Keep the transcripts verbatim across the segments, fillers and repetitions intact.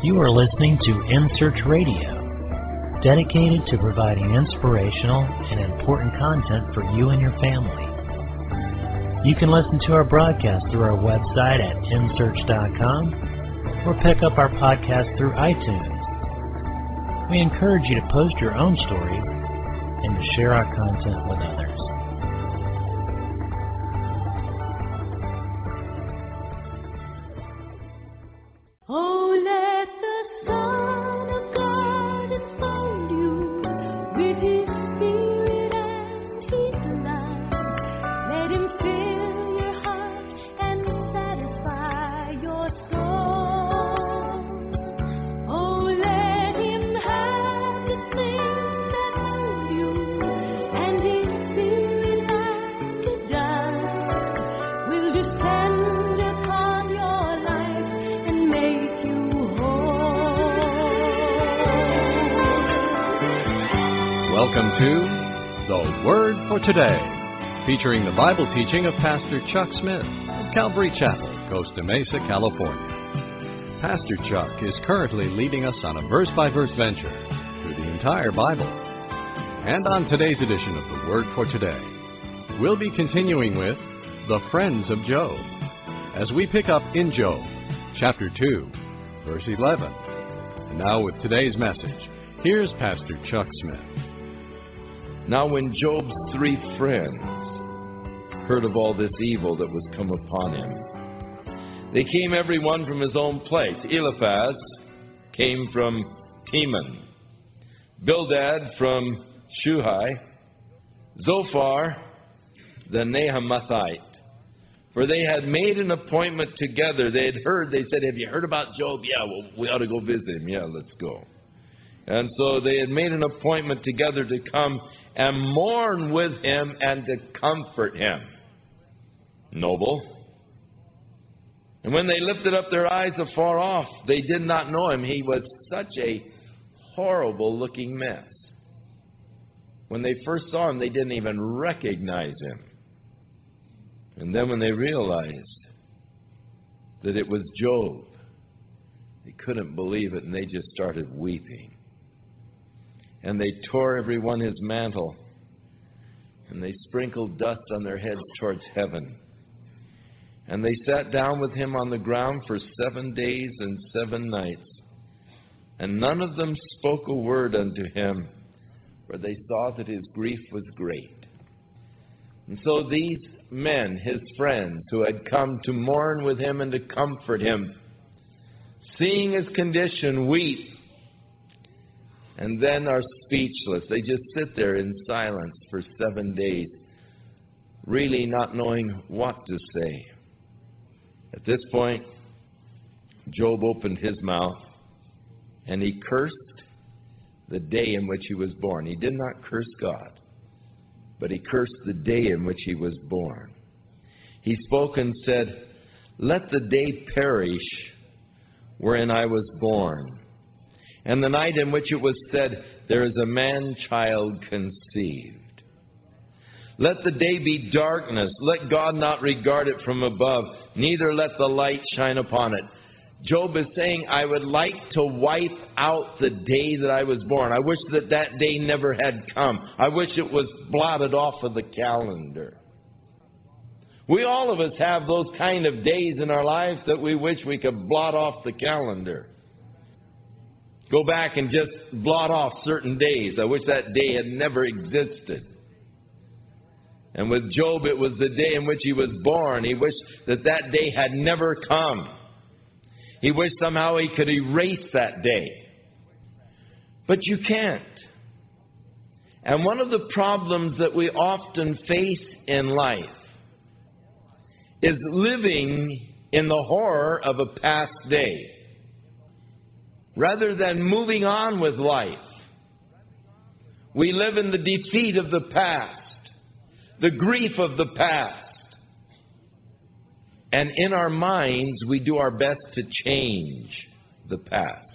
You are listening to In Search Radio, dedicated to providing inspirational and important content for you and your family. You can listen to our broadcast through our website at in search dot com or pick up our podcast through iTunes. We encourage you to post your own stories and to share our content with others. Oh, let the Son of God enfold you with His Spirit and His love. Let Him fill your heart and satisfy your soul. Oh, let Him have the things that move you, and His Spirit like a dove will descend upon your life and make you whole. Welcome to The Word for Today, featuring the Bible teaching of Pastor Chuck Smith of Calvary Chapel, Costa Mesa, California. Pastor Chuck is currently leading us on a verse-by-verse venture through the entire Bible. And on today's edition of The Word for Today, we'll be continuing with The Friends of Job, as we pick up in Job, chapter two, verse eleven. And now with today's message, here's Pastor Chuck Smith. Now when Job's three friends heard of all this evil that was come upon him, they came every one from his own place. Eliphaz came from Teman, Bildad from Shuhai, Zophar the Naamathite. For they had made an appointment together. They had heard, they said, have you heard about Job? Yeah, well, we ought to go visit him. Yeah, let's go. And so they had made an appointment together to come and mourn with him and to comfort him. Noble. And when they lifted up their eyes afar off, they did not know him. He was such a horrible looking mess. When they first saw him, they didn't even recognize him. And then when they realized that it was Job, they couldn't believe it, and they just started weeping. And they tore every one his mantle, and they sprinkled dust on their heads towards heaven. And they sat down with him on the ground for seven days and seven nights. And none of them spoke a word unto him, for they saw that his grief was great. And so these men, his friends, who had come to mourn with him and to comfort him, seeing his condition, weep, and then are speechless. They just sit there in silence for seven days, really not knowing what to say. At this point, Job opened his mouth, and he cursed the day in which he was born. He did not curse God, but he cursed the day in which he was born. He spoke and said, let the day perish wherein I was born, and the night in which it was said, there is a man-child conceived. Let the day be darkness. Let God not regard it from above, neither let the light shine upon it. Job is saying, I would like to wipe out the day that I was born. I wish that that day never had come. I wish it was blotted off of the calendar. We, all of us, have those kind of days in our lives that we wish we could blot off the calendar. Go back and just blot off certain days. I wish that day had never existed. And with Job, it was the day in which he was born. He wished that that day had never come. He wished somehow he could erase that day. But you can't. And one of the problems that we often face in life is living in the horror of a past day, rather than moving on with life. We live in the defeat of the past, the grief of the past. And in our minds, we do our best to change the past.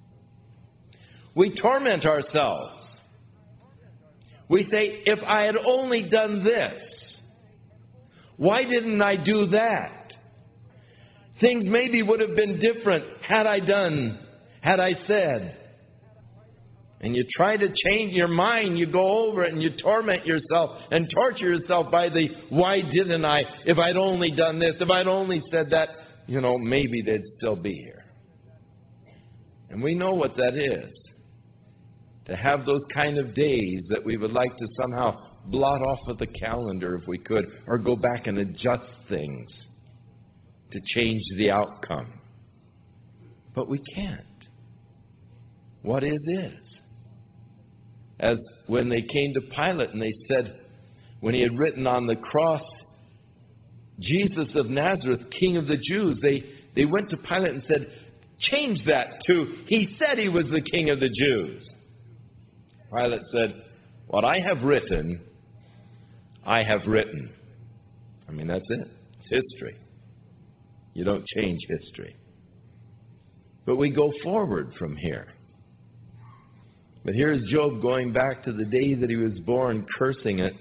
We torment ourselves. We say, if I had only done this, why didn't I do that? Things maybe would have been different had I done had I said? And you try to change your mind, you go over it and you torment yourself and torture yourself by the, why didn't I? If I'd only done this, if I'd only said that, you know, maybe they'd still be here. And we know what that is. To have those kind of days that we would like to somehow blot off of the calendar if we could, or go back and adjust things to change the outcome. But we can't. What is is. As when they came to Pilate and they said, when he had written on the cross, Jesus of Nazareth, King of the Jews, they, they went to Pilate and said, change that to, he said he was the King of the Jews. Pilate said, what I have written, I have written. I mean, that's it. It's history. You don't change history. But we go forward from here. But here's Job going back to the day that he was born, cursing it.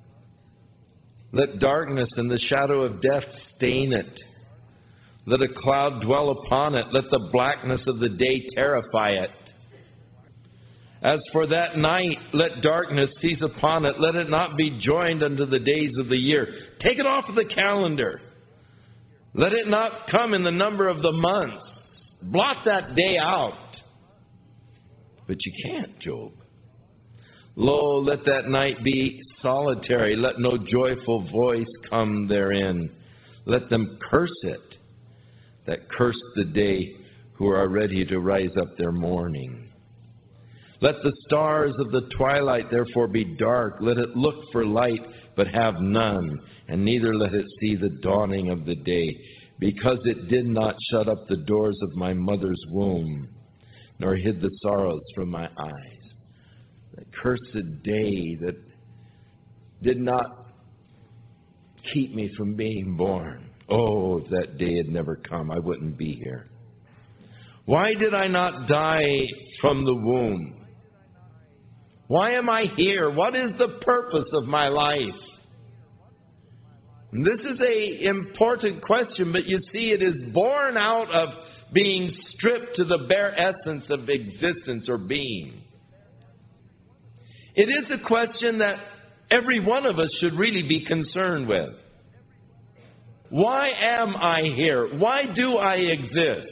Let darkness and the shadow of death stain it. Let a cloud dwell upon it. Let the blackness of the day terrify it. As for that night, let darkness seize upon it. Let it not be joined unto the days of the year. Take it off of the calendar. Let it not come in the number of the months. Blot that day out. But you can't, Job. Lo, let that night be solitary. Let no joyful voice come therein. Let them curse it that curse the day, who are ready to rise up their mourning. Let the stars of the twilight therefore be dark. Let it look for light, but have none, and neither let it see the dawning of the day, because it did not shut up the doors of my mother's womb, nor hid the sorrows from my eyes. That cursed day that did not keep me from being born. Oh, if that day had never come, I wouldn't be here. Why did I not die from the womb? Why am I here? What is the purpose of my life? And this is an important question, but you see, it is born out of being stripped to the bare essence of existence or being. It is a question that every one of us should really be concerned with. Why am I here? Why do I exist?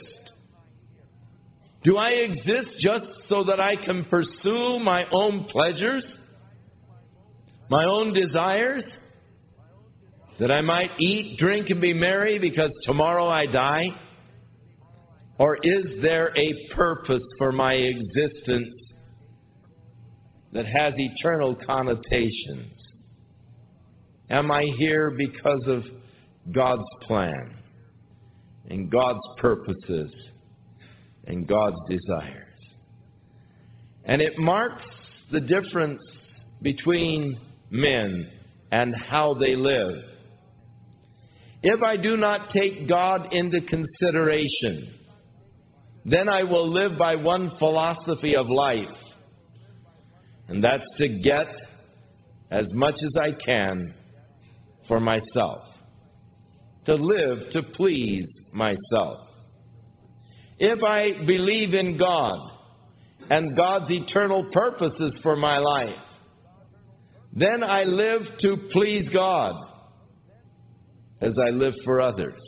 Do I exist just so that I can pursue my own pleasures, my own desires? That I might eat, drink, and be merry because tomorrow I die? Or is there a purpose for my existence that has eternal connotations? Am I here because of God's plan and God's purposes and God's desires? And it marks the difference between men and how they live. If I do not take God into consideration, then I will live by one philosophy of life, and that's to get as much as I can for myself, to live to please myself. If I believe in God and God's eternal purposes for my life, then I live to please God as I live for others.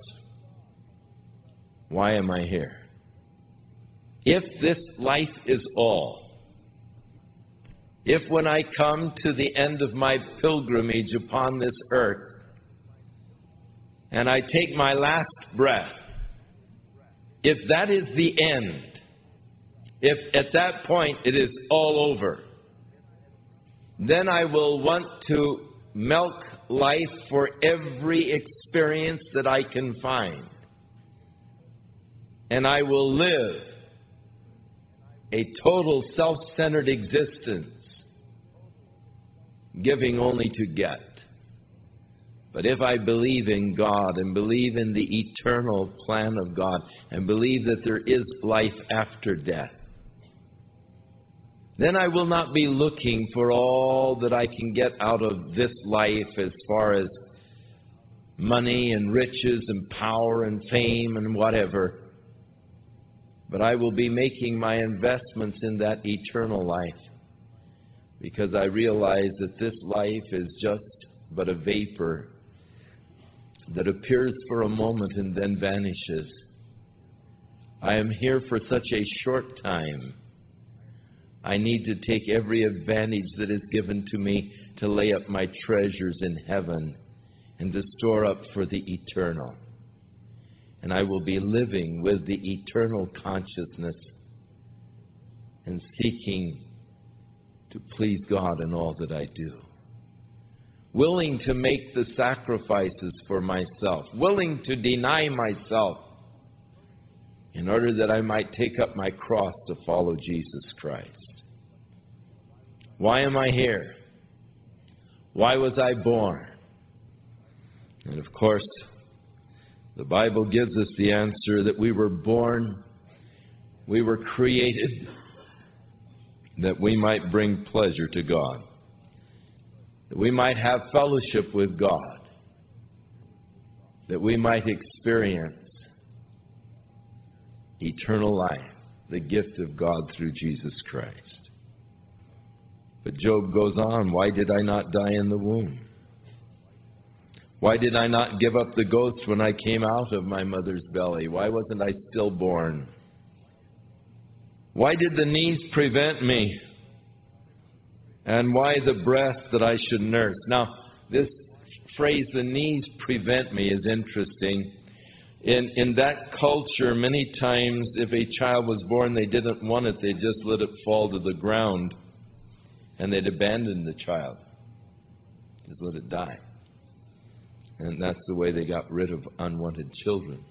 Why am I here? If this life is all, if when I come to the end of my pilgrimage upon this earth and I take my last breath, if that is the end, if at that point it is all over, then I will want to milk life for every experience that I can find. And I will live a total self-centered existence, giving only to get. But if I believe in God and believe in the eternal plan of God and believe that there is life after death, then I will not be looking for all that I can get out of this life as far as money and riches and power and fame and whatever. but I will be making my investments in that eternal life, because I realize that this life is just but a vapor that appears for a moment and then vanishes. I am here for such a short time. I need to take every advantage that is given to me to lay up my treasures in heaven and to store up for the eternal. And I will be living with the eternal consciousness and seeking to please God in all that I do. Willing to make the sacrifices for myself, willing to deny myself in order that I might take up my cross to follow Jesus Christ. Why am I here? Why was I born? And of course, the Bible gives us the answer that we were born, we were created, that we might bring pleasure to God, that we might have fellowship with God, that we might experience eternal life, the gift of God through Jesus Christ. But Job goes on, why did I not die in the womb? Why did I not give up the ghost when I came out of my mother's belly? Why wasn't I stillborn? Why did the knees prevent me? And why the breast that I should nurse? Now, this phrase, the knees prevent me, is interesting. In, in that culture, many times if a child was born, they didn't want it, they just let it fall to the ground and they'd abandon the child. Just let it die. And that's the way they got rid of unwanted children.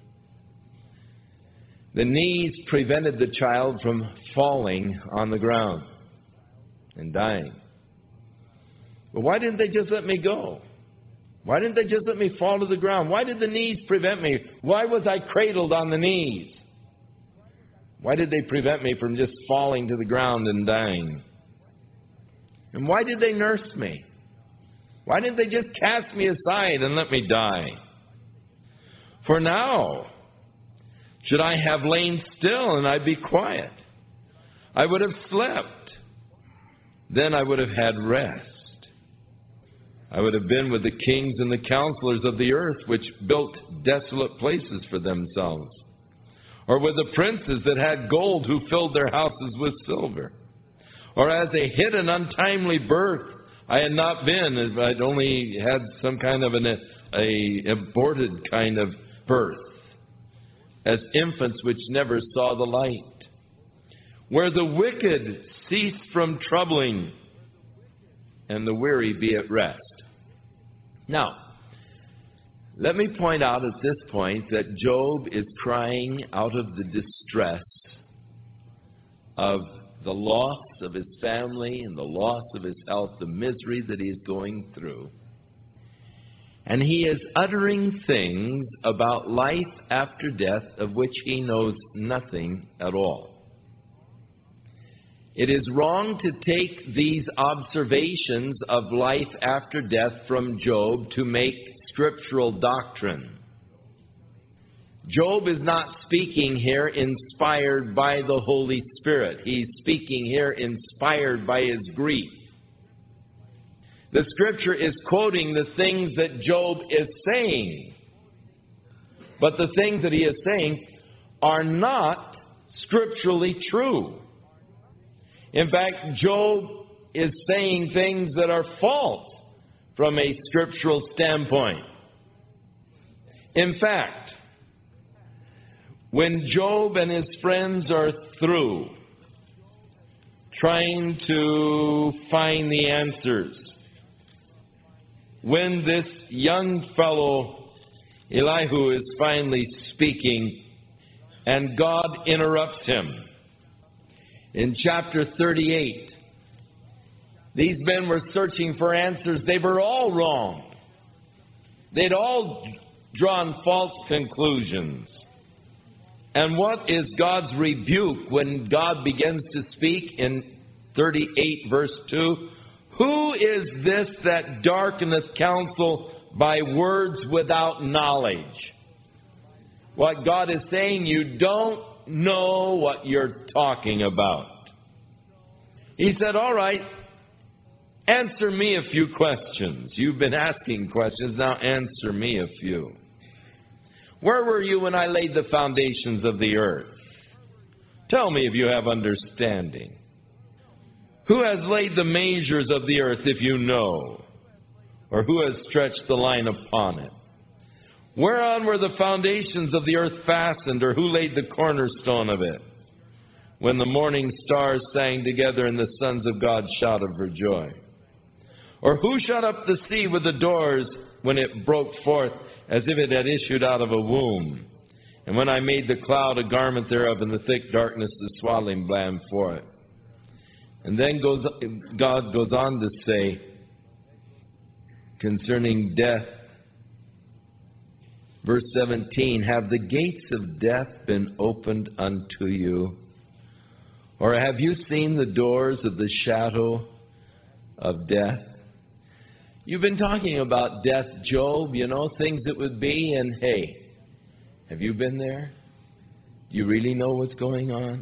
The knees prevented the child from falling on the ground and dying. But why didn't they just let me go? Why didn't they just let me fall to the ground? Why did the knees prevent me? Why was I cradled on the knees? Why did they prevent me from just falling to the ground and dying? And why did they nurse me? Why didn't they just cast me aside and let me die? For now, should I have lain still and I'd be quiet, I would have slept. Then I would have had rest. I would have been with the kings and the counselors of the earth, which built desolate places for themselves. Or with the princes that had gold, who filled their houses with silver. Or as a hidden untimely birth, I had not been, if I'd only had some kind of an a aborted kind of birth, as infants which never saw the light. Where the wicked cease from troubling, and the weary be at rest. Now, let me point out at this point that Job is crying out of the distress of the loss of his family and the loss of his health, the misery that he is going through. And he is uttering things about life after death of which he knows nothing at all. It is wrong to take these observations of life after death from Job to make scriptural doctrine. Job is not speaking here inspired by the Holy Spirit. He's speaking here inspired by his grief. The Scripture is quoting the things that Job is saying. But the things that he is saying are not scripturally true. In fact, Job is saying things that are false from a scriptural standpoint. In fact, when Job and his friends are through trying to find the answers, when this young fellow, Elihu, is finally speaking, and God interrupts him, in chapter thirty-eight, these men were searching for answers. They were all wrong. They'd all drawn false conclusions. And what is God's rebuke when God begins to speak in thirty-eight verse two? Who is this that darkeneth counsel by words without knowledge? What God is saying, you don't know what you're talking about. He said, all right, answer me a few questions. You've been asking questions, now answer me a few. Where were you when I laid the foundations of the earth? Tell me if you have understanding. Who has laid the measures of the earth, if you know? Or who has stretched the line upon it? Whereon were the foundations of the earth fastened, or who laid the cornerstone of it? When the morning stars sang together and the sons of God shouted for joy? Or who shut up the sea with the doors when it broke forth as if it had issued out of a womb? And when I made the cloud a garment thereof, and the thick darkness the swaddling band for it. And then goes, God goes on to say concerning death, verse seventeen, have the gates of death been opened unto you? Or have you seen the doors of the shadow of death? You've been talking about death, Job, you know, things that would be, and hey, have you been there? Do you really know what's going on?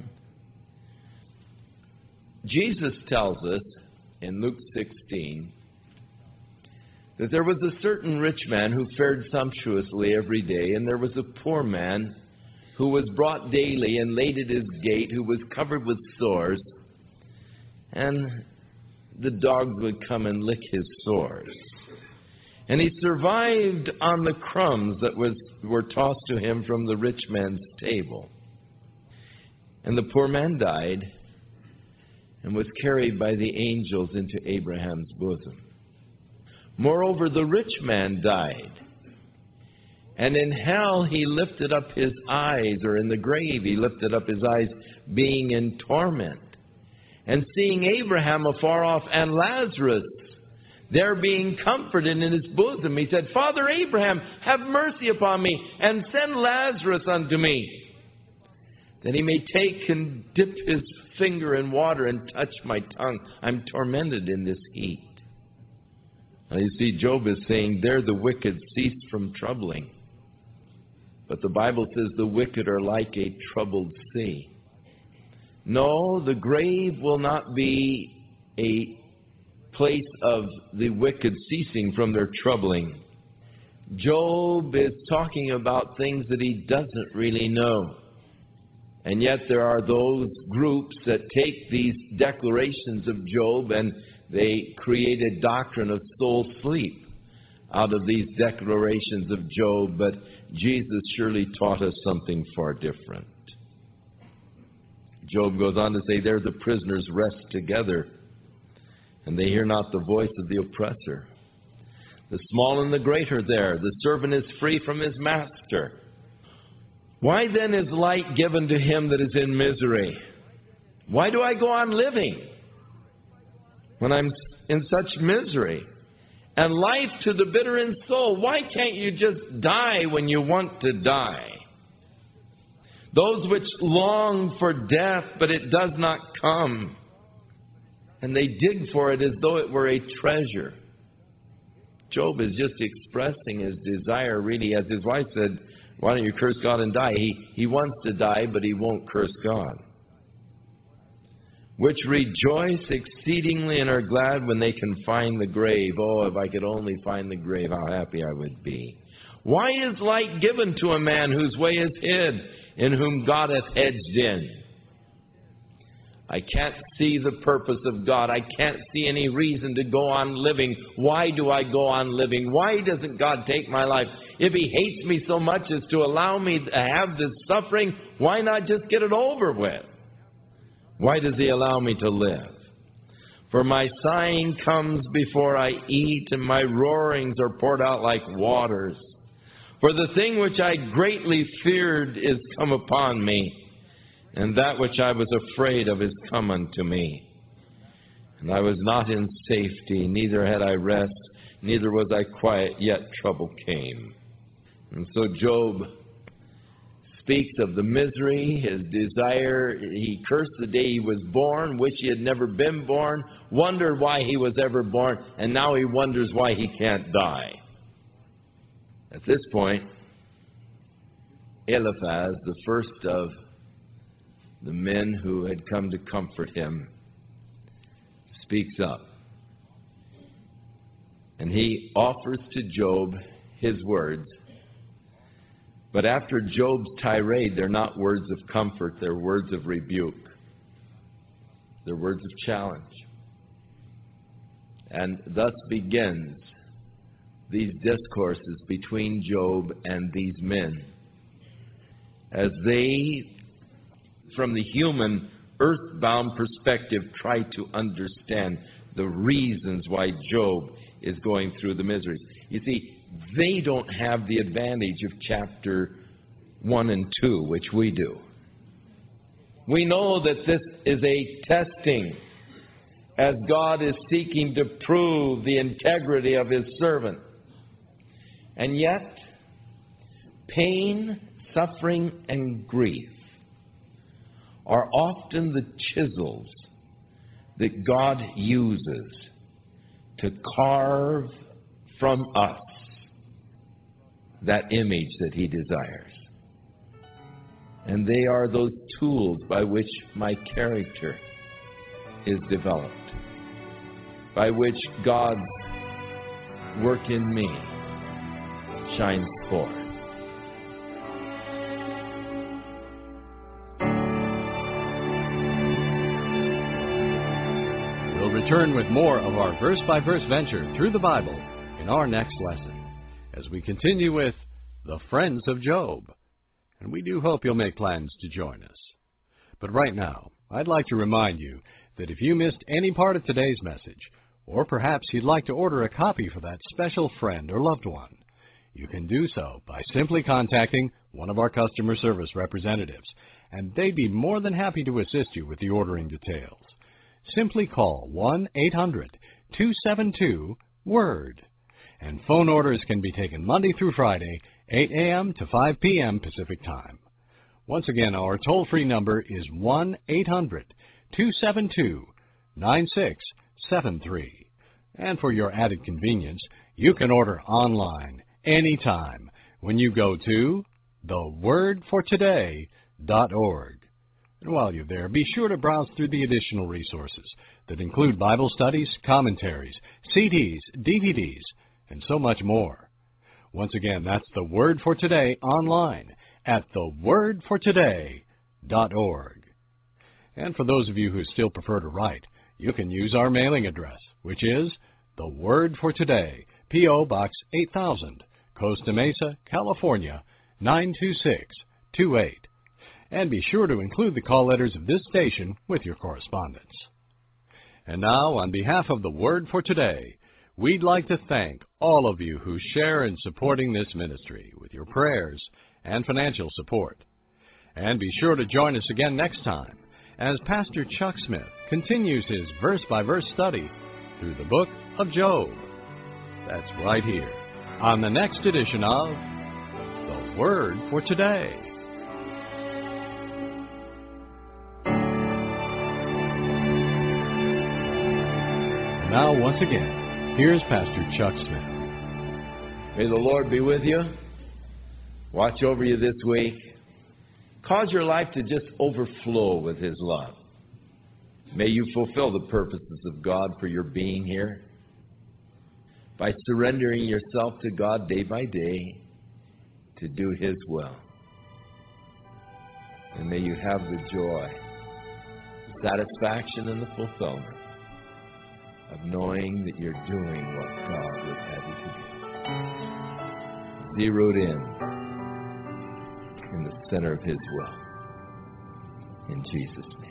Jesus tells us in Luke sixteen that there was a certain rich man who fared sumptuously every day, and there was a poor man who was brought daily and laid at his gate, who was covered with sores, and the dogs would come and lick his sores. And he survived on the crumbs that was, were tossed to him from the rich man's table. And the poor man died and was carried by the angels into Abraham's bosom. Moreover, the rich man died, and in hell he lifted up his eyes, or in the grave he lifted up his eyes, being in torment. And seeing Abraham afar off and Lazarus there being comforted in his bosom, he said, Father Abraham, have mercy upon me, and send Lazarus unto me, that he may take and dip his finger in water and touch my tongue. I'm tormented in this heat. Now you see, Job is saying, there the wicked cease from troubling. But the Bible says the wicked are like a troubled sea. No, the grave will not be a place of the wicked ceasing from their troubling. Job is talking about things that he doesn't really know. And yet there are those groups that take these declarations of Job and they create a doctrine of soul sleep out of these declarations of Job. But Jesus surely taught us something far different. Job goes on to say, there the prisoners rest together, and they hear not the voice of the oppressor. The small and the great are there. The servant is free from his master. Why then is light given to him that is in misery? Why do I go on living when I'm in such misery? And life to the bitter in soul. Why can't you just die when you want to die? Those which long for death, but it does not come. And they dig for it as though it were a treasure. Job is just expressing his desire, really, as his wife said, why don't you curse God and die? He, he wants to die, but he won't curse God. Which rejoice exceedingly and are glad when they can find the grave. Oh, if I could only find the grave, how happy I would be. Why is light given to a man whose way is hid, in whom God hath hedged in? I can't see the purpose of God. I can't see any reason to go on living. Why do I go on living? Why doesn't God take my life? If he hates me so much as to allow me to have this suffering, why not just get it over with? Why does he allow me to live? For my sighing comes before I eat, and my roarings are poured out like waters. For the thing which I greatly feared is come upon me, and that which I was afraid of is come unto me. And I was not in safety, neither had I rest, neither was I quiet, yet trouble came. And so Job speaks of the misery, his desire. He cursed the day he was born, wished he had never been born, wondered why he was ever born, and now he wonders why he can't die. At this point, Eliphaz, the first of the men who had come to comfort him, speaks up. And he offers to Job his words. But after Job's tirade, they're not words of comfort, they're words of rebuke. They're words of challenge. And thus begins these discourses between Job and these men, as they, from the human, earthbound perspective, try to understand the reasons why Job is going through the miseries. You see, they don't have the advantage of chapter one and two, which we do. We know that this is a testing, as God is seeking to prove the integrity of His servant. And yet, pain, suffering, and grief are often the chisels that God uses to carve from us that image that He desires. And they are those tools by which my character is developed, by which God's work in me shines forth. We'll return with more of our verse-by-verse venture through the Bible in our next lesson, as we continue with the Friends of Job. And we do hope you'll make plans to join us. But right now, I'd like to remind you that if you missed any part of today's message, or perhaps you'd like to order a copy for that special friend or loved one, you can do so by simply contacting one of our customer service representatives, and they'd be more than happy to assist you with the ordering details. Simply call one eight hundred two seven two WORD, and phone orders can be taken Monday through Friday, eight a m to five p m Pacific Time. Once again, our toll-free number is one eight hundred two seven two nine six seven three. And for your added convenience, you can order online anytime when you go to the word for today dot org. And while you're there, be sure to browse through the additional resources that include Bible studies, commentaries, C Ds, D V Ds, and so much more. Once again, that's the Word for Today online at the word for today dot org. And for those of you who still prefer to write, you can use our mailing address, which is The Word for Today, P O Box eight thousand, Costa Mesa, California, nine two six two eight. And be sure to include the call letters of this station with your correspondence. And now, on behalf of The Word for Today, we'd like to thank all of you who share in supporting this ministry with your prayers and financial support. And be sure to join us again next time as Pastor Chuck Smith continues his verse-by-verse study through the book of Job. That's right here on the next edition of The Word for Today. Now, once again, here's Pastor Chuck Smith. May the Lord be with you. Watch over you this week. Cause your life to just overflow with His love. May you fulfill the purposes of God for your being here by surrendering yourself to God day by day to do His will. And may you have the joy, the satisfaction, and the fulfillment of knowing that you're doing what God would have you to do. Zeroed in in the center of His will. In Jesus' name.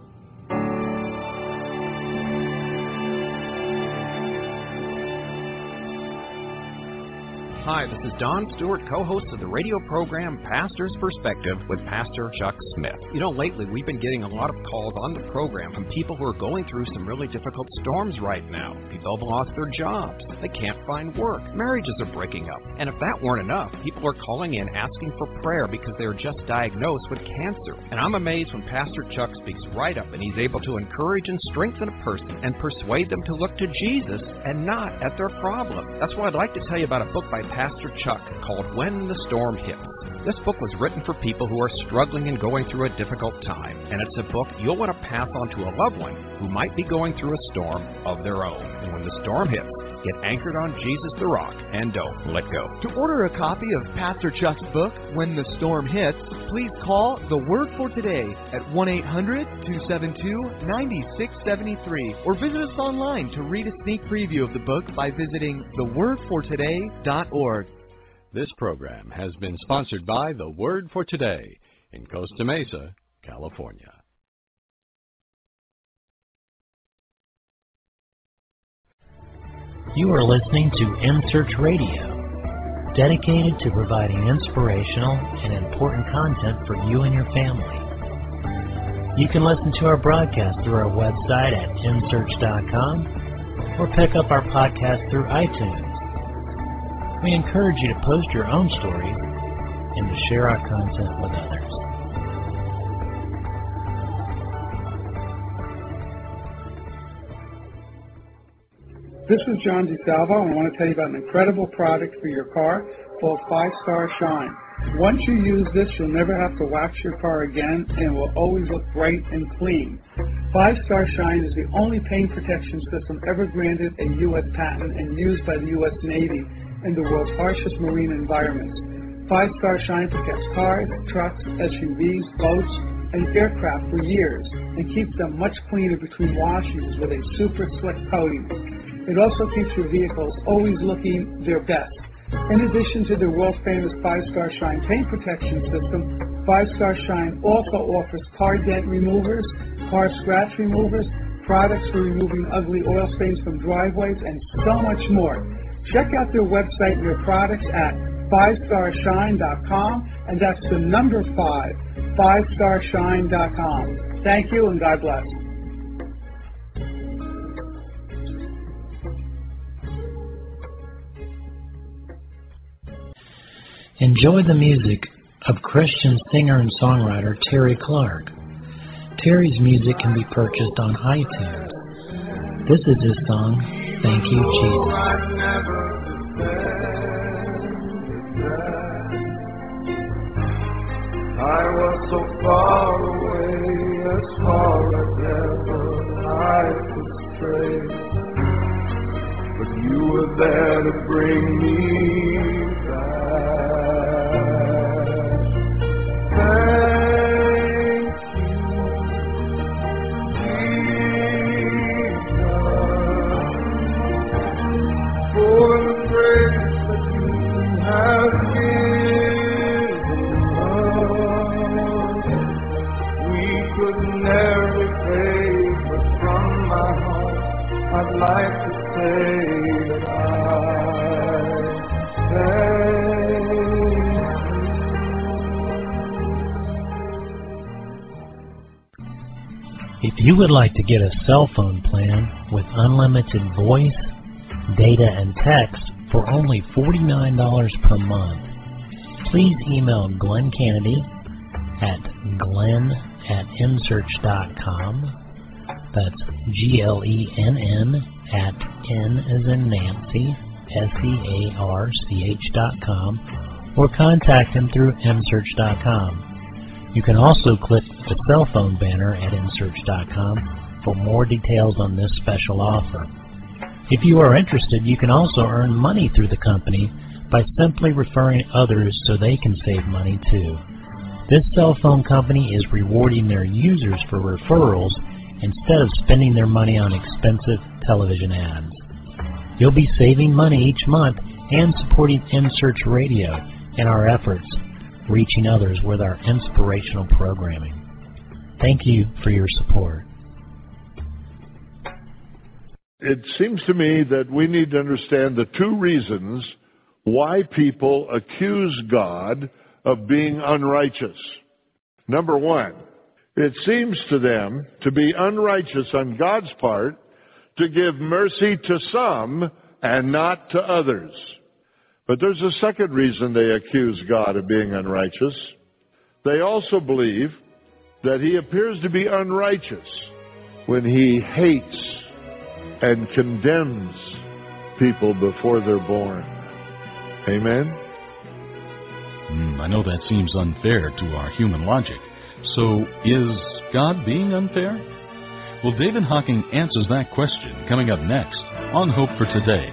Hi, this is Don Stewart, co-host of the radio program Pastor's Perspective with Pastor Chuck Smith. You know, lately we've been getting a lot of calls on the program from people who are going through some really difficult storms right now. People have lost their jobs. They can't find work. Marriages are breaking up. And if that weren't enough, people are calling in asking for prayer because they are just diagnosed with cancer. And I'm amazed when Pastor Chuck speaks right up and he's able to encourage and strengthen a person and persuade them to look to Jesus and not at their problem. That's why I'd like to tell you about a book by Pastor Chuck called When the Storm Hits. This book was written for people who are struggling and going through a difficult time, and it's a book you'll want to pass on to a loved one who might be going through a storm of their own. And when the storm hits, get anchored on Jesus the Rock and don't let go. To order a copy of Pastor Chuck's book, When the Storm Hits, please call The Word for Today at one eight hundred, two seven two, nine six seven three or visit us online to read a sneak preview of the book by visiting the word for today dot org. This program has been sponsored by The Word for Today in Costa Mesa, California. You are listening to M-Search Radio, dedicated to providing inspirational and important content for you and your family. You can listen to our broadcast through our website at m search dot com or pick up our podcast through iTunes. We encourage you to post your own stories and to share our content with others. This is John DeSalvo, and I want to tell you about an incredible product for your car called Five Star Shine. Once you use this, you'll never have to wax your car again, and it will always look bright and clean. Five Star Shine is the only paint protection system ever granted a U S patent and used by the U S Navy in the world's harshest marine environments. Five Star Shine protects cars, trucks, S U Vs, boats, and aircraft for years and keeps them much cleaner between washings with a super slick coating. It also keeps your vehicles always looking their best. In addition to the world-famous Five Star Shine paint protection system, Five Star Shine also offers car dent removers, car scratch removers, products for removing ugly oil stains from driveways, and so much more. Check out their website and their products at five star shine dot com, and that's the number five, five star shine dot com. Thank you, and God bless. Enjoy the music of Christian singer and songwriter Terry Clark. Terry's music can be purchased on iTunes. This is his song, Thank You, Jesus. I was so far away, as far as ever I could stray, but you were there to bring me back. Thank you, Jesus, for the grace that you have given us. We could never repay, but from my heart I'd like to say that I thank you. If you would like to get a cell phone plan with unlimited voice, data, and text for only forty-nine dollars per month, please email Glenn Kennedy at glenn at m search dot com. That's G L E N N at N as in Nancy, S E A R C H dot com, or contact him through m search dot com. You can also click the cell phone banner at m search dot com for more details on this special offer. If you are interested, you can also earn money through the company by simply referring others so they can save money too. This cell phone company is rewarding their users for referrals instead of spending their money on expensive television ads. You'll be saving money each month and supporting M-Search Radio and our efforts reaching others with our inspirational programming. Thank you for your support. It seems to me that we need to understand the two reasons why people accuse God of being unrighteous. Number one, it seems to them to be unrighteous on God's part to give mercy to some and not to others. But there's a second reason they accuse God of being unrighteous. They also believe that He appears to be unrighteous when He hates and condemns people before they're born. Amen? Hmm, I know that seems unfair to our human logic. So, is God being unfair? Well, David Hocking answers that question coming up next on Hope for Today.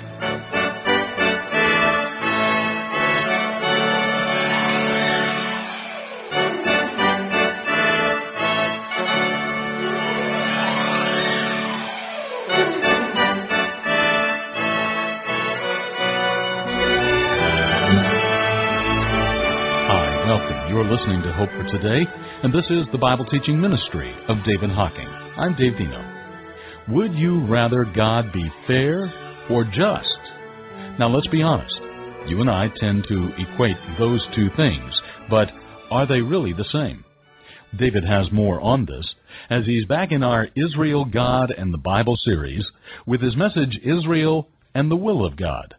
You're listening to Hope for Today, and this is the Bible teaching ministry of David Hocking. I'm Dave Dino. Would you rather God be fair or just? Now, let's be honest. You and I tend to equate those two things, but are they really the same? David has more on this as he's back in our Israel, God, and the Bible series with his message, Israel and the Will of God.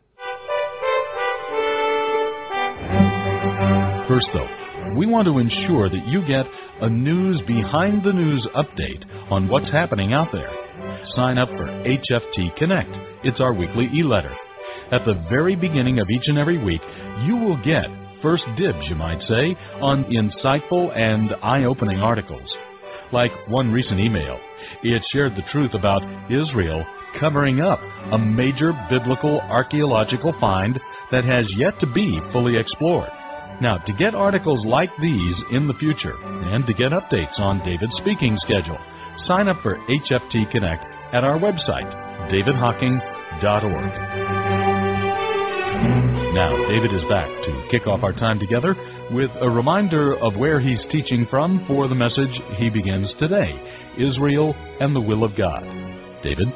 First, though, we want to ensure that you get a news behind the news update on what's happening out there. Sign up for H F T Connect. It's our weekly e-letter. At the very beginning of each and every week, you will get first dibs, you might say, on insightful and eye-opening articles. Like one recent email, it shared the truth about Israel covering up a major biblical archaeological find that has yet to be fully explored. Now, to get articles like these in the future and to get updates on David's speaking schedule, sign up for H F T Connect at our website, david hocking dot org. Now, David is back to kick off our time together with a reminder of where he's teaching from for the message he begins today, Israel and the Will of God. David?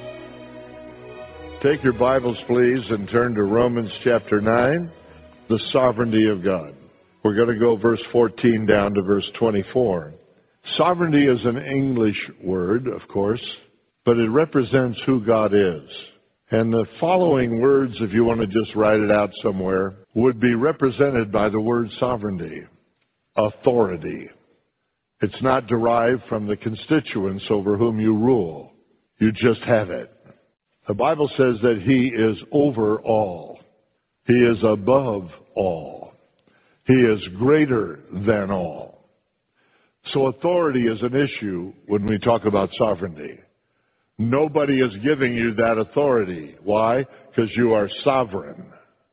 Take your Bibles, please, and turn to Romans chapter nine, the sovereignty of God. We're going to go verse fourteen down to verse twenty-four. Sovereignty is an English word, of course, but it represents who God is. And the following words, if you want to just write it out somewhere, would be represented by the word sovereignty. Authority. It's not derived from the constituents over whom you rule. You just have it. The Bible says that He is over all. He is above all. He is greater than all. So authority is an issue when we talk about sovereignty. Nobody is giving you that authority. Why? Because you are sovereign.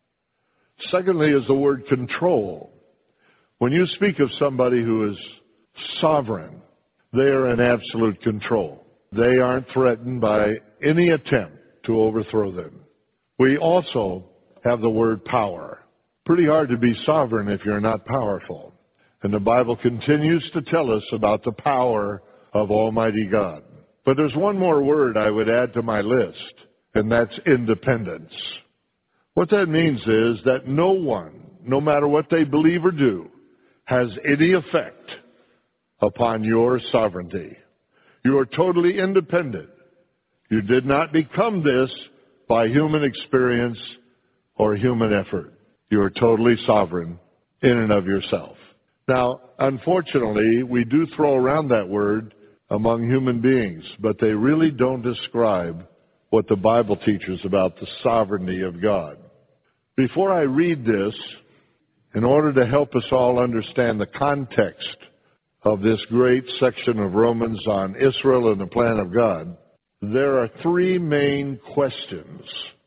Secondly is the word control. When you speak of somebody who is sovereign, they are in absolute control. They aren't threatened by any attempt to overthrow them. We also have the word power. Pretty hard to be sovereign if you're not powerful. And the Bible continues to tell us about the power of Almighty God. But there's one more word I would add to my list, and that's independence. What that means is that no one, no matter what they believe or do, has any effect upon your sovereignty. You are totally independent. You did not become this by human experience or human effort. You are totally sovereign in and of yourself. Now, unfortunately, we do throw around that word among human beings, but they really don't describe what the Bible teaches about the sovereignty of God. Before I read this, in order to help us all understand the context of this great section of Romans on Israel and the plan of God, there are three main questions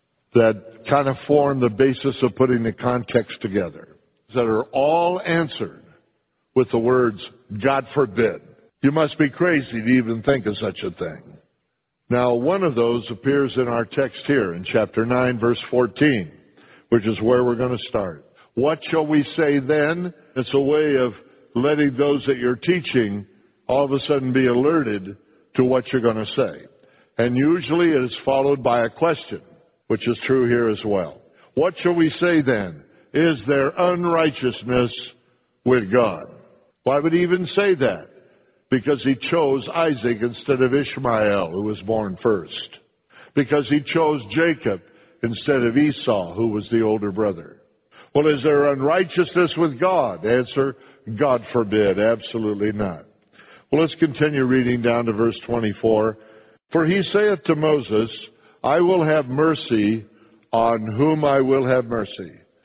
that kind of form the basis of putting the context together, that are all answered with the words, God forbid. You must be crazy to even think of such a thing. Now, one of those appears in our text here in chapter nine, verse fourteen, which is where we're going to start. What shall we say then? It's a way of letting those that you're teaching all of a sudden be alerted to what you're going to say. And usually it is followed by a question, which is true here as well. What shall we say then? Is there unrighteousness with God? Why would he even say that? Because he chose Isaac instead of Ishmael, who was born first. Because he chose Jacob instead of Esau, who was the older brother. Well, is there unrighteousness with God? Answer, God forbid. Absolutely not. Well, let's continue reading down to verse twenty-four. For he saith to Moses, I will have mercy on whom I will have mercy,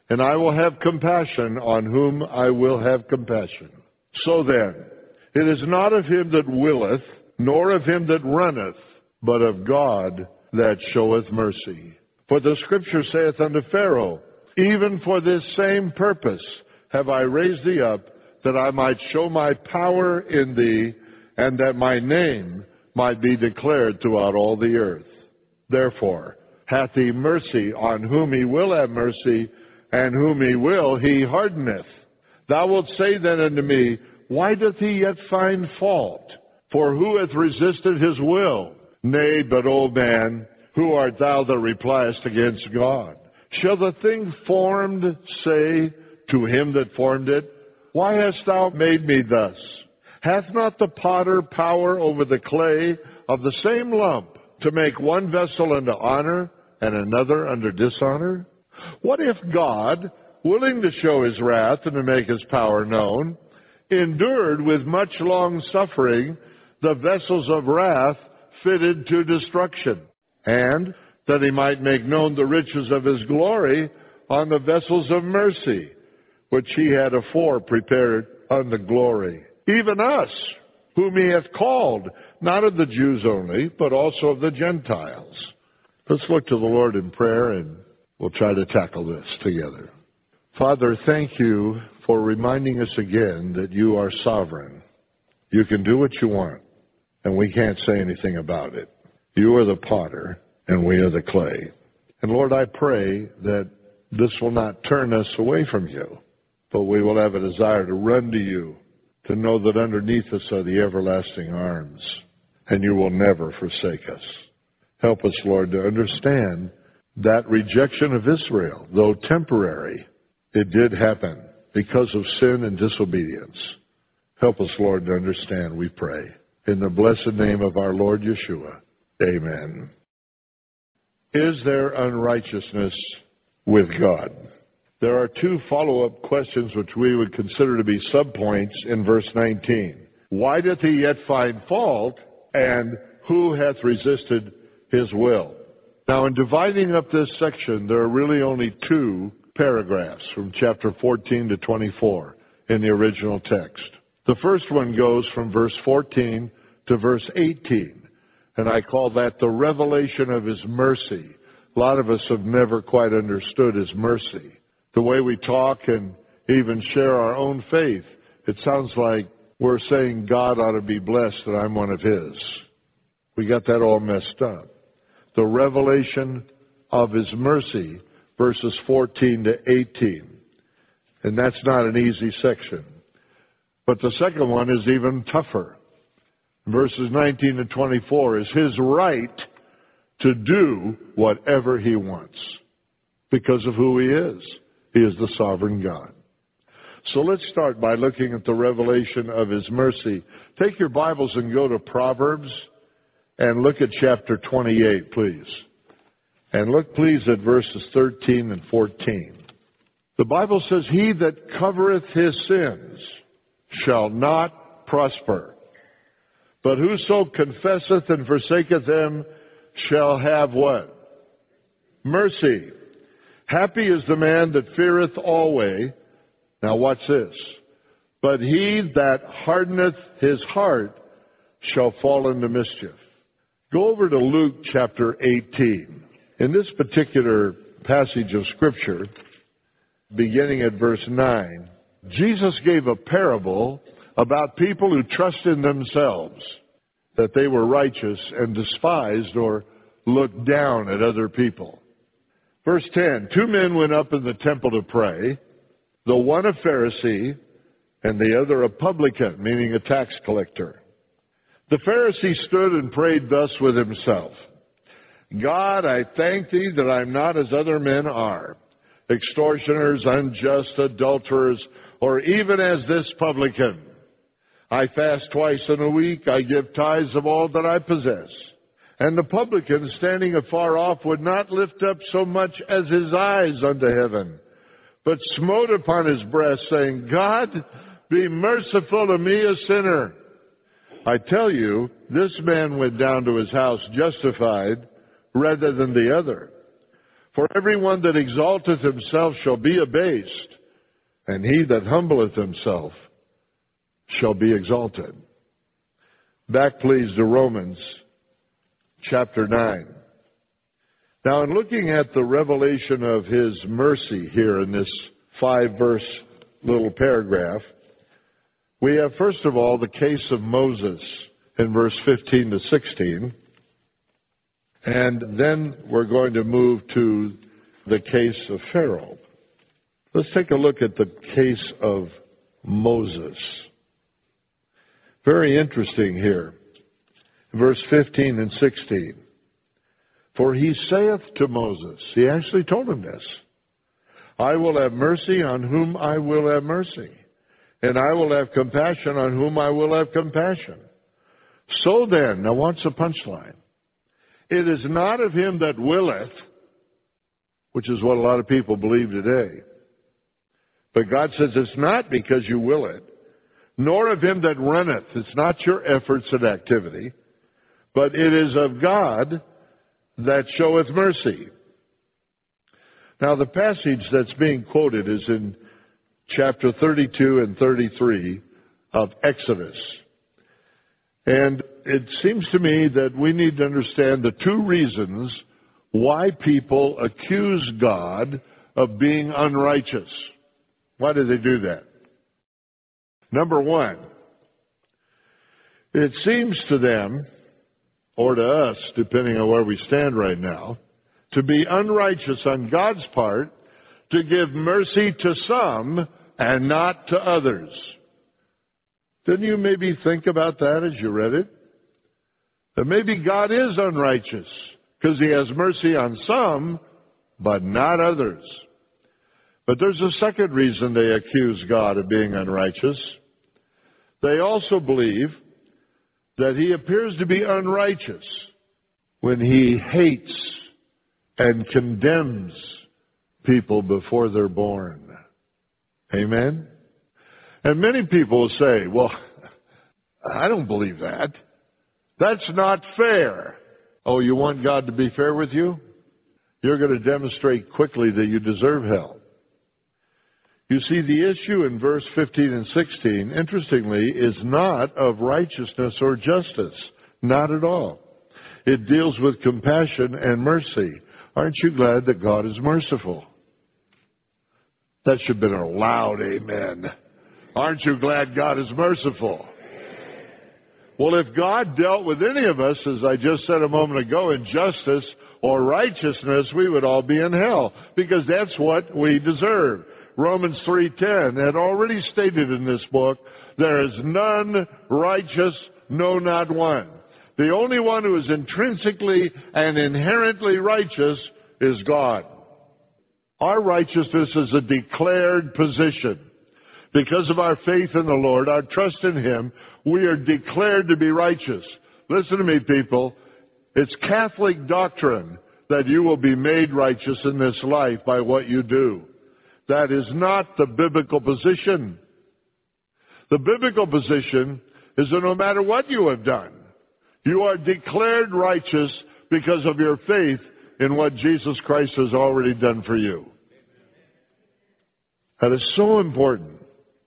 and I will have compassion on whom I will have compassion. So then, it is not of him that willeth, nor of him that runneth, but of God that showeth mercy. For the Scripture saith unto Pharaoh, even for this same purpose have I raised thee up, that I might show my power in thee, and that my name might be declared throughout all the earth. Therefore hath he mercy on whom he will have mercy, and whom he will he hardeneth. Thou wilt say then unto me, why doth he yet find fault? For who hath resisted his will? Nay, but, O man, who art thou that repliest against God? Shall the thing formed say to him that formed it, why hast thou made me thus? Hath not the potter power over the clay of the same lump to make one vessel unto honor and another unto dishonor? What if God, willing to show his wrath and to make his power known, endured with much long suffering the vessels of wrath fitted to destruction, and that he might make known the riches of his glory on the vessels of mercy, which he had afore prepared unto glory, even us, whom he hath called, not of the Jews only, but also of the Gentiles. Let's look to the Lord in prayer, and we'll try to tackle this together. Father, thank you for reminding us again that you are sovereign. You can do what you want, and we can't say anything about it. You are the potter, and we are the clay. And Lord, I pray that this will not turn us away from you, but we will have a desire to run to you, to know that underneath us are the everlasting arms, and you will never forsake us. Help us, Lord, to understand that rejection of Israel, though temporary, it did happen because of sin and disobedience. Help us, Lord, to understand, we pray. In the blessed name of our Lord Yeshua, amen. Is there unrighteousness with God? There are two follow-up questions which we would consider to be subpoints in verse nineteen. Why doth he yet find fault, and who hath resisted his will? Now, in dividing up this section, there are really only two paragraphs from chapter fourteen to twenty-four in the original text. The first one goes from verse fourteen to verse eighteen, and I call that the revelation of his mercy. A lot of us have never quite understood his mercy. The way we talk and even share our own faith, it sounds like we're saying God ought to be blessed that I'm one of his. We got that all messed up. The revelation of his mercy, verses fourteen to eighteen. And that's not an easy section. But the second one is even tougher. Verses nineteen to twenty-four is his right to do whatever he wants because of who he is. He is the sovereign God. So let's start by looking at the revelation of his mercy. Take your Bibles and go to Proverbs and look at chapter twenty-eight, please. And look, please, at verses thirteen and fourteen. The Bible says, he that covereth his sins shall not prosper, but whoso confesseth and forsaketh them shall have what? Mercy. Happy is the man that feareth always. Now watch this. But he that hardeneth his heart shall fall into mischief. Go over to Luke chapter eighteen. In this particular passage of Scripture, beginning at verse nine, Jesus gave a parable about people who trust in themselves, that they were righteous and despised or looked down at other people. Verse ten, two men went up in the temple to pray, the one a Pharisee and the other a publican, meaning a tax collector. The Pharisee stood and prayed thus with himself, God, I thank thee that I'm not as other men are, extortioners, unjust, adulterers, or even as this publican. I fast twice in a week, I give tithes of all that I possess. And the publican, standing afar off, would not lift up so much as his eyes unto heaven, but smote upon his breast, saying, God, be merciful to me, a sinner. I tell you, this man went down to his house justified rather than the other. For everyone that exalteth himself shall be abased, and he that humbleth himself shall be exalted. Back, please, to Romans chapter nine. Now, in looking at the revelation of his mercy here in this five-verse little paragraph, we have, first of all, the case of Moses in verse fifteen to sixteen. And then we're going to move to the case of Pharaoh. Let's take a look at the case of Moses. Very interesting here. Verse fifteen and sixteen. For he saith to Moses, he actually told him this, I will have mercy on whom I will have mercy, and I will have compassion on whom I will have compassion. So then, now what's the punchline? It is not of him that willeth, which is what a lot of people believe today. But God says it's not because you will it, nor of him that runneth. It's not your efforts and activity, but it is of God that showeth mercy. Now the passage that's being quoted is in chapter thirty-two and thirty-three of Exodus. And it seems to me that we need to understand the two reasons why people accuse God of being unrighteous. Why do they do that? Number one, it seems to them, or to us, depending on where we stand right now, to be unrighteous on God's part to give mercy to some and not to others. Didn't you maybe think about that as you read it? That maybe God is unrighteous because he has mercy on some, but not others. But there's a second reason they accuse God of being unrighteous. They also believe that he appears to be unrighteous when he hates and condemns people before they're born. Amen? And many people will say, well, I don't believe that. That's not fair. Oh, you want God to be fair with you? You're going to demonstrate quickly that you deserve hell. You see, the issue in verse fifteen and sixteen, interestingly, is not of righteousness or justice. Not at all. It deals with compassion and mercy. Aren't you glad that God is merciful? That should have been a loud amen. Aren't you glad God is merciful? Well, if God dealt with any of us, as I just said a moment ago, in justice or righteousness, we would all be in hell, because that's what we deserve. Romans three ten had already stated in this book, there is none righteous, no, not one. The only one who is intrinsically and inherently righteous is God. Our righteousness is a declared position. Because of our faith in the Lord, our trust in him, we are declared to be righteous. Listen to me, people. It's Catholic doctrine that you will be made righteous in this life by what you do. That is not the biblical position. The biblical position is that no matter what you have done, you are declared righteous because of your faith in what Jesus Christ has already done for you. That is so important.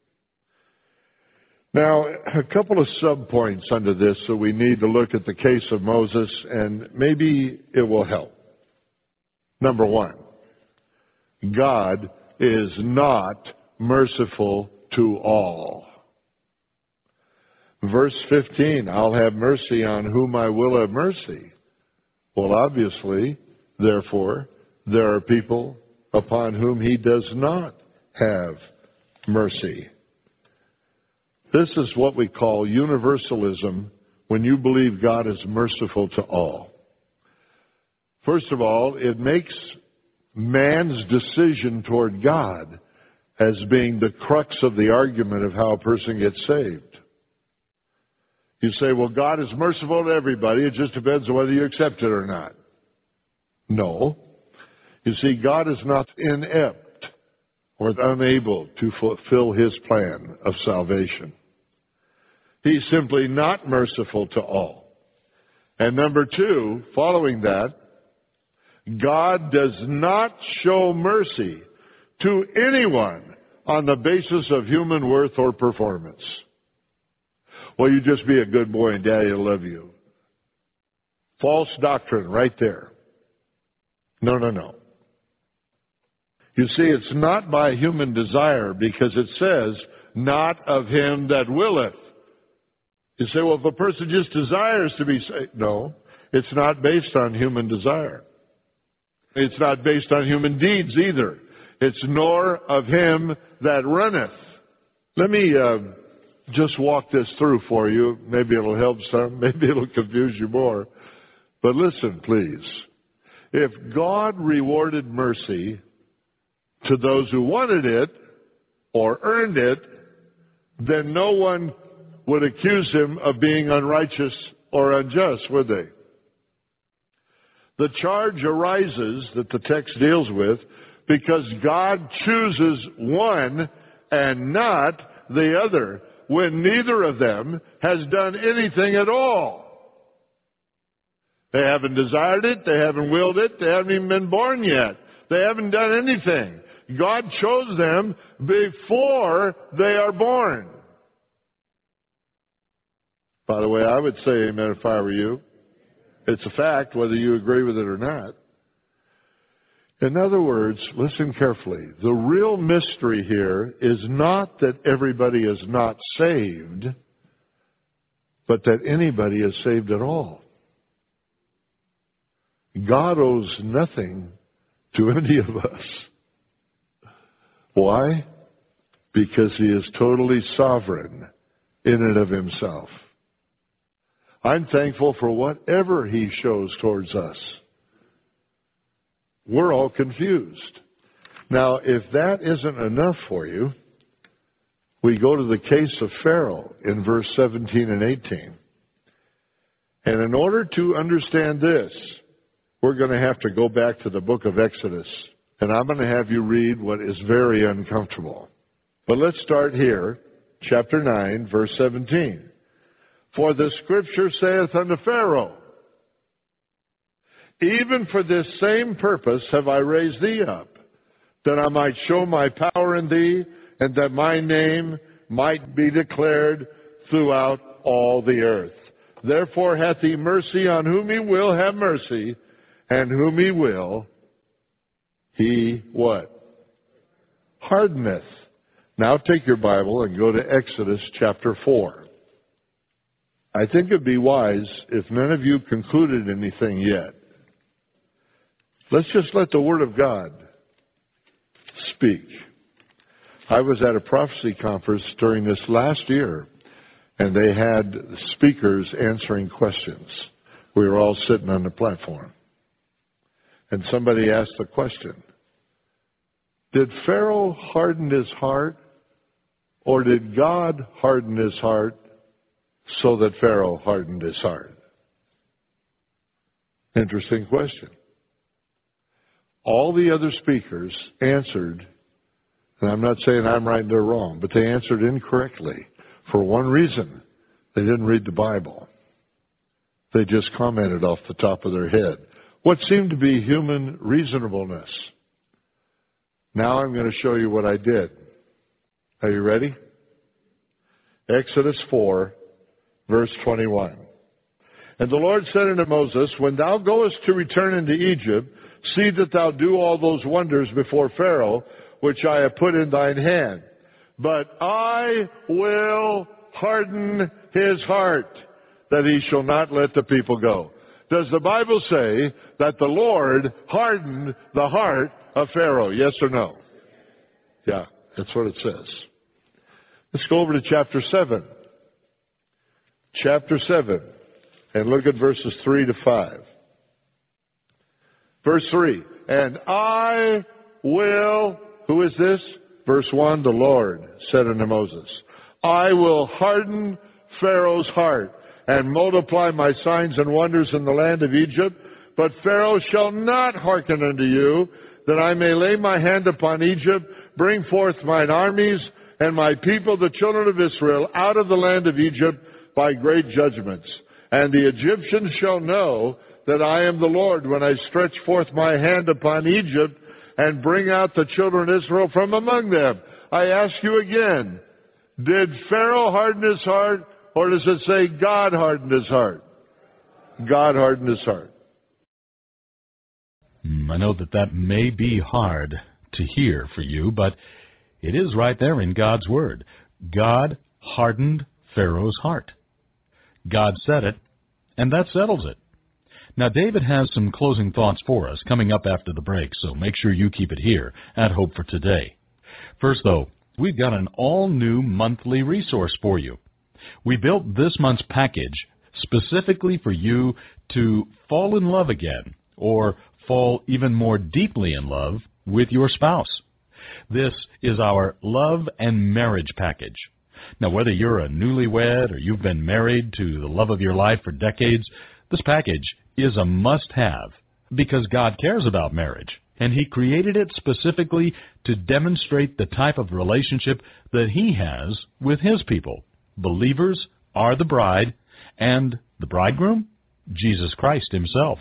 Now, a couple of sub-points under this, so we need to look at the case of Moses, and maybe it will help. Number one, God is not merciful to all. Verse fifteen, I'll have mercy on whom I will have mercy. Well, obviously, therefore, there are people upon whom he does not have mercy. This is what we call universalism, when you believe God is merciful to all. First of all, it makes man's decision toward God as being the crux of the argument of how a person gets saved. You say, well, God is merciful to everybody. It just depends on whether you accept it or not. No. You see, God is not inept or unable to fulfill his plan of salvation. He's simply not merciful to all. And number two, following that, God does not show mercy to anyone on the basis of human worth or performance. Well, you just be a good boy and Daddy will love you. False doctrine right there. No, no, no. You see, it's not by human desire, because it says, not of him that willeth. You say, well, if a person just desires to be saved. No, it's not based on human desire. It's not based on human deeds either. It's nor of him that runneth. Let me uh, just walk this through for you. Maybe it'll help some. Maybe it'll confuse you more. But listen, please. If God rewarded mercy to those who wanted it or earned it, then no one would accuse him of being unrighteous or unjust, would they? The charge arises that the text deals with because God chooses one and not the other, when neither of them has done anything at all. They haven't desired it, they haven't willed it, they haven't even been born yet. They haven't done anything. God chose them before they are born. By the way, I would say amen if I were you. It's a fact, whether you agree with it or not. In other words, listen carefully. The real mystery here is not that everybody is not saved, but that anybody is saved at all. God owes nothing to any of us. Why? Because he is totally sovereign in and of himself. I'm thankful for whatever he shows towards us. We're all confused. Now, if that isn't enough for you, we go to the case of Pharaoh in verse seventeen and eighteen. And in order to understand this, we're going to have to go back to the book of Exodus. And I'm going to have you read what is very uncomfortable. But let's start here, chapter nine, verse seventeen. For the scripture saith unto Pharaoh, even for this same purpose have I raised thee up, that I might show my power in thee, and that my name might be declared throughout all the earth. Therefore hath he mercy on whom he will have mercy, and whom he will, he what? Hardeneth. Now take your Bible and go to Exodus chapter four. I think it'd be wise if none of you concluded anything yet. Let's just let the Word of God speak. I was at a prophecy conference during this last year, and they had speakers answering questions. We were all sitting on the platform. And somebody asked the question, did Pharaoh harden his heart, or did God harden his heart so that Pharaoh hardened his heart? Interesting question. All the other speakers answered, and I'm not saying I'm right and they're wrong, but they answered incorrectly for one reason. They didn't read the Bible. They just commented off the top of their head. What seemed to be human reasonableness. Now I'm going to show you what I did. Are you ready? Exodus four, verse twenty-one. And the Lord said unto Moses, when thou goest to return into Egypt, see that thou do all those wonders before Pharaoh, which I have put in thine hand. But I will harden his heart, that he shall not let the people go. Does the Bible say that the Lord hardened the heart of Pharaoh? Yes or no? Yeah, that's what it says. Let's go over to chapter seven. Chapter seven. And look at verses three to five. Verse three. And I will, who is this? Verse one, the Lord said unto Moses, I will harden Pharaoh's heart and multiply my signs and wonders in the land of Egypt, but Pharaoh shall not hearken unto you, that I may lay my hand upon Egypt, bring forth mine armies and my people, the children of Israel, out of the land of Egypt by great judgments. And the Egyptians shall know that I am the Lord when I stretch forth my hand upon Egypt and bring out the children of Israel from among them. I ask you again, did Pharaoh harden his heart, or does it say God hardened his heart? God hardened his heart. I know that that may be hard to hear for you, but it is right there in God's Word. God hardened Pharaoh's heart. God said it, and that settles it. Now, David has some closing thoughts for us coming up after the break, so make sure you keep it here at Hope for Today. First, though, we've got an all-new monthly resource for you. We built this month's package specifically for you to fall in love again, or fall even more deeply in love with your spouse. This is our Love and Marriage package. Now, whether you're a newlywed or you've been married to the love of your life for decades, this package is a must-have because God cares about marriage, and He created it specifically to demonstrate the type of relationship that He has with His people. Believers are the bride, and the bridegroom, Jesus Christ Himself.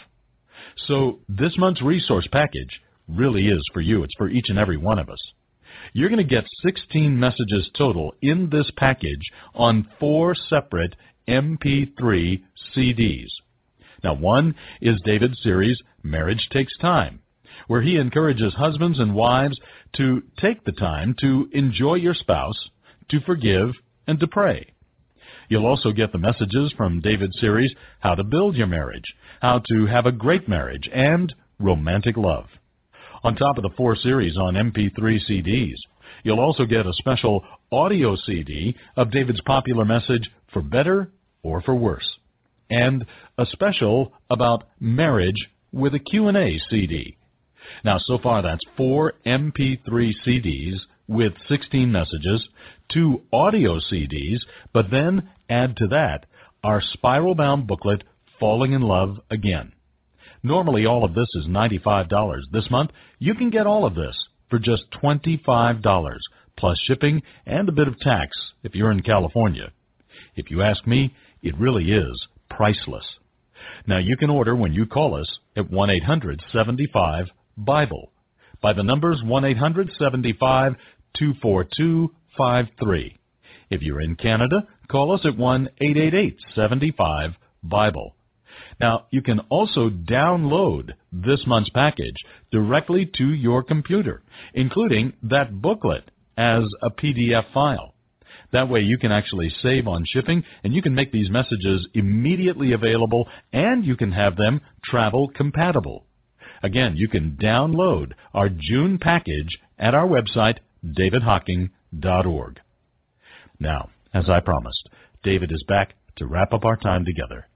So this month's resource package really is for you. It's for each and every one of us. You're going to get sixteen messages total in this package on four separate M P three C Ds. Now, one is David's series, Marriage Takes Time, where he encourages husbands and wives to take the time to enjoy your spouse, to forgive, and to pray. You'll also get the messages from David's series, How to Build Your Marriage, How to Have a Great Marriage, and Romantic Love. On top of the four series on M P three C Ds, you'll also get a special audio C D of David's popular message, For Better or For Worse, and a special about marriage with a Q and A C D. Now, so far that's four M P three C Ds with sixteen messages, two audio C Ds, but then add to that our spiral-bound booklet, Falling in Love Again. Normally, all of this is ninety-five dollars. This month, you can get all of this for just twenty-five dollars, plus shipping and a bit of tax if you're in California. If you ask me, it really is priceless. Now, you can order when you call us at one eight hundred seven five Bible by the numbers one eight hundred seven five two four two five three. If you're in Canada, call us at one eight eight eight seven five Bible. Now, you can also download this month's package directly to your computer, including that booklet as a P D F file. That way you can actually save on shipping, and you can make these messages immediately available, and you can have them travel compatible. Again, you can download our June package at our website, david hocking dot org. Now, as I promised, David is back to wrap up our time together.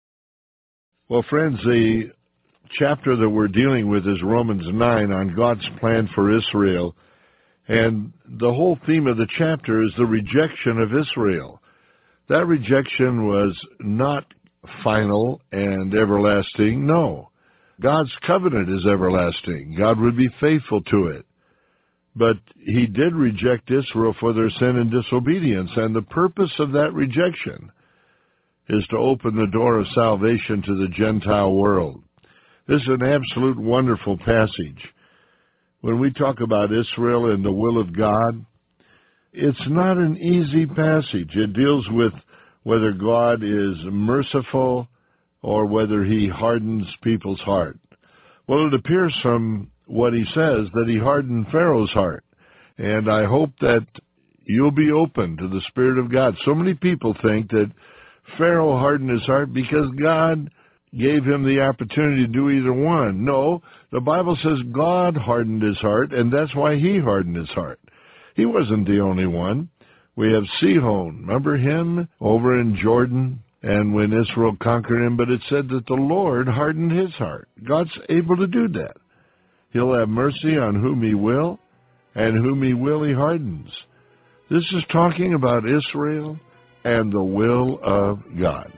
Well, friends, the chapter that we're dealing with is Romans nine on God's plan for Israel. And the whole theme of the chapter is the rejection of Israel. That rejection was not final and everlasting. No. God's covenant is everlasting. God would be faithful to it. But He did reject Israel for their sin and disobedience. And the purpose of that rejection is to open the door of salvation to the Gentile world. This is an absolute wonderful passage. When we talk about Israel and the will of God, it's not an easy passage. It deals with whether God is merciful or whether He hardens people's heart. Well, it appears from what He says that He hardened Pharaoh's heart. And I hope that you'll be open to the Spirit of God. So many people think that Pharaoh hardened his heart because God gave him the opportunity to do either one. No, the Bible says God hardened his heart, and that's why he hardened his heart. He wasn't the only one. We have Sihon, remember him, over in Jordan, and when Israel conquered him, but it said that the Lord hardened his heart. God's able to do that. He'll have mercy on whom He will, and whom He will He hardens. This is talking about Israel and the will of God.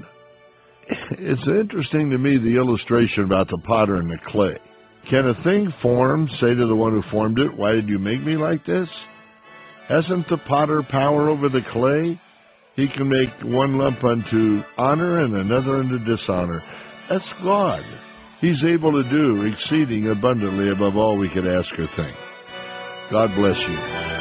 It's interesting to me, the illustration about the potter and the clay. Can a thing formed say to the one who formed it, why did you make me like this? Hasn't the potter power over the clay? He can make one lump unto honor and another unto dishonor. That's God. He's able to do exceeding abundantly above all we could ask or think. God bless you.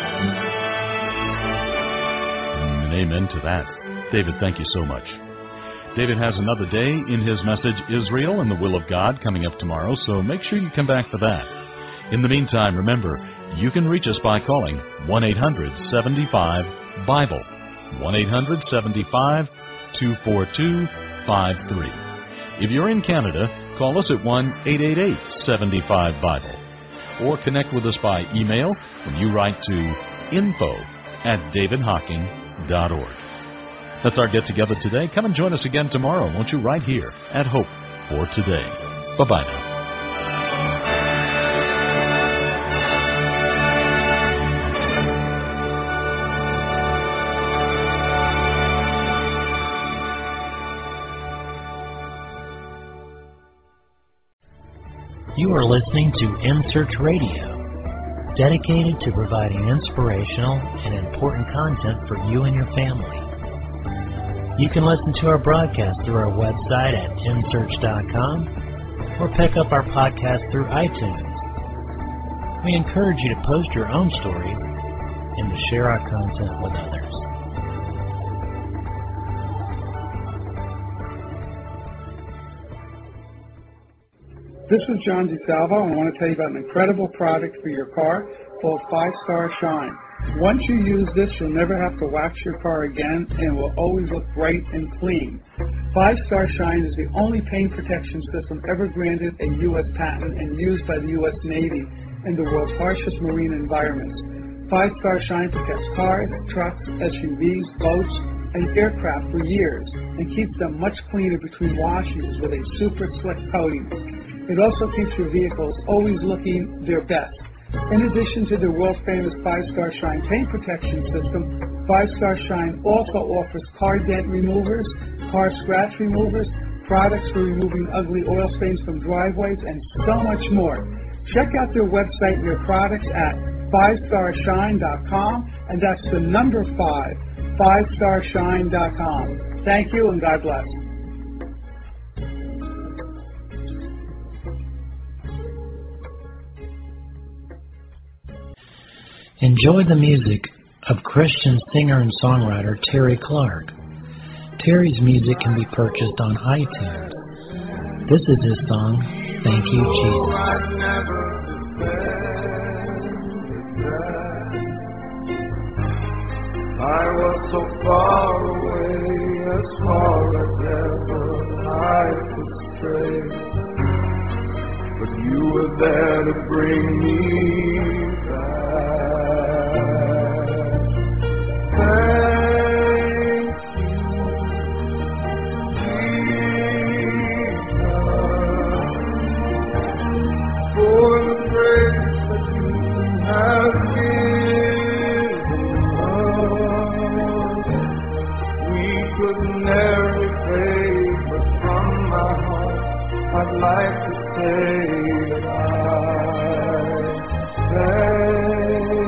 And amen to that. David, thank you so much. David has another day in his message, Israel and the Will of God, coming up tomorrow, so make sure you come back for that. In the meantime, remember, you can reach us by calling one eight hundred seventy-five Bible, one eight hundred seventy-five two four two five three. If you're in Canada, call us at one eight eight eight seventy-five Bible, or connect with us by email when you write to info at david hocking dot org. That's our get-together today. Come and join us again tomorrow, won't you, right here at Hope for Today. Bye-bye now. You are listening to InSearch Radio, dedicated to providing inspirational and important content for you and your family. You can listen to our broadcast through our website at in search dot com or pick up our podcast through iTunes. We encourage you to post your own stories and to share our content with others. This is John DeSalvo, and I want to tell you about an incredible product for your car called Five Star Shine. Once you use this, you'll never have to wax your car again, and it will always look bright and clean. Five Star Shine is the only paint protection system ever granted a U S patent and used by the U S Navy in the world's harshest marine environments. Five Star Shine protects cars, trucks, S U Vs, boats, and aircraft for years and keeps them much cleaner between washes with a super slick coating. It also keeps your vehicles always looking their best. In addition to the world-famous Five Star Shine paint protection system, Five Star Shine also offers car dent removers, car scratch removers, products for removing ugly oil stains from driveways, and so much more. Check out their website and their products at five star shine dot com, and that's the number five, five star shine dot com. Thank you, and God bless. Enjoy the music of Christian singer and songwriter Terry Clark. Terry's music can be purchased on iTunes. This is his song, Thank You, Jesus. I was so far away, as far as ever I could stray, but you were there to bring me back. Thank you, Jesus, for the grace that you have given us. We could never repay, but from my heart I'd like to say that I thank you.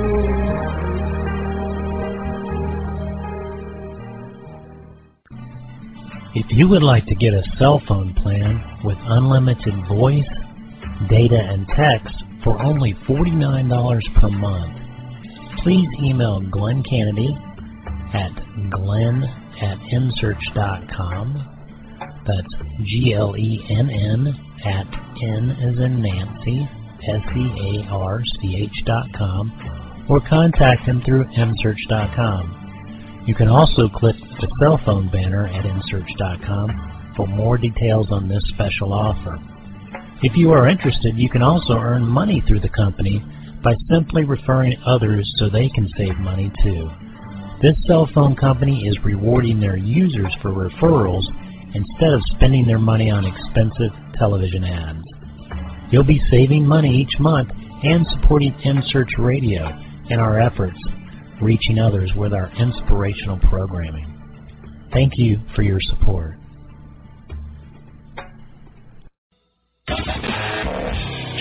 If you would like to get a cell phone plan with unlimited voice, data, and text for only forty-nine dollars per month, please email Glenn Kennedy at glenn at in search dot com. That's G L E N N at N as in Nancy, S E A R C H dot com, or contact him through in search dot com. You can also click the cell phone banner at in search dot com for more details on this special offer. If you are interested, you can also earn money through the company by simply referring others so they can save money too. This cell phone company is rewarding their users for referrals instead of spending their money on expensive television ads. You'll be saving money each month and supporting InSearch Radio in our efforts, reaching others with our inspirational programming. Thank you for your support.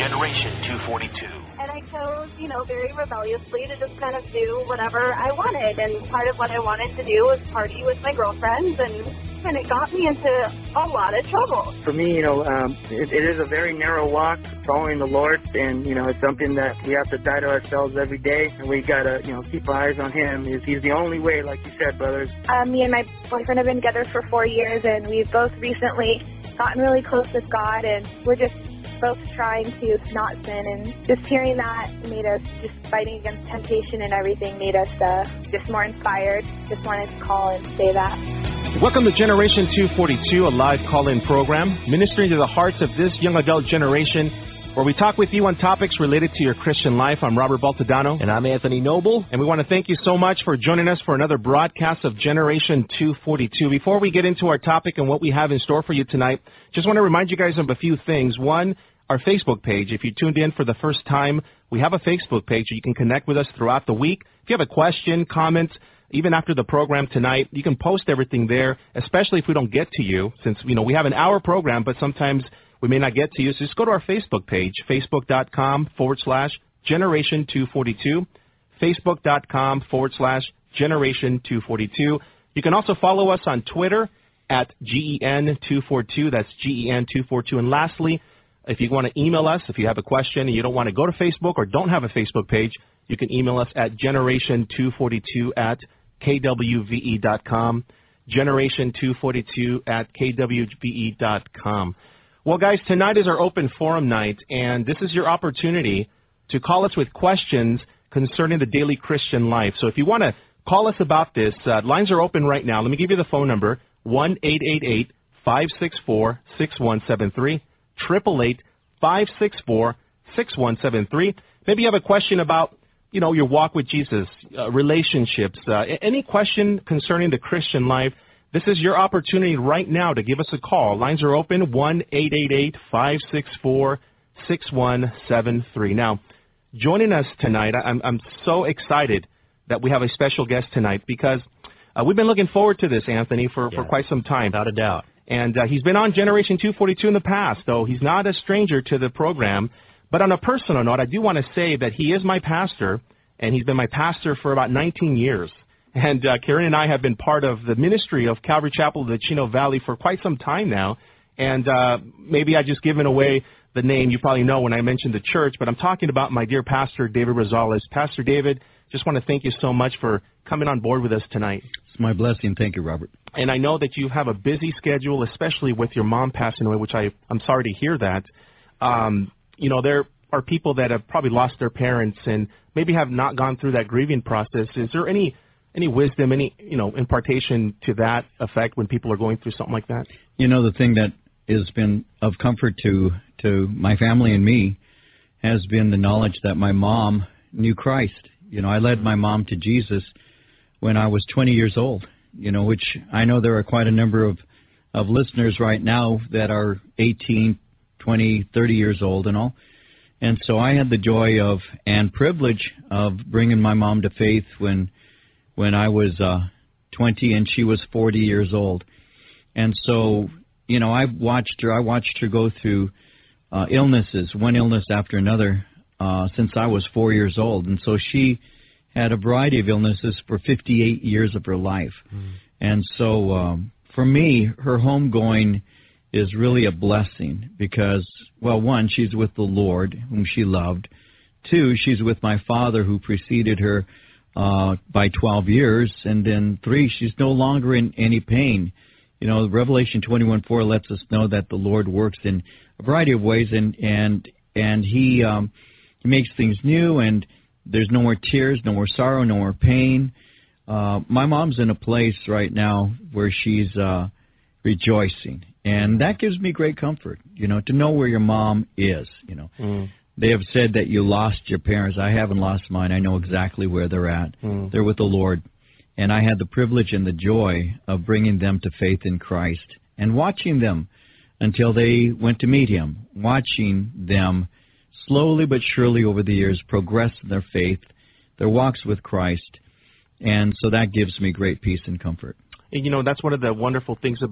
Generation two forty-two. And I chose, you know, very rebelliously to just kind of do whatever I wanted. And part of what I wanted to do was party with my girlfriends, and and it got me into a lot of trouble. For me, you know, um, it, it is a very narrow walk, following the Lord, and, you know, it's something that we have to die to ourselves every day, and we got to, you know, keep our eyes on Him. He's, he's the only way, like you said, brothers. Um, me and my boyfriend have been together for four years, and we've both recently gotten really close with God, and we're just both trying to not sin, and just hearing that made us, just fighting against temptation and everything, made us uh, just more inspired. Just wanted to call and say that. Welcome to Generation two forty-two, a live call-in program ministering to the hearts of this young adult generation, where we talk with you on topics related to your Christian life. I'm Robert Baltadano. And I'm Anthony Noble. And we want to thank you so much for joining us for another broadcast of Generation two forty-two. Before we get into our topic and what we have in store for you tonight, just want to remind you guys of a few things. One, our Facebook page. If you tuned in for the first time, we have a Facebook page so you can connect with us throughout the week. If you have a question, comment, even after the program tonight, you can post everything there, especially if we don't get to you, since, you know, we have an hour program, but sometimes we may not get to you. So just go to our Facebook page, facebook.com forward slash Generation 242, facebook.com forward slash Generation 242. You can also follow us on Twitter at G E N two forty-two. That's G E N two forty-two. And lastly, if you want to email us, if you have a question and you don't want to go to Facebook or don't have a Facebook page, you can email us at generation two forty-two at k w v e dot com, generation two forty-two at k w v e dot com. Well, guys, tonight is our open forum night, and this is your opportunity to call us with questions concerning the daily Christian life. So if you want to call us about this, uh, lines are open right now. Let me give you the phone number, one eight eight eight, five six four, six one seven three, eight eight eight, five six four, six one seven three. Maybe you have a question about, you know, your walk with Jesus, uh, relationships, uh, any question concerning the Christian life. This is your opportunity right now to give us a call. Lines are open, one eight eight eight, five six four, six one seven three. Now, joining us tonight, I'm, I'm so excited that we have a special guest tonight because uh, we've been looking forward to this, Anthony, for, yeah, for quite some time. Without a doubt. And uh, he's been on Generation two forty-two in the past, though he's not a stranger to the program. But on a personal note, I do want to say that he is my pastor, and he's been my pastor for about nineteen years. And uh, Karen and I have been part of the ministry of Calvary Chapel of the Chino Valley for quite some time now. And uh, maybe I've just given away the name. You probably know when I mentioned the church, but I'm talking about my dear pastor, David Rosales. Pastor David, just want to thank you so much for coming on board with us tonight. It's my blessing. Thank you, Robert. And I know that you have a busy schedule, especially with your mom passing away, which I, I'm sorry to hear that. Um, you know, there are people that have probably lost their parents and maybe have not gone through that grieving process. Is there any any wisdom, any, you know, impartation to that effect when people are going through something like that? You know, the thing that has been of comfort to, to my family and me has been the knowledge that my mom knew Christ. You know, I led my mom to Jesus when I was twenty years old, you know, which I know there are quite a number of, of listeners right now that are eighteen, twenty, thirty years old and all. And so I had the joy of and privilege of bringing my mom to faith when when I was uh, twenty and she was forty years old. And so, you know, I watched her. I watched her go through uh, illnesses, one illness after another, uh, since I was four years old. And so she had a variety of illnesses for fifty-eight years of her life. Mm. And so um, for me, her homegoing is really a blessing because, well, one, she's with the Lord, whom she loved. Two, she's with my father, who preceded her uh, by twelve years. And then three, she's no longer in any pain. You know, Revelation twenty-one four lets us know that the Lord works in a variety of ways, and and and He um, He makes things new, and there's no more tears, no more sorrow, no more pain. Uh, my mom's in a place right now where she's uh, rejoicing, and that gives me great comfort, you know, to know where your mom is, you know. Mm. They have said that you lost your parents. I haven't lost mine. I know exactly where they're at. Mm. They're with the Lord. And I had the privilege and the joy of bringing them to faith in Christ and watching them until they went to meet Him, watching them slowly but surely over the years progress in their faith, their walks with Christ. And so that gives me great peace and comfort. And, you know, that's one of the wonderful things about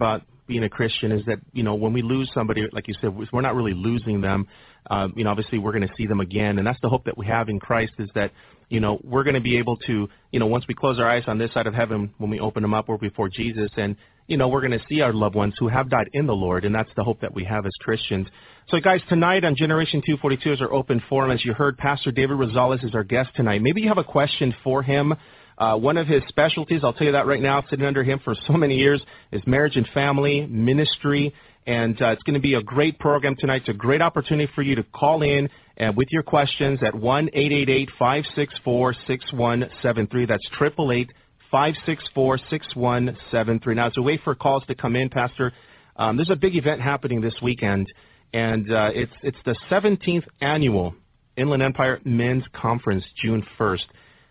being a Christian is that, you know, when we lose somebody, like you said, we're not really losing them. Um, you know, obviously we're going to see them again, and that's the hope that we have in Christ is that, you know, we're going to be able to, you know, once we close our eyes on this side of heaven, when we open them up, we're before Jesus, and, you know, we're going to see our loved ones who have died in the Lord, and that's the hope that we have as Christians. So, guys, tonight on Generation two forty-two is our open forum. As you heard, Pastor David Rosales is our guest tonight. Maybe you have a question for him. Uh, one of his specialties, I'll tell you that right now, sitting under him for so many years, is marriage and family, ministry, and uh, it's going to be a great program tonight. It's a great opportunity for you to call in uh, with your questions at one eight eight eight, five six four, six one seven three. That's eight eight eight, five six four, six one seven three. Now, as we wait for calls to come in, Pastor, um, there's a big event happening this weekend, and uh, it's it's the seventeenth Annual Inland Empire Men's Conference, June first.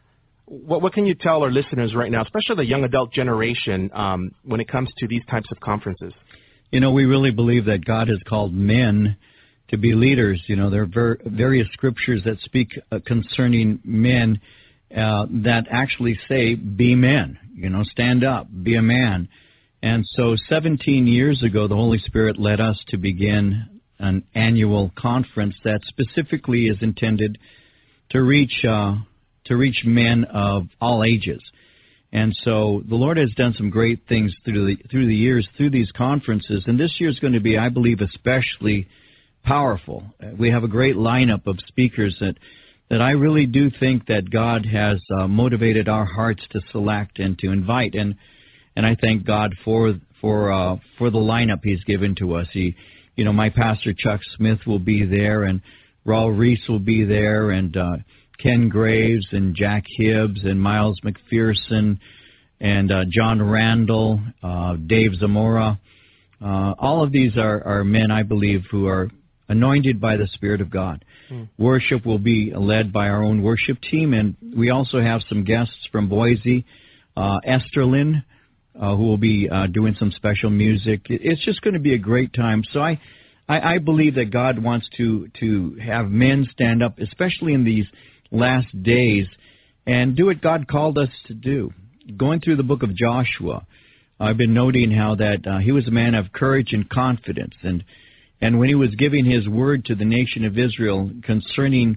What, what can you tell our listeners right now, especially the young adult generation, um, when it comes to these types of conferences? You know, we really believe that God has called men to be leaders. You know, there are ver- various scriptures that speak uh, concerning men uh, that actually say, be men, you know, stand up, be a man. And so seventeen years ago, the Holy Spirit led us to begin an annual conference that specifically is intended to reach uh, to reach men of all ages. And so the Lord has done some great things through the through the years, through these conferences. And this year is going to be, I believe, especially powerful. We have a great lineup of speakers that, that I really do think that God has uh, motivated our hearts to select and to invite. And and I thank God for for uh, for the lineup He's given to us. He, you know, my pastor Chuck Smith will be there, and Raul Reese will be there, and uh, Ken Graves and Jack Hibbs and Miles McPherson and uh, John Randall, uh, Dave Zamora. Uh, all of these are, are men, I believe, who are anointed by the Spirit of God. Mm. Worship will be led by our own worship team, and we also have some guests from Boise, uh, Esterlin, uh, who will be uh, doing some special music. It's just going to be a great time. So I, I, I believe that God wants to, to have men stand up, especially in these last days, and do what God called us to do. Going through the book of Joshua, I've been noting how that uh, he was a man of courage and confidence, and and when he was giving his word to the nation of Israel concerning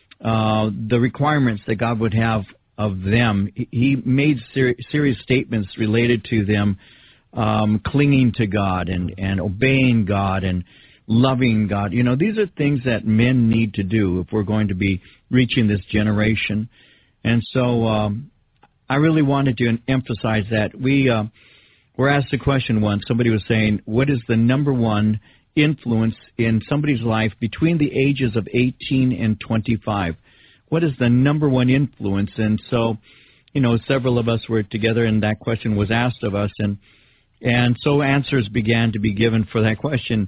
uh, the requirements that God would have of them, he made ser- serious statements related to them um, clinging to God and, and obeying God and loving God. You know, these are things that men need to do if we're going to be reaching this generation. And so um, I really wanted to emphasize that. We uh, were asked a question once. Somebody was saying, what is the number one influence in somebody's life between the ages of eighteen and twenty-five? What is the number one influence? And so, you know, several of us were together, and that question was asked of us. And, and so answers began to be given for that question.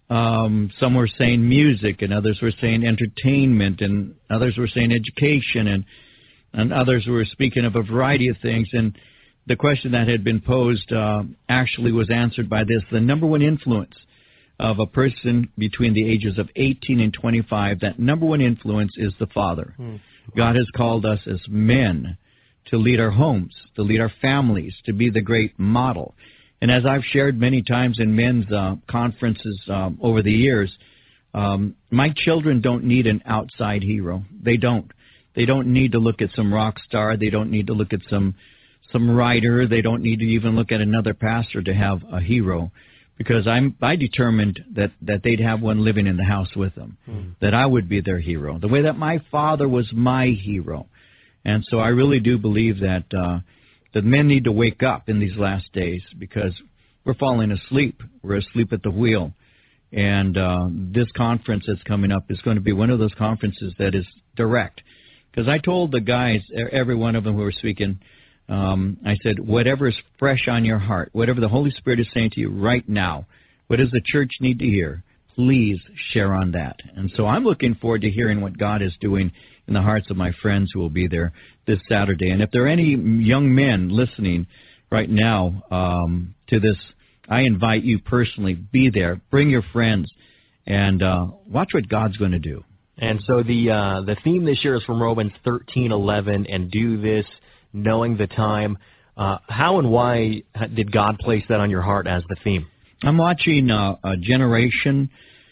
Um, some were saying music, and others were saying entertainment, and others were saying education, and and others were speaking of a variety of things. And the question that had been posed uh, actually was answered by this: the number one influence of a person between the ages of eighteen and twenty-five, that number one influence is the father. Hmm. God has called us as men to lead our homes, to lead our families, to be the great model. And as I've shared many times in men's uh, conferences um, over the years, um, my children don't need an outside hero. They don't. They don't need to look at some rock star. They don't need to look at some some writer. They don't need to even look at another pastor to have a hero, because I'm I determined that, that they'd have one living in the house with them, hmm. that I would be their hero, the way that my father was my hero. And so I really do believe that uh, that men need to wake up in these last days, because we're falling asleep. We're asleep at the wheel. And uh, this conference that's coming up is going to be one of those conferences that is direct. Because I told the guys, every one of them who were speaking, um, I said, whatever is fresh on your heart, whatever the Holy Spirit is saying to you right now, what does the church need to hear? Please share on that. And so I'm looking forward to hearing what God is doing in the hearts of my friends who will be there this Saturday. And if there are any young men listening right now um, to this, I invite you personally, be there, bring your friends, and uh, watch what God's going to do. And so the uh, the theme this year is from Romans thirteen eleven, and do this knowing the time. Uh, how and why did God place that on your heart as the theme? I'm watching uh, a generation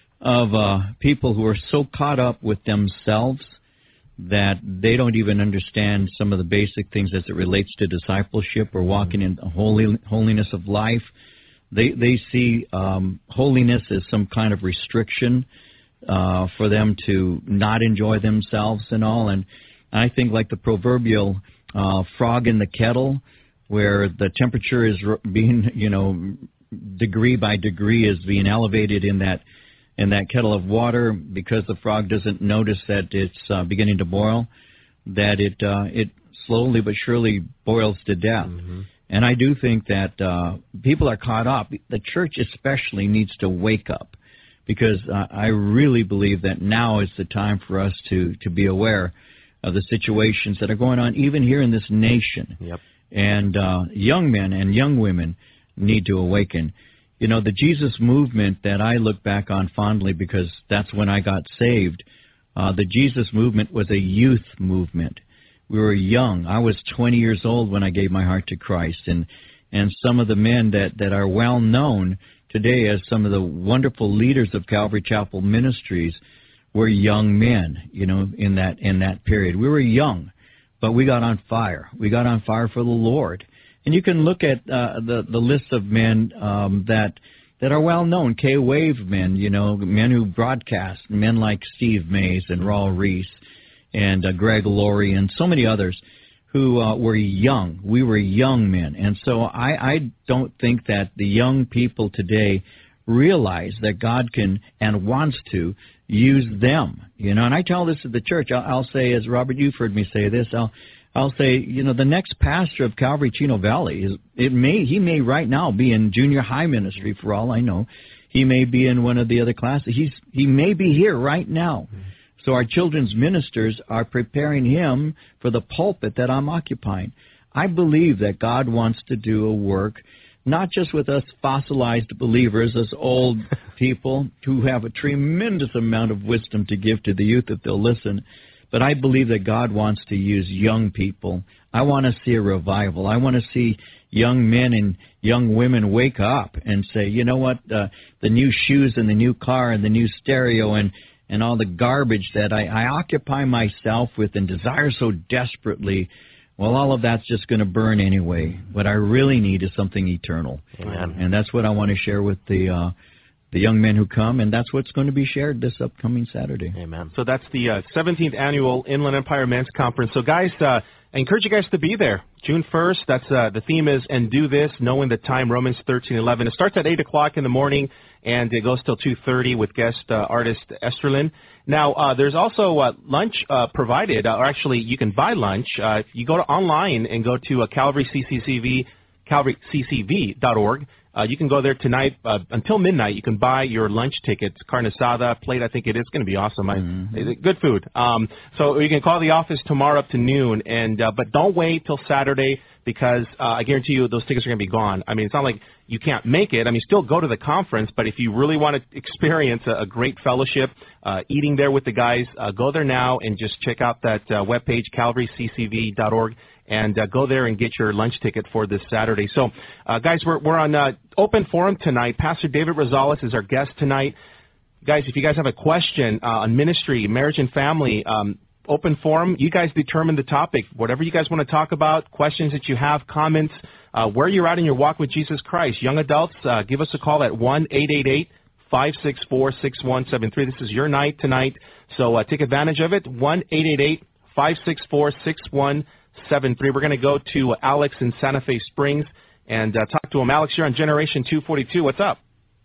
of uh, people who are so caught up with themselves that they don't even understand some of the basic things as it relates to discipleship or walking in holy, holiness of life. They they see um, holiness as some kind of restriction uh, for them to not enjoy themselves and all. And I think like the proverbial uh, frog in the kettle, where the temperature is being, you know, degree by degree is being elevated in that in that kettle of water, because the frog doesn't notice that it's uh, beginning to boil, that it uh, it slowly but surely boils to death. Mm-hmm. And I do think that uh, people are caught up. The church especially needs to wake up, because uh, I really believe that now is the time for us to, to be aware of the situations that are going on even here in this nation. Yep. And uh, young men and young women need to awaken. You know, the Jesus movement that I look back on fondly, because that's when I got saved, uh, the Jesus movement was a youth movement. We were young. I was twenty years old when I gave my heart to Christ. And, and some of the men that, that are well known today as some of the wonderful leaders of Calvary Chapel Ministries were young men, you know, in that in that period. We were young, but we got on fire. We got on fire for the Lord. And you can look at uh, the the list of men um, that that are well known, K-Wave men, you know, men who broadcast, men like Steve Mays and Raul Reese and uh, Greg Laurie and so many others who uh, were young. We were young men. And so I, I don't think that the young people today realize that God can and wants to use them. You know, and I tell this to the church. I'll, I'll say, as Robert, you've heard me say this, I'll I'll say, you know, the next pastor of Calvary Chino Valley, is it may he may right now be in junior high ministry for all I know. He may be in one of the other classes. He's he may be here right now. Mm-hmm. So our children's ministers are preparing him for the pulpit that I'm occupying. I believe that God wants to do a work, not just with us fossilized believers, us old people who have a tremendous amount of wisdom to give to the youth if they'll listen, but I believe that God wants to use young people. I want to see a revival. I want to see young men and young women wake up and say, you know what, uh, the new shoes and the new car and the new stereo and and all the garbage that I, I occupy myself with and desire so desperately, well, all of that's just going to burn anyway. What I really need is something eternal. Amen. And that's what I want to share with the uh, the young men who come, and that's what's going to be shared this upcoming Saturday. Amen. So that's the uh, seventeenth Annual Inland Empire Men's Conference. So, guys, uh, I encourage you guys to be there. June first, that's uh, the theme is, and do this, knowing the time, Romans thirteen eleven. It starts at eight o'clock in the morning, and it goes till two thirty with guest uh, artist Esterlin. Now, uh, there's also uh, lunch uh, provided, uh, or actually you can buy lunch. Uh, if you go to online and go to uh, Calvary C C C V, calvary c c v dot org, uh, you can go there tonight uh, until midnight. You can buy your lunch tickets, carne asada, plate. I think it is going to be awesome. I, mm-hmm. Good food. Um, so you can call the office tomorrow up to noon, and uh, but don't wait till Saturday, because uh, I guarantee you those tickets are going to be gone. I mean, it's not like you can't make it. I mean, still go to the conference, but if you really want to experience a, a great fellowship, uh, eating there with the guys, uh, go there now and just check out that uh, webpage, calvary c c v dot org, and uh, go there and get your lunch ticket for this Saturday. So, uh, guys, we're, we're on uh, open forum tonight. Pastor David Rosales is our guest tonight. Guys, if you guys have a question uh, on ministry, marriage and family, um, open forum, you guys determine the topic. Whatever you guys want to talk about, questions that you have, comments, uh, where you're at in your walk with Jesus Christ. Young adults, uh, give us a call at one eight eight eight, five six four, six one seven three. This is your night tonight, so uh, take advantage of it. one eight eight eight, five six four, six one seven three. We're going to go to Alex in Santa Fe Springs and uh, talk to him. Alex, you're on Generation two forty-two. What's up?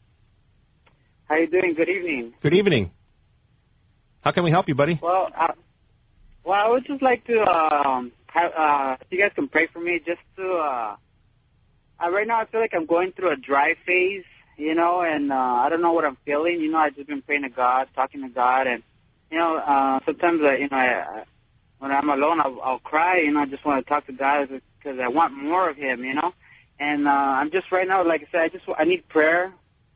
How you doing? Good evening. Good evening. How can we help you, buddy? Well, uh, well, I would just like to, um, have, uh, if you guys can pray for me, just to, uh, uh, right now I feel like I'm going through a dry phase, you know, and uh, I don't know what I'm feeling. You know, I've just been praying to God, talking to God, and, you know, uh, sometimes, I, you know, I, I, when I'm alone, I'll, I'll cry, you know, I just want to talk to God because I want more of Him, you know, and uh, I'm just right now, like I said, I just, I need prayer.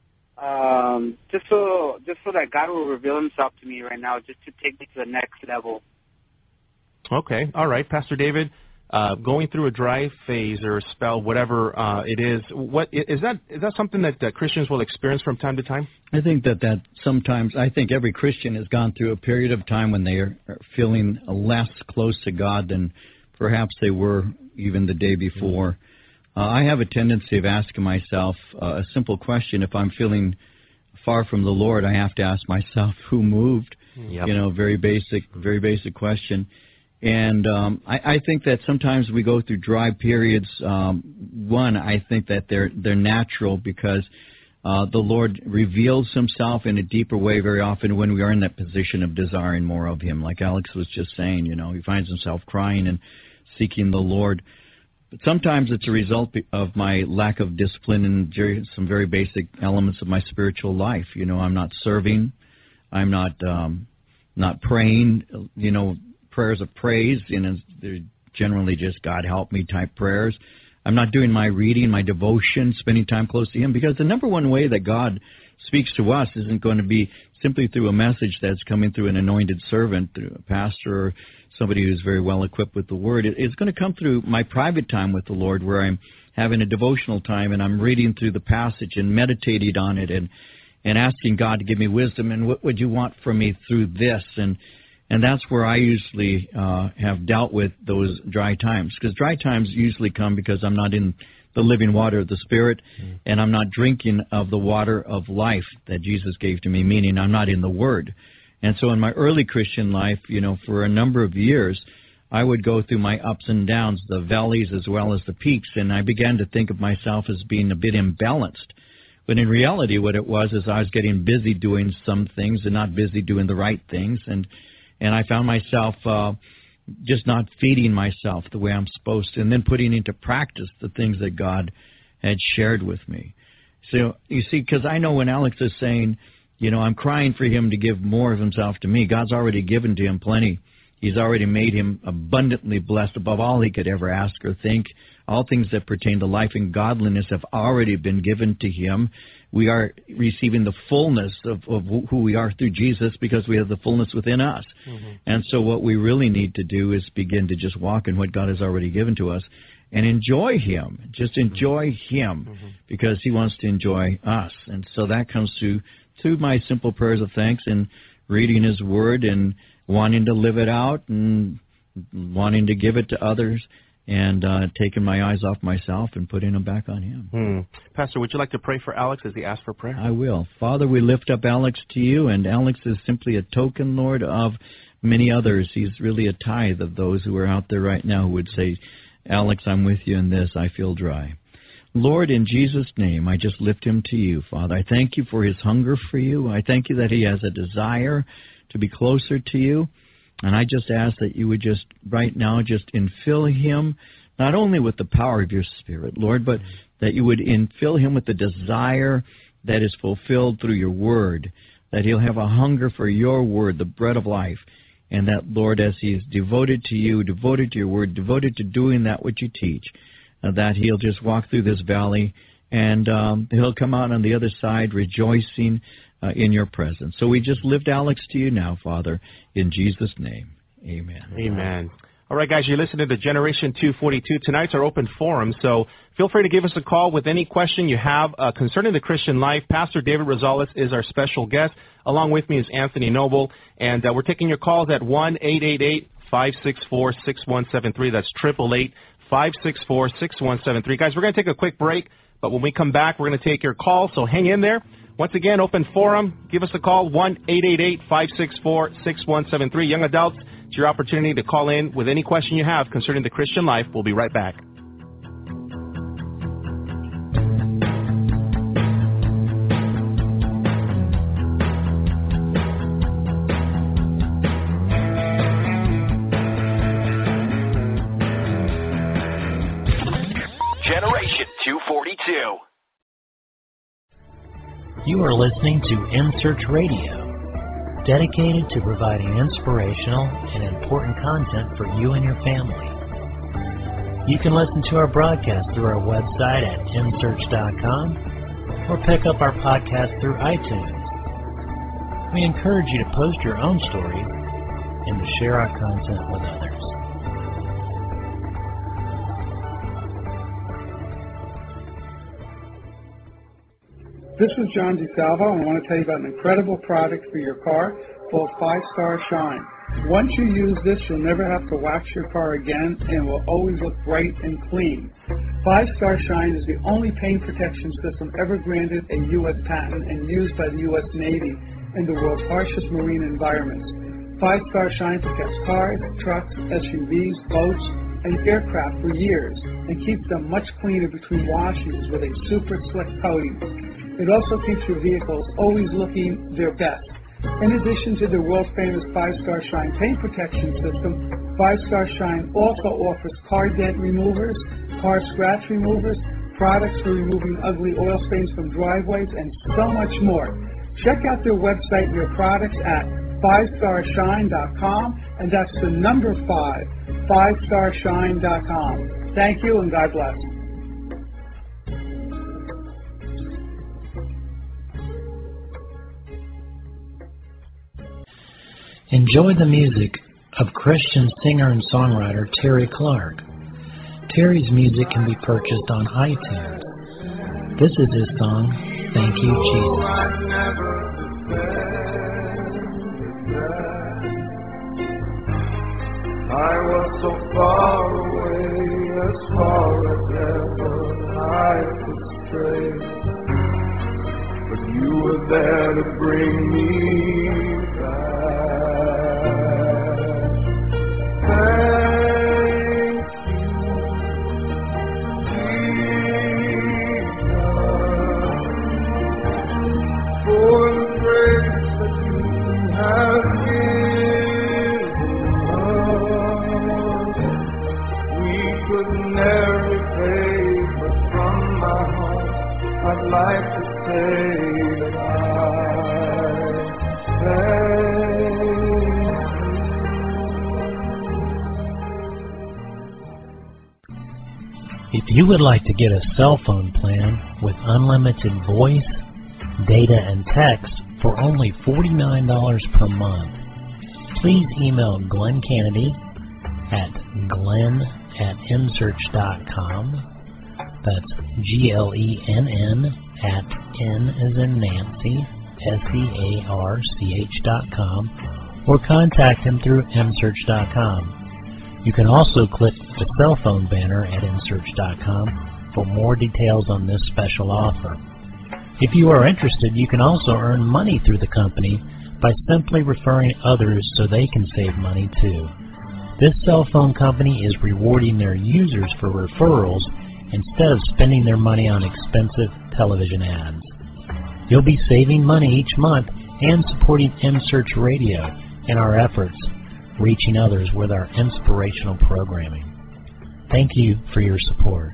Um, just so, just so that God will reveal Himself to me right now, just to take me to the next level. Okay, all right, Pastor David. uh, going through a dry phase or a spell, whatever uh, it is. What is that? Is that something that uh, Christians will experience from time to time? I think that that sometimes, I think every Christian has gone through a period of time when they are feeling less close to God than perhaps they were even the day before. Uh, I have a tendency of asking myself uh, a simple question. If I'm feeling far from the Lord, I have to ask myself, who moved? Yep. You know, very basic, very basic question. And um, I, I think that sometimes we go through dry periods. Um, one, I think that they're they're natural because uh, the Lord reveals Himself in a deeper way very often when we are in that position of desiring more of Him. Like Alex was just saying, you know, he finds himself crying and seeking the Lord. But sometimes it's a result of my lack of discipline and very, some very basic elements of my spiritual life. You know, I'm not serving. I'm not um, not praying, you know, prayers of praise. You know, they're generally just God help me type prayers. I'm not doing my reading, my devotion, spending time close to Him, because the number one way that God speaks to us isn't going to be simply through a message that's coming through an anointed servant, through a pastor or somebody who's very well equipped with the Word. It's going to come through my private time with the Lord, where I'm having a devotional time and I'm reading through the passage and meditating on it and and asking God to give me wisdom and what would you want from me through this. And and that's where I usually uh, have dealt with those dry times, because dry times usually come because I'm not in the living water of the Spirit, mm. and I'm not drinking of the water of life that Jesus gave to me, meaning I'm not in the Word. And so in my early Christian life, you know, for a number of years, I would go through my ups and downs, the valleys as well as the peaks, and I began to think of myself as being a bit imbalanced. But in reality, what it was is I was getting busy doing some things and not busy doing the right things, and and I found myself uh, just not feeding myself the way I'm supposed to, and then putting into practice the things that God had shared with me. So you see, because I know when Alex is saying, you know, I'm crying for Him to give more of Himself to me, God's already given to him plenty. He's already made him abundantly blessed above all he could ever ask or think. All things that pertain to life and godliness have already been given to him. We are receiving the fullness of, of who we are through Jesus because we have the fullness within us. Mm-hmm. And so what we really need to do is begin to just walk in what God has already given to us and enjoy Him. Just enjoy Him mm-hmm. because He wants to enjoy us. And so that comes through, through my simple prayers of thanks and reading His Word and wanting to live it out and wanting to give it to others and uh, taking my eyes off myself and putting them back on Him. Hmm. Pastor, would you like to pray for Alex as he asks for prayer? I will. Father, we lift up Alex to You, and Alex is simply a token, Lord, of many others. He's really a tithe of those who are out there right now who would say, Alex, I'm with you in this. I feel dry. Lord, in Jesus' name, I just lift him to You, Father. I thank You for his hunger for You. I thank You that he has a desire to be closer to You. And I just ask that You would just, right now, just infill him, not only with the power of Your Spirit, Lord, but that You would infill him with the desire that is fulfilled through Your Word, that he'll have a hunger for Your Word, the bread of life, and that, Lord, as he's devoted to You, devoted to Your Word, devoted to doing that which You teach, uh, that he'll just walk through this valley and um, he'll come out on the other side rejoicing Uh, in Your presence. So we just lift Alex to You now, Father, in Jesus' name. Amen. Amen. All right, guys, you're listening to Generation two forty-two. Tonight's our open forum, so feel free to give us a call with any question you have uh, concerning the Christian life. Pastor David Rosales is our special guest. Along with me is Anthony Noble, and uh, we're taking your calls at one eight eight eight, five six four, six one seven three. That's eight eight eight, five six four, six one seven three. Guys, we're going to take a quick break, but when we come back, we're going to take your call, so hang in there. Once again, open forum. Give us a call, one eight eight eight, five six four, six one seven three. Young adults, it's your opportunity to call in with any question you have concerning the Christian life. We'll be right back. Generation two forty-two. You are listening to In Search Radio, dedicated to providing inspirational and important content for you and your family. You can listen to our broadcast through our website at in search dot com or pick up our podcast through iTunes. We encourage you to post your own stories and to share our content with others. This is John DeSalvo, and I want to tell you about an incredible product for your car called Five Star Shine. Once you use this, you'll never have to wax your car again, and it will always look bright and clean. Five Star Shine is the only paint protection system ever granted a U S patent and used by the U S Navy in the world's harshest marine environments. Five Star Shine protects cars, trucks, S U Vs, boats, and aircraft for years and keeps them much cleaner between washings with a super slick coating. It also keeps your vehicles always looking their best. In addition to the world-famous Five Star Shine paint protection system, Five Star Shine also offers car dent removers, car scratch removers, products for removing ugly oil stains from driveways, and so much more. Check out their website and their products at five star shine dot com, and that's the number five, five star shine dot com. Thank you, and God bless. Enjoy the music of Christian singer and songwriter Terry Clark. Terry's music can be purchased on iTunes. This is his song, Thank You, Jesus. I was so far away, as far as ever I could stray, but you were there to bring me back. Thank you, Jesus, for the grace that you have given. Could never repay, but from my heart I'd like to say that I thank you. If you would like to get a cell phone plan with unlimited voice, data, and text for only forty-nine dollars per month, please email Glenn Kennedy at glenn at m search dot com. That's G L E N N at N as in Nancy, S E A R C H dot com, or contact him through m search dot com. You can also click the cell phone banner at m search dot com for more details on this special offer. If you are interested, you can also earn money through the company by simply referring others so they can save money too. This cell phone company is rewarding their users for referrals instead of spending their money on expensive television ads. You'll be saving money each month and supporting M-Search Radio and our efforts, reaching others with our inspirational programming. Thank you for your support.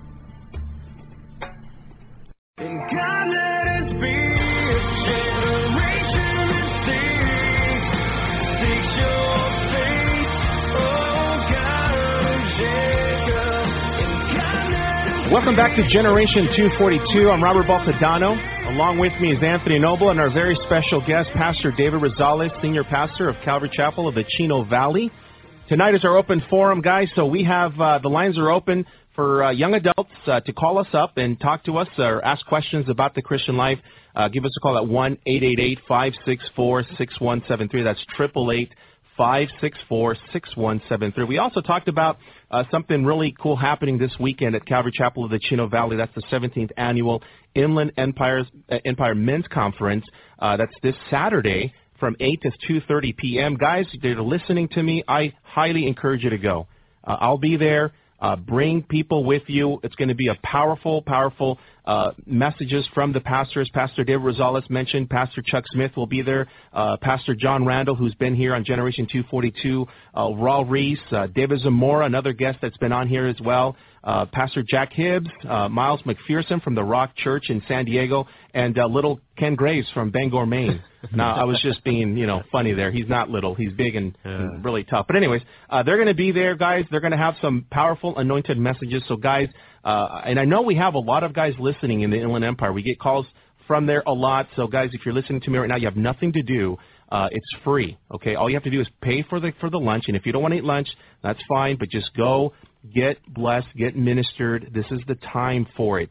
Welcome back to Generation two forty-two. I'm Robert Baltadano. Along with me is Anthony Noble and our very special guest, Pastor David Rosales, Senior Pastor of Calvary Chapel of the Chino Valley. Tonight is our open forum, guys, so we have, uh, the lines are open for uh, young adults uh, to call us up and talk to us or ask questions about the Christian life. Uh, give us a call at one eight eight eight, five six four, six one seven three. That's eight eight eight, five six four, six one seven three. We also talked about uh, something really cool happening this weekend at Calvary Chapel of the Chino Valley. That's the seventeenth Annual Inland Empires, uh, Empire Men's Conference. Uh, that's this Saturday from eight to two thirty p.m. Guys, if you're listening to me, I highly encourage you to go. Uh, I'll be there. Uh, bring people with you. It's going to be a powerful, powerful uh, messages from the pastors. Pastor David Rosales mentioned. Pastor Chuck Smith will be there. Uh, Pastor John Randall, who's been here on Generation two forty-two. Uh, Raul Reese, uh, David Zamora, another guest that's been on here as well. Uh, Pastor Jack Hibbs, uh, Miles McPherson from the Rock Church in San Diego, and uh, little Ken Graves from Bangor, Maine. Now, I was just being, you know, funny there. He's not little. He's big and, yeah. and really tough. But anyways, uh, they're going to be there, guys. They're going to have some powerful anointed messages. So, guys, uh, and I know we have a lot of guys listening in the Inland Empire. We get calls from there a lot. So, guys, if you're listening to me right now, you have nothing to do. Uh, it's free, okay? All you have to do is pay for the for the lunch. And if you don't want to eat lunch, that's fine. But just go, get blessed, get ministered. This is the time for it.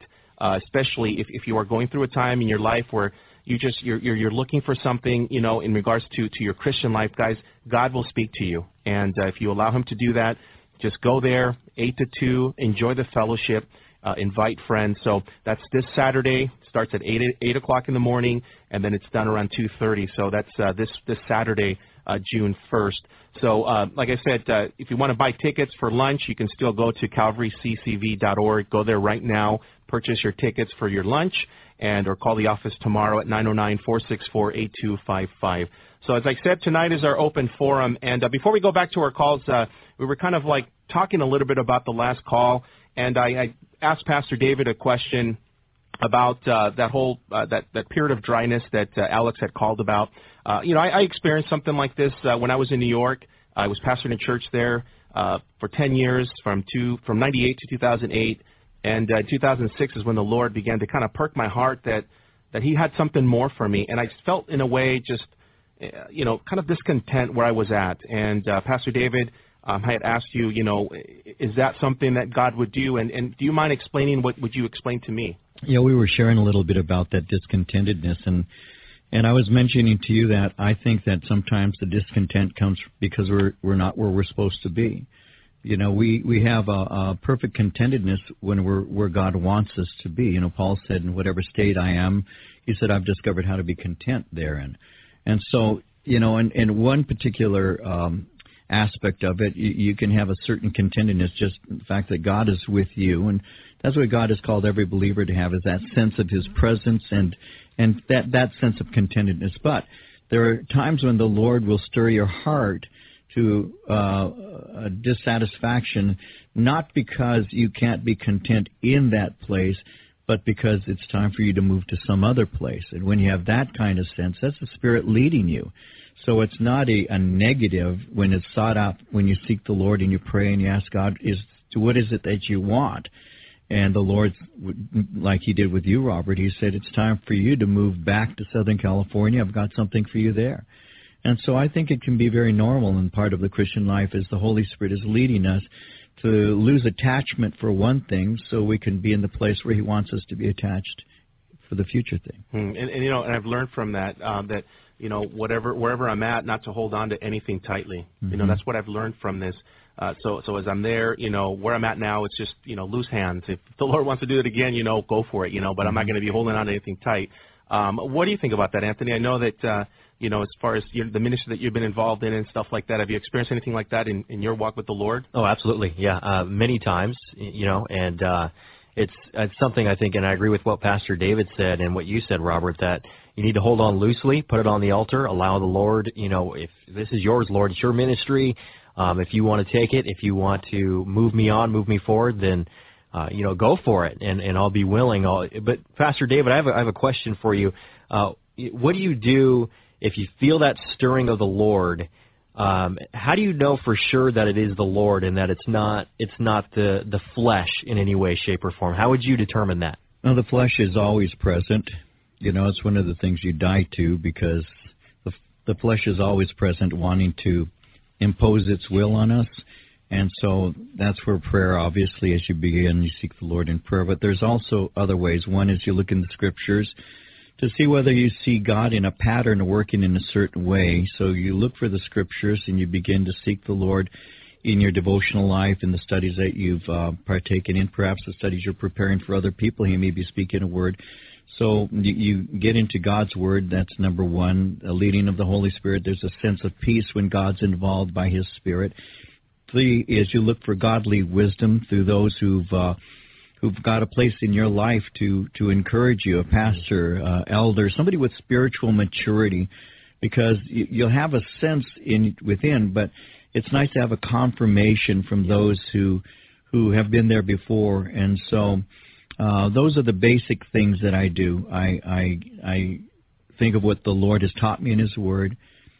uh, especially if, if you are going through a time in your life where you just you're, you're you're looking for something, you know, in regards to to your Christian life, guys. God will speak to you, and uh, if you allow Him to do that, just go there, eight to two, enjoy the fellowship, uh, invite friends. So that's this Saturday. Starts at eight eight o'clock in the morning, and then it's done around two thirty. So that's uh, this this Saturday, uh, June first. So uh, like I said, uh, if you want to buy tickets for lunch, you can still go to calvary c c v dot org. Go there right now, purchase your tickets for your lunch, and or call the office tomorrow at nine oh nine, four six four, eight two five five. So as I said, tonight is our open forum. And uh, before we go back to our calls, uh, we were kind of like talking a little bit about the last call, and I, I asked Pastor David a question about uh, that whole uh, that that period of dryness that uh, Alex had called about. Uh, you know, I, I experienced something like this uh, when I was in New York. I was pastoring a church there uh, for ten years, from two from ninety-eight to two thousand eight, and uh, two thousand six is when the Lord began to kind of perk my heart that that He had something more for me, and I felt in a way just uh, you know kind of discontent where I was at. And uh, Pastor David, Um, I had asked you, you know, is that something that God would do? And, and do you mind explaining what would you explain to me? Yeah, we were sharing a little bit about that discontentedness, and and I was mentioning to you that I think that sometimes the discontent comes because we're we're not where we're supposed to be. You know, we we have a, a perfect contentedness when we're where God wants us to be. You know, Paul said, "In whatever state I am," he said, "I've discovered how to be content therein." And so, you know, in, in one particular um, aspect of it, you, you can have a certain contentedness, just the fact that God is with you, and that's what God has called every believer to have, is that sense of His presence and and that that sense of contentedness. But there are times when the Lord will stir your heart to uh, a dissatisfaction, not because you can't be content in that place, but because it's time for you to move to some other place. And when you have that kind of sense, that's the Spirit leading you. So it's not a, a negative when it's sought out, when you seek the Lord and you pray and you ask God, is what is it that you want? And the Lord, like He did with you, Robert, He said, it's time for you to move back to Southern California. I've got something for you there. And so I think it can be very normal, and part of the Christian life is the Holy Spirit is leading us to lose attachment for one thing so we can be in the place where He wants us to be attached for the future thing. Hmm. And, and, you know, and I've learned from that, um, that, you know, whatever, wherever I'm at, not to hold on to anything tightly. Mm-hmm. You know, that's what I've learned from this. Uh, so, so as I'm there, you know, where I'm at now, it's just, you know, loose hands. If the Lord wants to do it again, you know, go for it, you know, but mm-hmm. I'm not going to be holding on to anything tight. Um, what do you think about that, Anthony? I know that, uh, you know, as far as your, the ministry that you've been involved in and stuff like that, have you experienced anything like that in, in your walk with the Lord? Oh, absolutely. Yeah, uh, many times, you know, and uh, it's, it's something I think, and I agree with what Pastor David said and what you said, Robert, that you need to hold on loosely, put it on the altar, allow the Lord, you know, if this is yours, Lord, it's your ministry. Um, if you want to take it, if you want to move me on, move me forward, then, uh, you know, go for it, and, and I'll be willing. I'll, but, Pastor David, I have, a, I have a question for you. Uh, what do you do if you feel that stirring of the Lord? Um, how do you know for sure that it is the Lord and that it's not it's not the, the flesh in any way, shape, or form? How would you determine that? Well, the flesh is always present. You know, it's one of the things you die to, because the, the flesh is always present, wanting to impose its will on us. And so that's where prayer, obviously, as you begin, you seek the Lord in prayer. But there's also other ways. One is you look in the Scriptures to see whether you see God in a pattern working in a certain way. So you look for the Scriptures and you begin to seek the Lord in your devotional life, in the studies that you've uh, partaken in, perhaps the studies you're preparing for other people. He may be speaking a word. So you, you get into God's Word. That's number one, a leading of the Holy Spirit. There's a sense of peace when God's involved by His Spirit. Three is you look for godly wisdom through those who've uh, who've got a place in your life to, to encourage you, a pastor, uh, elder, somebody with spiritual maturity, because you, you'll have a sense in within, but it's nice to have a confirmation from those who who have been there before. And so uh, those are the basic things that I do. I, I I think of what the Lord has taught me in His Word.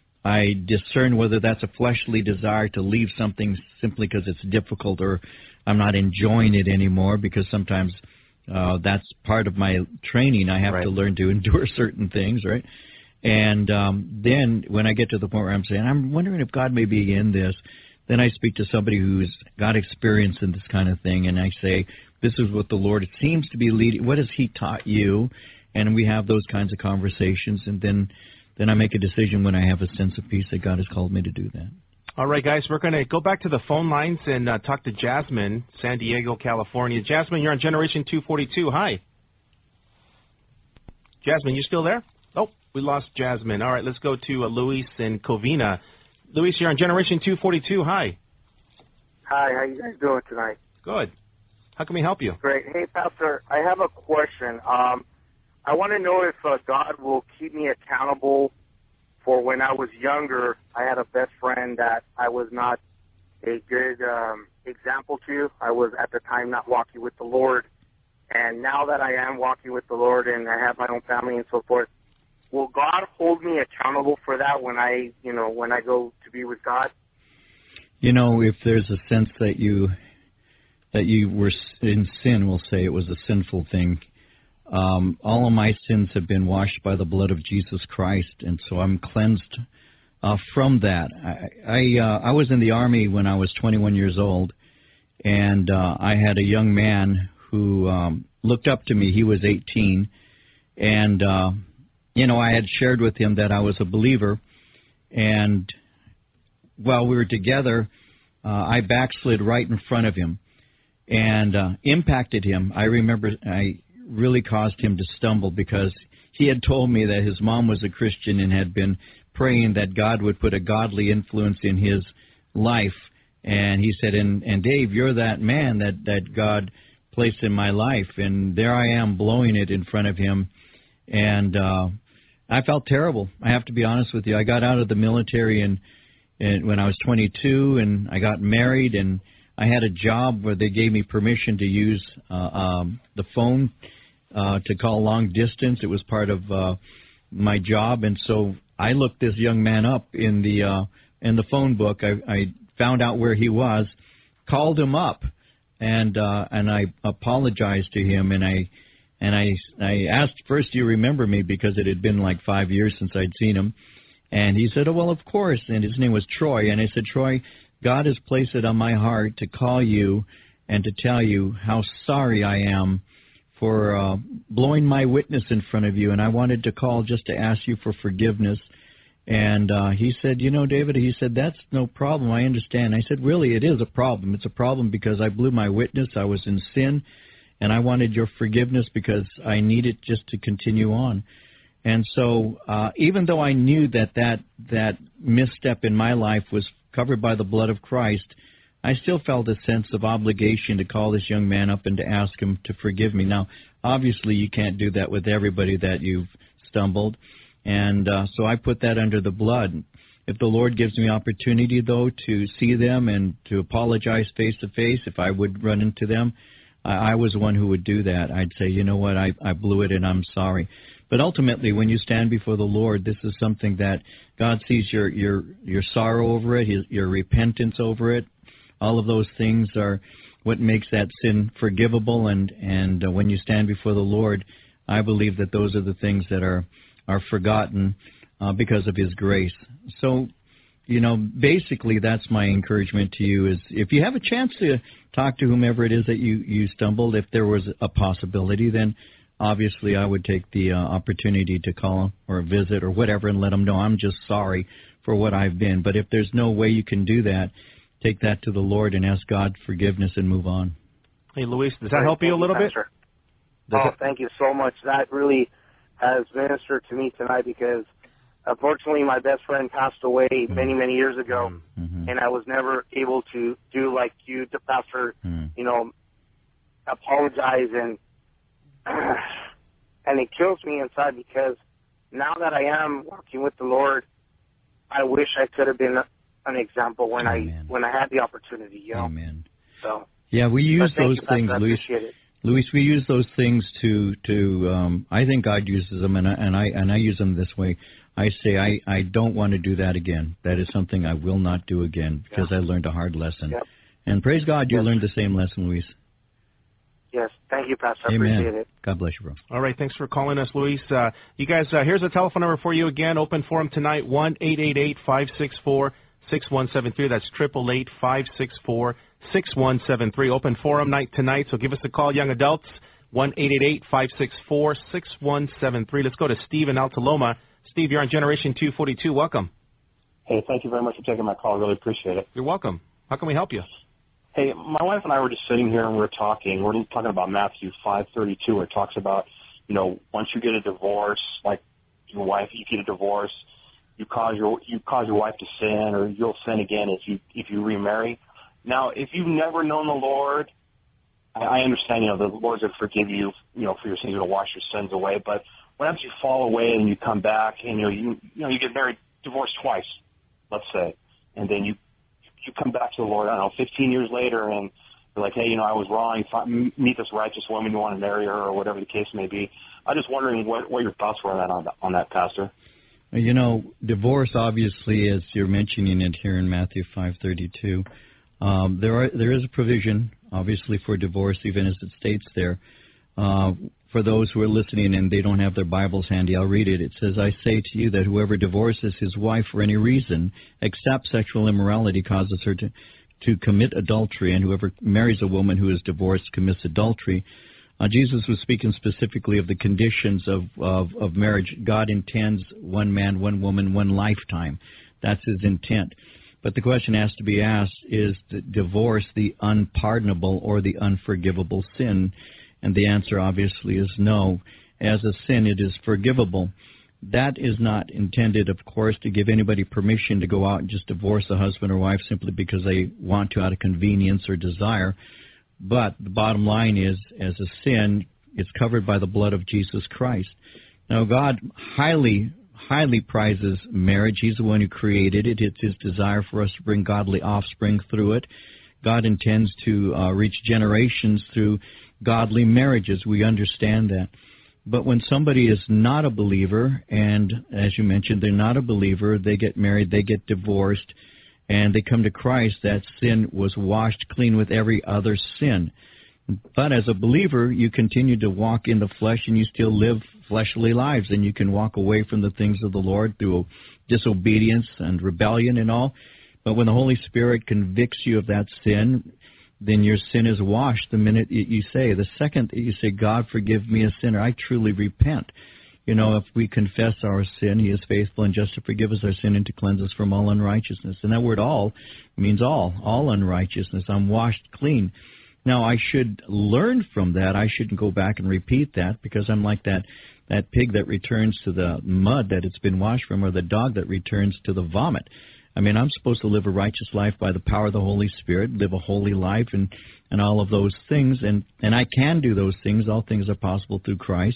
I discern whether that's a fleshly desire to leave something simply because it's difficult, or I'm not enjoying it anymore, because sometimes uh, that's part of my training. I have right. to learn to endure certain things, right? And um, then when I get to the point where I'm saying, I'm wondering if God may be in this, then I speak to somebody who's got experience in this kind of thing, and I say, this is what the Lord seems to be leading. What has He taught you? And we have those kinds of conversations, and then, then I make a decision when I have a sense of peace that God has called me to do that. All right, guys, we're going to go back to the phone lines and uh, talk to Jasmine, San Diego, California. Jasmine, you're on Generation two forty-two. Hi. Jasmine, you still there? Oh, we lost Jasmine. All right, let's go to uh, Luis in Covina. Luis, you're on Generation two forty-two. Hi. Hi, how you guys doing tonight? Good. How can we help you? Great. Hey, Pastor, I have a question. Um, I want to know if uh, God will keep me accountable for when I was younger. I had a best friend that I was not a good um, example to. I was at the time not walking with the Lord. And now that I am walking with the Lord and I have my own family and so forth, will God hold me accountable for that when I, you know, when I go to be with God? You know, if there's a sense that you that you were in sin, we'll say it was a sinful thing. Um, all of my sins have been washed by the blood of Jesus Christ, and so I'm cleansed uh, from that. I I, uh, I was in the Army when I was twenty-one years old, and uh, I had a young man who um, looked up to me. He was eighteen, and uh, you know, I had shared with him that I was a believer, and while we were together, uh, I backslid right in front of him and uh, impacted him. I remember I really caused him to stumble because he had told me that his mom was a Christian and had been praying that God would put a godly influence in his life. And he said, and, and Dave, you're that man that, that God placed in my life. And there I am blowing it in front of him. And uh, I felt terrible. I have to be honest with you. I got out of the military and, and when I was twenty-two, and I got married, and I had a job where they gave me permission to use uh, um, the phone uh, to call long distance. It was part of uh, my job, and so I looked this young man up in the uh, in the phone book. I, I found out where he was, called him up, and uh, and I apologized to him, and I and I I asked first, do you remember me, because it had been like five years since I'd seen him, and he said, oh well, of course, and his name was Troy, and I said, Troy, God has placed it on my heart to call you and to tell you how sorry I am for uh, blowing my witness in front of you, and I wanted to call just to ask you for forgiveness. And uh, he said, you know, David, he said, that's no problem. I understand. I said, really, it is a problem. It's a problem because I blew my witness. I was in sin, and I wanted your forgiveness because I need it just to continue on. And so uh, even though I knew that, that that misstep in my life was covered by the blood of Christ, I still felt a sense of obligation to call this young man up and to ask him to forgive me. Now, obviously, you can't do that with everybody that you've stumbled. And uh, so I put that under the blood. If the Lord gives me opportunity, though, to see them and to apologize face-to-face, if I would run into them, I, I was one who would do that. I'd say, you know what, I, I blew it and I'm sorry. But ultimately, when you stand before the Lord, this is something that God sees your your, your sorrow over it, his, your repentance over it. All of those things are what makes that sin forgivable. And, and uh, when you stand before the Lord, I believe that those are the things that are are forgotten uh, because of His grace. So, you know, basically that's my encouragement to you is if you have a chance to talk to whomever it is that you, you stumbled, if there was a possibility, then obviously I would take the uh, opportunity to call or visit or whatever and let them know I'm just sorry for what I've been. But if there's no way you can do that, take that to the Lord and ask God forgiveness and move on. Hey, Luis, does that help you a little bit? Oh, thank you so much. That really has ministered to me tonight because unfortunately my best friend passed away mm-hmm. many, many years ago, mm-hmm. and I was never able to do like you, the pastor, mm-hmm. you know, apologize, and and it kills me inside because now that I am walking with the Lord, I wish I could have been an example when Amen. I when I had the opportunity, you know. Amen. So yeah, we use those you, things, Luis. Luis, we use those things to to. Um, I think God uses them, and I, and I and I use them this way. I say I, I don't want to do that again. That is something I will not do again because yeah. I learned a hard lesson. Yep. And praise God, you yes. learned the same lesson, Luis. Yes, thank you, Pastor. I Amen. appreciate it. God bless you, bro. All right, thanks for calling us, Luis. Uh, you guys, uh, here's a telephone number for you again. Open forum tonight: one eight eight eight five six four six one seven three. That's triple eight five six four six one seven three. Open forum night tonight, so give us a call, young adults, one eight eight eight, five six four, six one seven three. Let's go to Steve in Altaloma. Steve, you're on Generation two forty-two. Welcome. Hey, thank you very much for taking my call. I really appreciate it. You're welcome. How can we help you? Hey, my wife and I were just sitting here and we were talking. We're talking about Matthew five thirty-two. It talks about, you know, once you get a divorce, like your wife, you get a divorce, you cause your you cause your wife to sin, or you'll sin again if you if you remarry. Now, if you've never known the Lord, I, I understand, you know, the Lord's going to forgive you, you know, for your sins, going to wash your sins away. But what happens if you fall away and you come back and you know you you know you get married, divorced twice, let's say, and then you you come back to the Lord, I don't know, fifteen years later, and you're like, hey, you know, I was wrong. Find, meet this righteous woman, you want to marry her, or whatever the case may be. I'm just wondering what, what your thoughts were on that, on, on that, Pastor. You know, divorce, obviously, as you're mentioning it here in Matthew five thirty-two, um, there are there is a provision, obviously, for divorce, even as it states there. Uh, for those who are listening and they don't have their Bibles handy, I'll read it. It says, I say to you that whoever divorces his wife for any reason, except sexual immorality causes her to, to commit adultery, and whoever marries a woman who is divorced commits adultery. Uh, Jesus was speaking specifically of the conditions of, of, of marriage. God intends one man, one woman, one lifetime. That's his intent. But the question has to be asked, is the divorce the unpardonable or the unforgivable sin? And the answer obviously is no. As a sin, it is forgivable. That is not intended, of course, to give anybody permission to go out and just divorce a husband or wife simply because they want to out of convenience or desire. But the bottom line is, as a sin, it's covered by the blood of Jesus Christ. Now, God highly, highly prizes marriage. He's the one who created it. It's his desire for us to bring godly offspring through it. God intends to uh, reach generations through godly marriages. We understand that. But when somebody is not a believer, and as you mentioned, they're not a believer, they get married, they get divorced, and they come to Christ, that sin was washed clean with every other sin. But as a believer, you continue to walk in the flesh and you still live fleshly lives, and you can walk away from the things of the Lord through disobedience and rebellion and all. But when the Holy Spirit convicts you of that sin, then your sin is washed the minute you say. The second that you say, God, forgive me a sinner, I truly repent. You know, if we confess our sin, he is faithful and just to forgive us our sin and to cleanse us from all unrighteousness. And that word all means all, all unrighteousness. I'm washed clean. Now, I should learn from that. I shouldn't go back and repeat that, because I'm like that, that pig that returns to the mud that it's been washed from, or the dog that returns to the vomit. I mean, I'm supposed to live a righteous life by the power of the Holy Spirit, live a holy life, and, and all of those things. And, and I can do those things. All things are possible through Christ.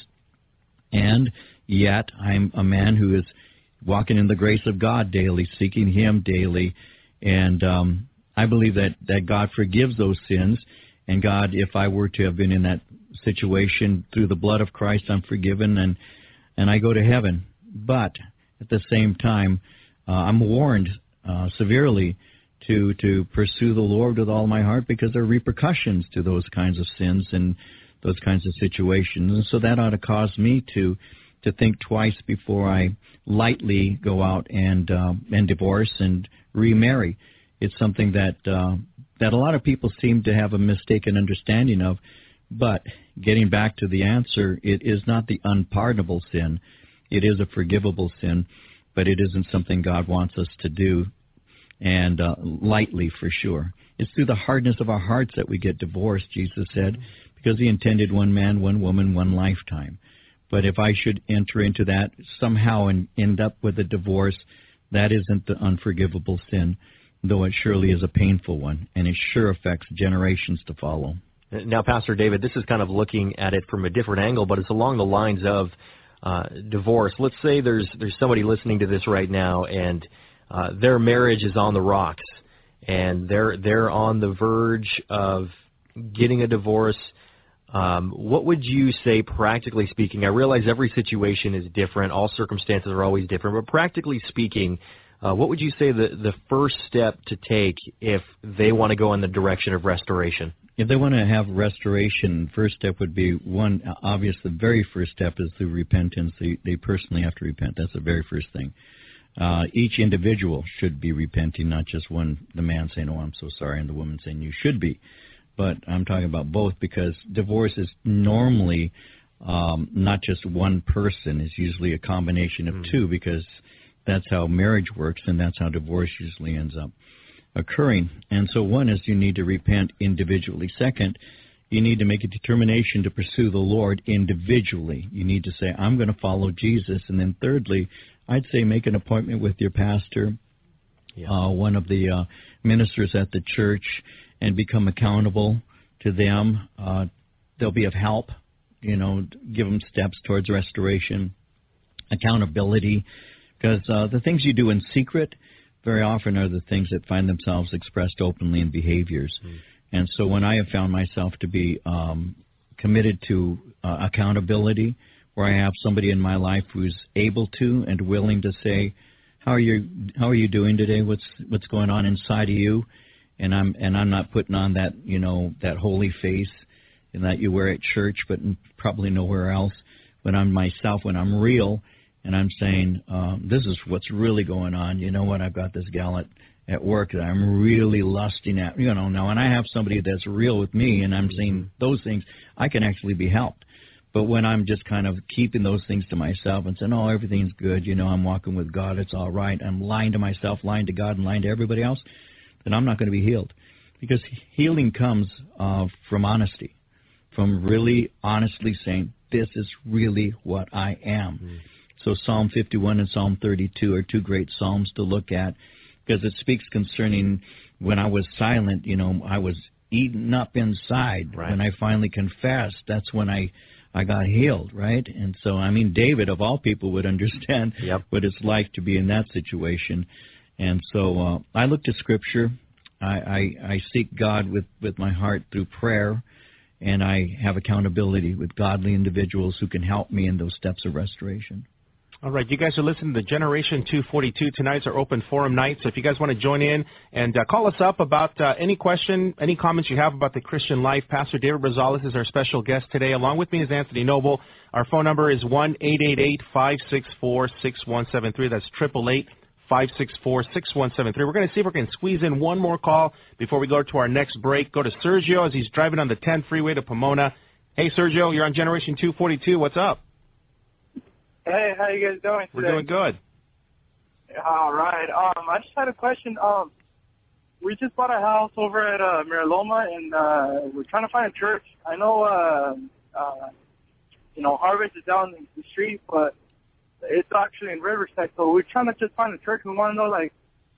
And yet I'm a man who is walking in the grace of God daily, seeking him daily. And um, I believe that, that God forgives those sins. And God, if I were to have been in that situation, through the blood of Christ, I'm forgiven, and, and I go to heaven. But at the same time, uh, I'm warned Uh, severely to to pursue the Lord with all my heart, because there are repercussions to those kinds of sins and those kinds of situations. And so that ought to cause me to to think twice before I lightly go out and uh, and divorce and remarry. It's something that uh, that a lot of people seem to have a mistaken understanding of. But getting back to the answer, it is not the unpardonable sin. It is a forgivable sin, but it isn't something God wants us to do. And uh, lightly, for sure. It's through the hardness of our hearts that we get divorced, Jesus said, because he intended one man, one woman, one lifetime. But if I should enter into that somehow and end up with a divorce, that isn't the unforgivable sin, though it surely is a painful one, and it sure affects generations to follow. Now, Pastor David, this is kind of looking at it from a different angle, but it's along the lines of uh, divorce. Let's say there's there's somebody listening to this right now, and Uh, their marriage is on the rocks, and they're they're on the verge of getting a divorce. Um, what would you say, practically speaking? I realize every situation is different, all circumstances are always different, but practically speaking, uh, what would you say the the first step to take if they want to go in the direction of restoration? If they want to have restoration, first step would be, one, obvious, the very first step is through repentance. They, they personally have to repent. That's the very first thing. Uh, each individual should be repenting, not just one, the man saying, oh, I'm so sorry, and the woman saying, you should be. But I'm talking about both, because divorce is normally um, not just one person. It's usually a combination of mm. two, because that's how marriage works, and that's how divorce usually ends up occurring. And so one is you need to repent individually. Second, you need to make a determination to pursue the Lord individually. You need to say, I'm going to follow Jesus. And then thirdly, I'd say make an appointment with your pastor, yeah. uh, one of the uh, ministers at the church, and become accountable to them. Uh, they'll be of help, you know, give them steps towards restoration, accountability, because uh, the things you do in secret very often are the things that find themselves expressed openly in behaviors. Mm. And so when I have found myself to be um, committed to uh, accountability, where I have somebody in my life who's able to and willing to say, how are you how are you doing today? What's what's going on inside of you? And I'm and I'm not putting on that, you know, that holy face and that you wear at church, but probably nowhere else. When I'm myself, when I'm real, and I'm saying, um, this is what's really going on. You know what? I've got this gal at, at work that I'm really lusting at. You know, now, and I have somebody that's real with me, and I'm saying those things, I can actually be helped. But when I'm just kind of keeping those things to myself and saying, oh, everything's good, you know, I'm walking with God, it's all right, I'm lying to myself, lying to God, and lying to everybody else, then I'm not going to be healed. Because healing comes uh, from honesty, from really honestly saying, this is really what I am. Mm. So Psalm fifty-one and Psalm thirty-two are two great psalms to look at, because it speaks concerning when I was silent, you know, I was eaten up inside. Right. When I finally confessed, that's when I, I got healed, right? And so, I mean, David, of all people, would understand yep. what it's like to be in that situation. And so uh, I look to Scripture. I, I, I seek God with, with my heart through prayer, and I have accountability with godly individuals who can help me in those steps of restoration. All right, you guys are listening to Generation two forty-two. Tonight's our open forum night, so if you guys want to join in and uh, call us up about uh, any question, any comments you have about the Christian life, Pastor David Rosales is our special guest today. Along with me is Anthony Noble. Our phone number is one eight eight eight, five six four, six one seven three. That's eight eight eight, five six four, six one seven three. We're going to see if we can squeeze in one more call before we go to our next break. Go to Sergio as he's driving on the ten freeway to Pomona. Hey, Sergio, you're on Generation two forty-two. What's up? Hey, how you guys doing today? We're doing good. All right. Um, I just had a question. Um, we just bought a house over at uh, Miraloma, and uh, we're trying to find a church. I know, uh, uh, you know, Harvest is down the street, but it's actually in Riverside. So we're trying to just find a church. We want to know, like,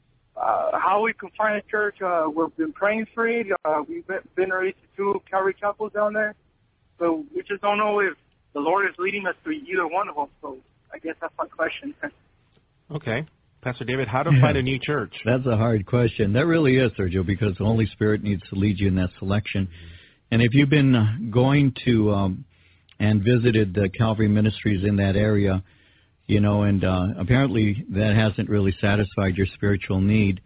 uh, how we can find a church. Uh, we've been praying for it. Uh, we've been, been already to two Calvary chapels down there. So we just don't know if the Lord is leading us to either one of them, so I guess that's my question. Okay. Pastor David, how to find a new church? That's a hard question. That really is, Sergio, because the Holy Spirit needs to lead you in that selection. And if you've been going to um, and visited the Calvary Ministries in that area, you know, and uh, apparently that hasn't really satisfied your spiritual need,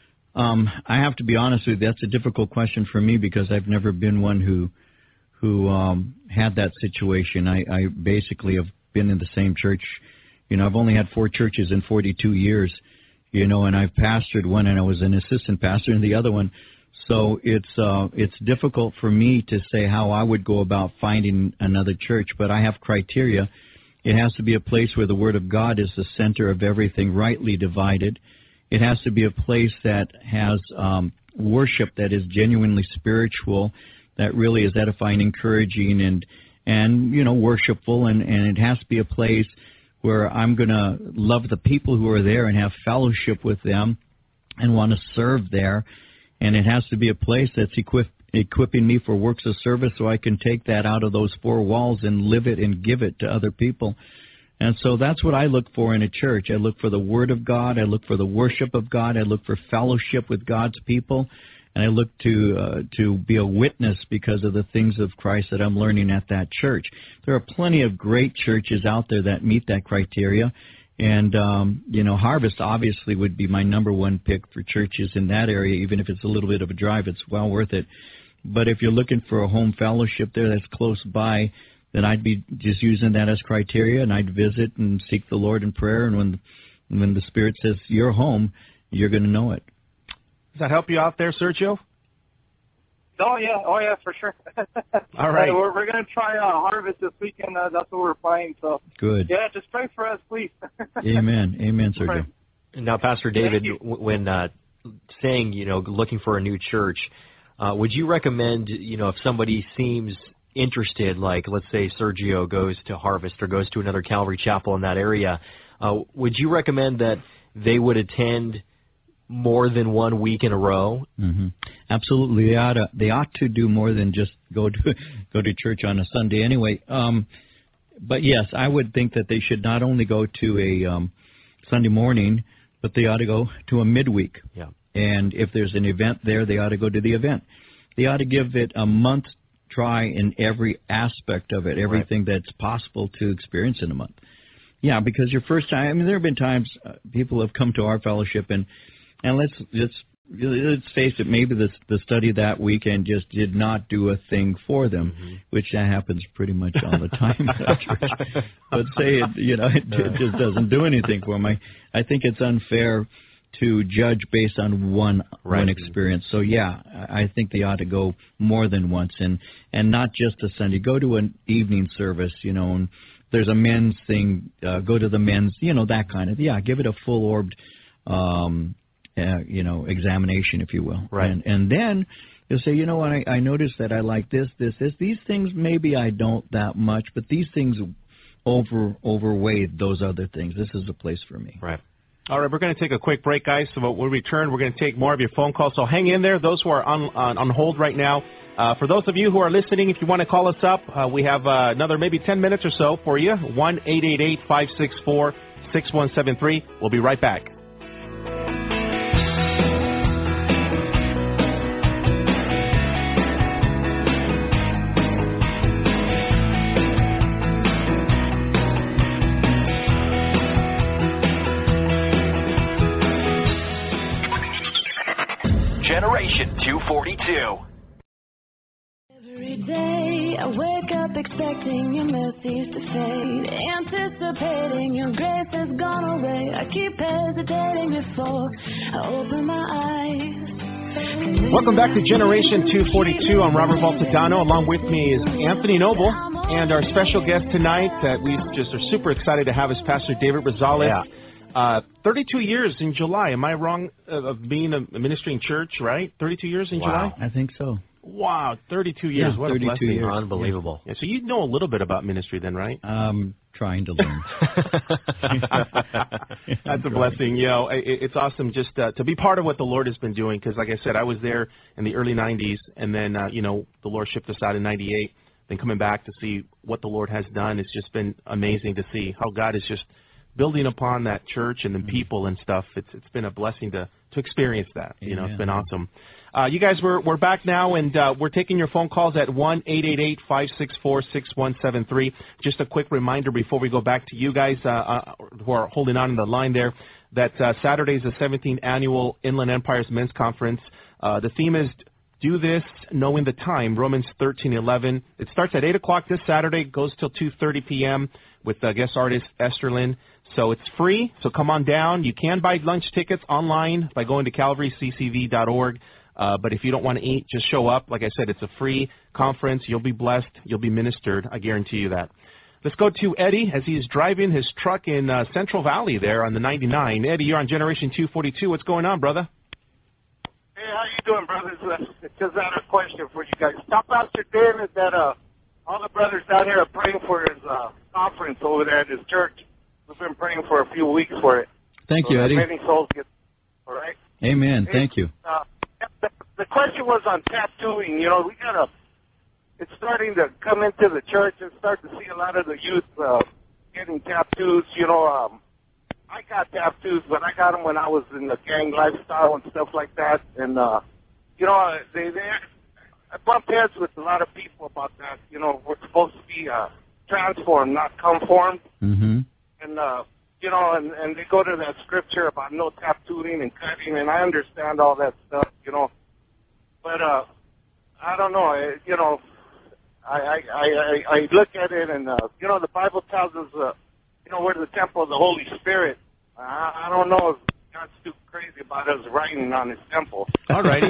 um, I have to be honest with you, that's a difficult question for me because I've never been one who who um, had that situation. I, I basically have been in the same church. You know, I've only had four churches in forty-two years, you know, and I've pastored one, and I was an assistant pastor in the other one. So it's uh, it's difficult for me to say how I would go about finding another church, but I have criteria. It has to be a place where the Word of God is the center of everything, rightly divided. It has to be a place that has um, worship that is genuinely spiritual, that really is edifying, encouraging, and, and you know, worshipful. And, and it has to be a place where I'm going to love the people who are there and have fellowship with them and want to serve there. And it has to be a place that's equip, equipping me for works of service so I can take that out of those four walls and live it and give it to other people. And so that's what I look for in a church. I look for the Word of God. I look for the worship of God. I look for fellowship with God's people. And I look to uh, to be a witness because of the things of Christ that I'm learning at that church. There are plenty of great churches out there that meet that criteria. And, um, you know, Harvest obviously would be my number one pick for churches in that area. Even if it's a little bit of a drive, it's well worth it. But if you're looking for a home fellowship there that's close by, then I'd be just using that as criteria, and I'd visit and seek the Lord in prayer. And when when the Spirit says you're home, you're going to know it. Does that help you out there, Sergio? Oh yeah, oh yeah, for sure. All right. Uh, we're we're gonna try uh, harvest this weekend. Uh, that's what we're planning. So good. Yeah, just pray for us, please. Amen, amen, Sergio. Now, Pastor David, w- when uh, saying you know looking for a new church, uh, would you recommend you know if somebody seems interested, like let's say Sergio goes to Harvest or goes to another Calvary Chapel in that area, uh, would you recommend that they would attend more than one week in a row? Mm-hmm. Absolutely, they ought to. They ought to do more than just go to go to church on a Sunday anyway. Um, but yes, I would think that they should not only go to a um, Sunday morning, but they ought to go to a midweek. Yeah. And if there's an event there, they ought to go to the event. They ought to give it a month try in every aspect of it, everything right. that's possible to experience in a month. Yeah, because your first time. I mean, there have been times uh, people have come to our fellowship and. And let's let's let's face it. Maybe the the study that weekend just did not do a thing for them, mm-hmm. which that happens pretty much all the time at our church. But say it, you know, it, it just doesn't do anything for them. I, I think it's unfair to judge based on one right. one experience. So yeah, I think they ought to go more than once, and and not just a Sunday. Go to an evening service, you know. And there's a men's thing. Uh, go to the men's, you know, that kind of. Yeah, give it a full orbed. Um, Uh, you know, examination, if you will. Right. And, and then you'll say, you know what, I, I noticed that I like this, this, this. These things maybe I don't that much, but these things over overweigh those other things. This is a place for me. Right. All right, we're going to take a quick break, guys. So when we return, we're going to take more of your phone calls. So hang in there. Those who are on, on, on hold right now. Uh, for those of you who are listening, if you want to call us up, uh, we have uh, another maybe ten minutes or so for you. one eight eight eight, five six four, six one seven three. We'll be right back. Generation two forty-two. Every day I wake up expecting your mercies to fade, anticipating your grace has gone away. I keep hesitating before I open my eyes. Welcome back to Generation two forty-two. I'm Robert Valtadano. Along with me is Anthony Noble, and our special guest tonight that we just are super excited to have is Pastor David Rosales. Yeah. Uh, thirty-two years in July. Am I wrong uh, of being a ministry in church, right? thirty-two years in wow. July? I think so. Wow, thirty-two years. Yeah, what a blessing. years. Unbelievable. Yeah, so you know a little bit about ministry then, right? Um, trying to learn. That's a blessing. You know, it, it's awesome just uh, to be part of what the Lord has been doing because, like I said, I was there in the early nineties, and then, uh, you know, the Lord shipped us out in ninety-eight. Then coming back to see what the Lord has done, it's just been amazing to see how God is just building upon that church and the people and stuff. It's it's been a blessing to to experience that. You know, it's been awesome. Uh, you guys, we're we're back now, and uh, we're taking your phone calls at one eight eight eight, five six four, six one seven three. Just a quick reminder before we go back to you guys uh, uh, who are holding on in the line there, that uh, Saturday is the seventeenth annual Inland Empire's Men's Conference. Uh, the theme is Do This Knowing the Time, Romans thirteen eleven. It starts at eight o'clock this Saturday, goes till two thirty p.m. with uh, guest artist Esterlyn. So it's free, so come on down. You can buy lunch tickets online by going to calvary c c v dot org. Uh, but if you don't want to eat, just show up. Like I said, it's a free conference. You'll be blessed. You'll be ministered. I guarantee you that. Let's go to Eddie as he's driving his truck in uh, Central Valley there on the ninety-nine. Eddie, you're on Generation two forty-two. What's going on, brother? Hey, how you doing, brothers? Uh, just had a question for you guys. Tell Pastor David that uh, all the brothers down here are praying for his uh, conference over there at his church. We've been praying for a few weeks for it. Thank so you, Eddie. Many souls get, all right? Amen. Hey, Thank you. Uh, the, the question was on tattooing. You know, we got to, it's starting to come into the church and start to see a lot of the youth uh, getting tattoos. You know, um, I got tattoos, but I got them when I was in the gang lifestyle and stuff like that. And, uh, you know, they, they, I bumped heads with a lot of people about that. You know, we're supposed to be uh, transformed, not conformed. Mm-hmm. And, uh, you know, and, and they go to that scripture about no tattooing and cutting, and I understand all that stuff, you know. But, uh, I don't know, I, you know, I, I, I, I look at it and, uh, you know, the Bible tells us, uh, you know, we're the temple of the Holy Spirit. I, I don't know if God's too crazy about us writing on his temple. All righty.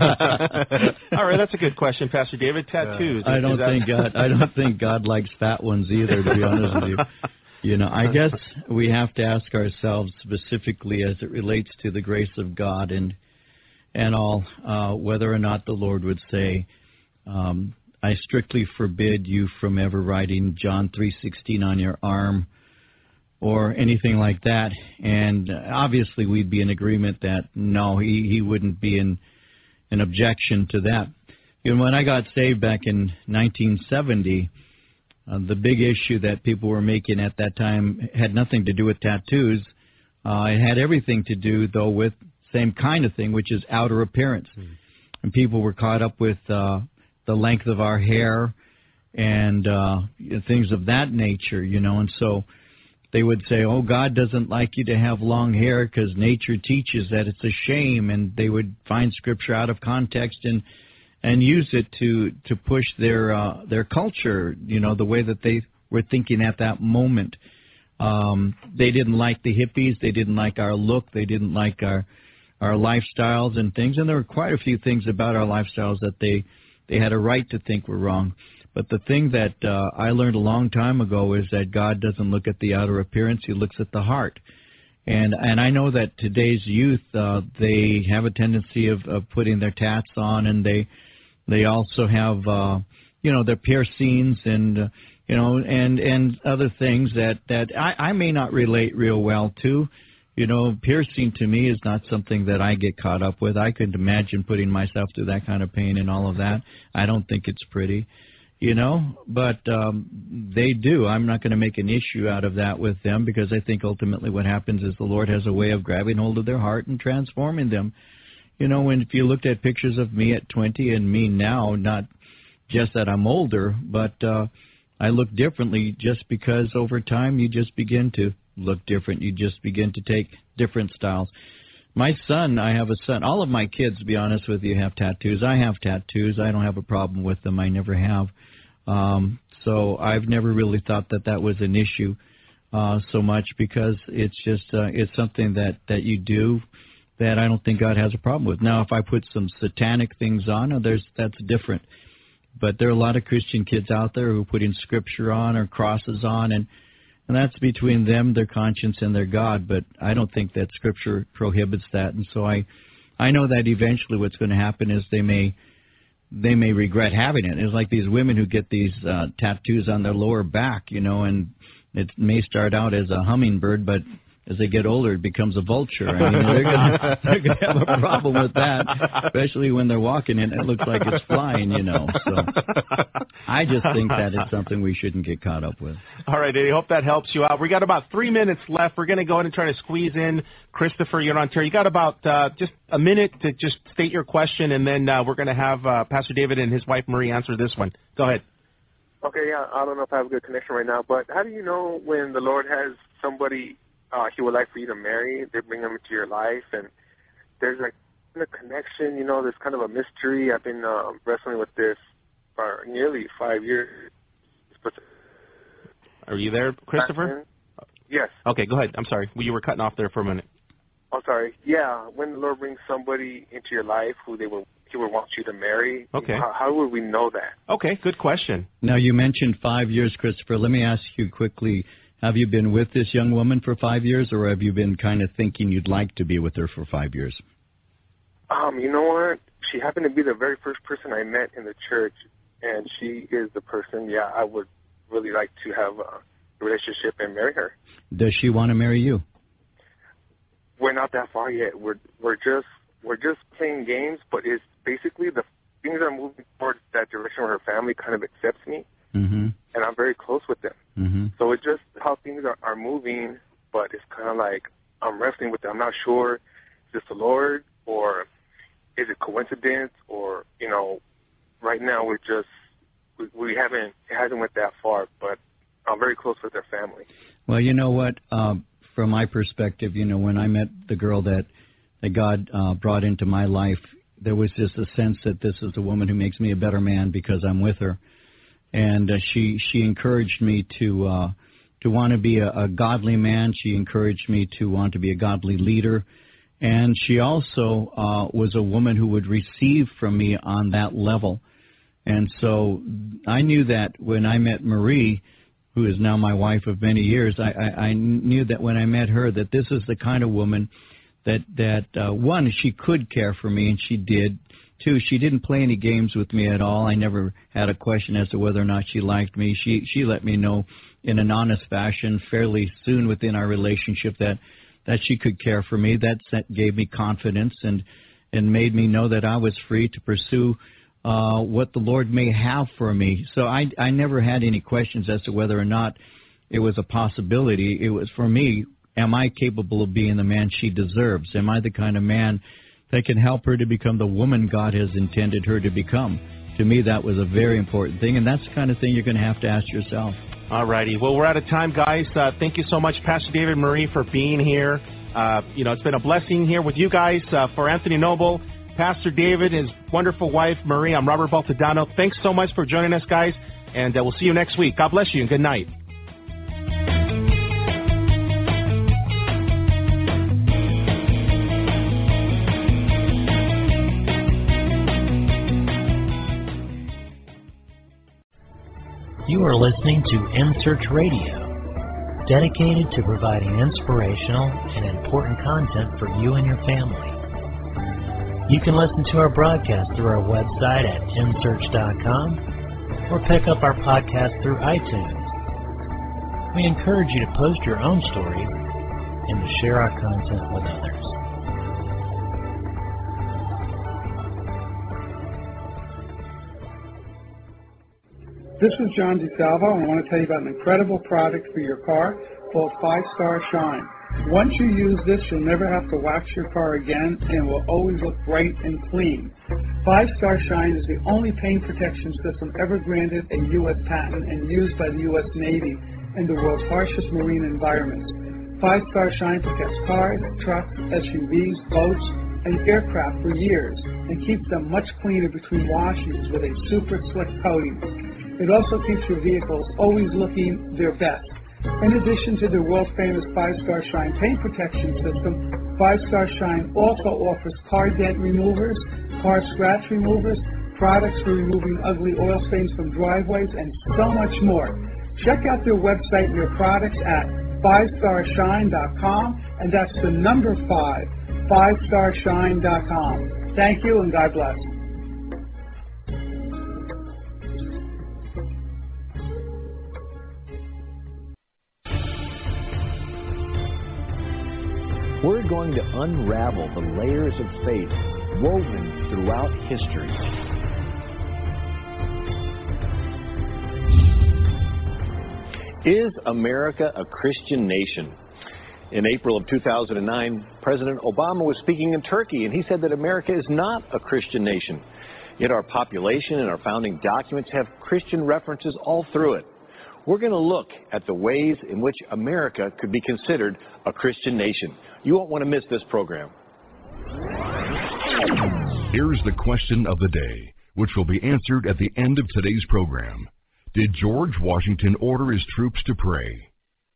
All right, that's a good question, Pastor David. Tattoos. I don't that... think God. I don't think God likes fat ones either. To be honest with you, you know, I guess we have to ask ourselves specifically as it relates to the grace of God and and all, uh, whether or not the Lord would say, um, "I strictly forbid you from ever writing John three sixteen on your arm." Or anything like that, and obviously we'd be in agreement that no, he, he wouldn't be in an objection to that. You know, when I got saved back in nineteen seventy, uh, the big issue that people were making at that time had nothing to do with tattoos. Uh, it had everything to do, though, with same kind of thing, which is outer appearance. Mm. And people were caught up with uh, the length of our hair and uh, things of that nature, you know, and so they would say, oh, God doesn't like you to have long hair because nature teaches that it's a shame, and they would find Scripture out of context and and use it to, to push their uh, their culture, you know, the way that they were thinking at that moment. Um, they didn't like the hippies. They didn't like our look. They didn't like our our lifestyles and things, and there were quite a few things about our lifestyles that they, they had a right to think were wrong. But the thing that uh, I learned a long time ago is that God doesn't look at the outer appearance; He looks at the heart. And and I know that today's youth uh, they have a tendency of, of putting their tats on, and they they also have uh, you know their piercings and uh, you know and and other things that that I, I may not relate real well to. You know, piercing to me is not something that I get caught up with. I couldn't imagine putting myself through that kind of pain and all of that. I don't think it's pretty. You know, but um, they do. I'm not going to make an issue out of that with them because I think ultimately what happens is the Lord has a way of grabbing hold of their heart and transforming them. You know, when if you looked at pictures of me at twenty and me now, not just that I'm older, but uh, I look differently just because over time you just begin to look different. You just begin to take different styles. My son, I have a son. All of my kids, to be honest with you, have tattoos. I have tattoos. I don't have a problem with them. I never have. Um, so I've never really thought that that was an issue uh, so much because it's just uh, it's something that, that you do that I don't think God has a problem with. Now, if I put some satanic things on, there's that's different. But there are a lot of Christian kids out there who are putting scripture on or crosses on, and And that's between them, their conscience, and their God. But I don't think that Scripture prohibits that. And so I, I know that eventually what's going to happen is they may, they may regret having it. It's like these women who get these uh, tattoos on their lower back, you know, and it may start out as a hummingbird, but as they get older, it becomes a vulture. I mean, they're going they're going to have a problem with that, especially when they're walking and it looks like it's flying, you know. So I just think that it's something we shouldn't get caught up with. All right, Eddie, hope that helps you out. We got about three minutes left. We're going to go ahead and try to squeeze in Christopher, you're on Terry. You got about uh, just a minute to just state your question, and then uh, we're going to have uh, Pastor David and his wife Marie answer this one. Go ahead. Okay, yeah, I don't know if I have a good connection right now, but how do you know when the Lord has somebody uh, He would like for you to marry? They bring them into your life, and there's like a connection. You know, there's kind of a mystery. I've been uh, wrestling with this for nearly five years. Are you there, Christopher? Yes. Okay, go ahead. I'm sorry. You were cutting off there for a minute. Oh, sorry. Yeah, when the Lord brings somebody into your life who they will, He would want you to marry, okay. how, how would we know that? Okay, good question. Now, you mentioned five years, Christopher. Let me ask you quickly, have you been with this young woman for five years, or have you been kind of thinking you'd like to be with her for five years? Um, you know what? She happened to be the very first person I met in the church, and she is the person, yeah, I would really like to have a relationship and marry her. Does she want to marry you? We're not that far yet. We're we're just we're just playing games, but it's basically the things are moving towards that direction where her family kind of accepts me, mm-hmm. and I'm very close with them. Mm-hmm. So it's just how things are, are moving, but it's kind of like I'm wrestling with them. I'm not sure, is this the Lord, or is it coincidence, or, you know, right now we're just, we, we haven't, it hasn't went that far, but I'm very close with their family. Well, you know what? Um, from my perspective, you know, when I met the girl that, that God uh, brought into my life, there was just a sense that this is a woman who makes me a better man because I'm with her. And uh, she she encouraged me to uh, to want to be a, a godly man. She encouraged me to want to be a godly leader. And she also uh, was a woman who would receive from me on that level. And so I knew that when I met Marie, who is now my wife of many years, I, I, I knew that when I met her that this is the kind of woman that, that uh, one, she could care for me, and she did. Two, she didn't play any games with me at all. I never had a question as to whether or not she liked me. She she let me know in an honest fashion fairly soon within our relationship that, that she could care for me. That gave me confidence and, and made me know that I was free to pursue uh, what the Lord may have for me. So I, I never had any questions as to whether or not it was a possibility. It was, for me, am I capable of being the man she deserves? Am I the kind of man that can help her to become the woman God has intended her to become? To me, that was a very important thing, and that's the kind of thing you're going to have to ask yourself. All righty. Well, we're out of time, guys. Uh, thank you so much, Pastor David, Marie, for being here. Uh, you know, it's been a blessing here with you guys. Uh, for Anthony Noble, Pastor David, his wonderful wife, Marie, I'm Robert Baltadano. Thanks so much for joining us, guys, and uh, we'll see you next week. God bless you, and good night. You are listening to In Search Radio, dedicated to providing inspirational and important content for you and your family. You can listen to our broadcast through our website at in search dot com or pick up our podcast through iTunes. We encourage you to post your own stories and to share our content with others. This is John DeSalvo, and I want to tell you about an incredible product for your car called Five Star Shine. Once you use this, you'll never have to wax your car again, and it will always look bright and clean. Five Star Shine is the only paint protection system ever granted a U S patent and used by the U S Navy in the world's harshest marine environments. Five Star Shine protects cars, trucks, S U Vs, boats, and aircraft for years and keeps them much cleaner between washes with a super slick coating. It also keeps your vehicles always looking their best. In addition to the world-famous Five Star Shine paint protection system, Five Star Shine also offers car dent removers, car scratch removers, products for removing ugly oil stains from driveways, and so much more. Check out their website and their products at five star shine dot com, and that's the number five, five star shine dot com. Thank you, and God bless. We're going to unravel the layers of faith woven throughout history. Is America a Christian nation? In April of two thousand nine, President Obama was speaking in Turkey, and he said that America is not a Christian nation. Yet our population and our founding documents have Christian references all through it. We're going to look at the ways in which America could be considered a Christian nation. You won't want to miss this program. Here's the question of the day, which will be answered at the end of today's program. Did George Washington order his troops to pray?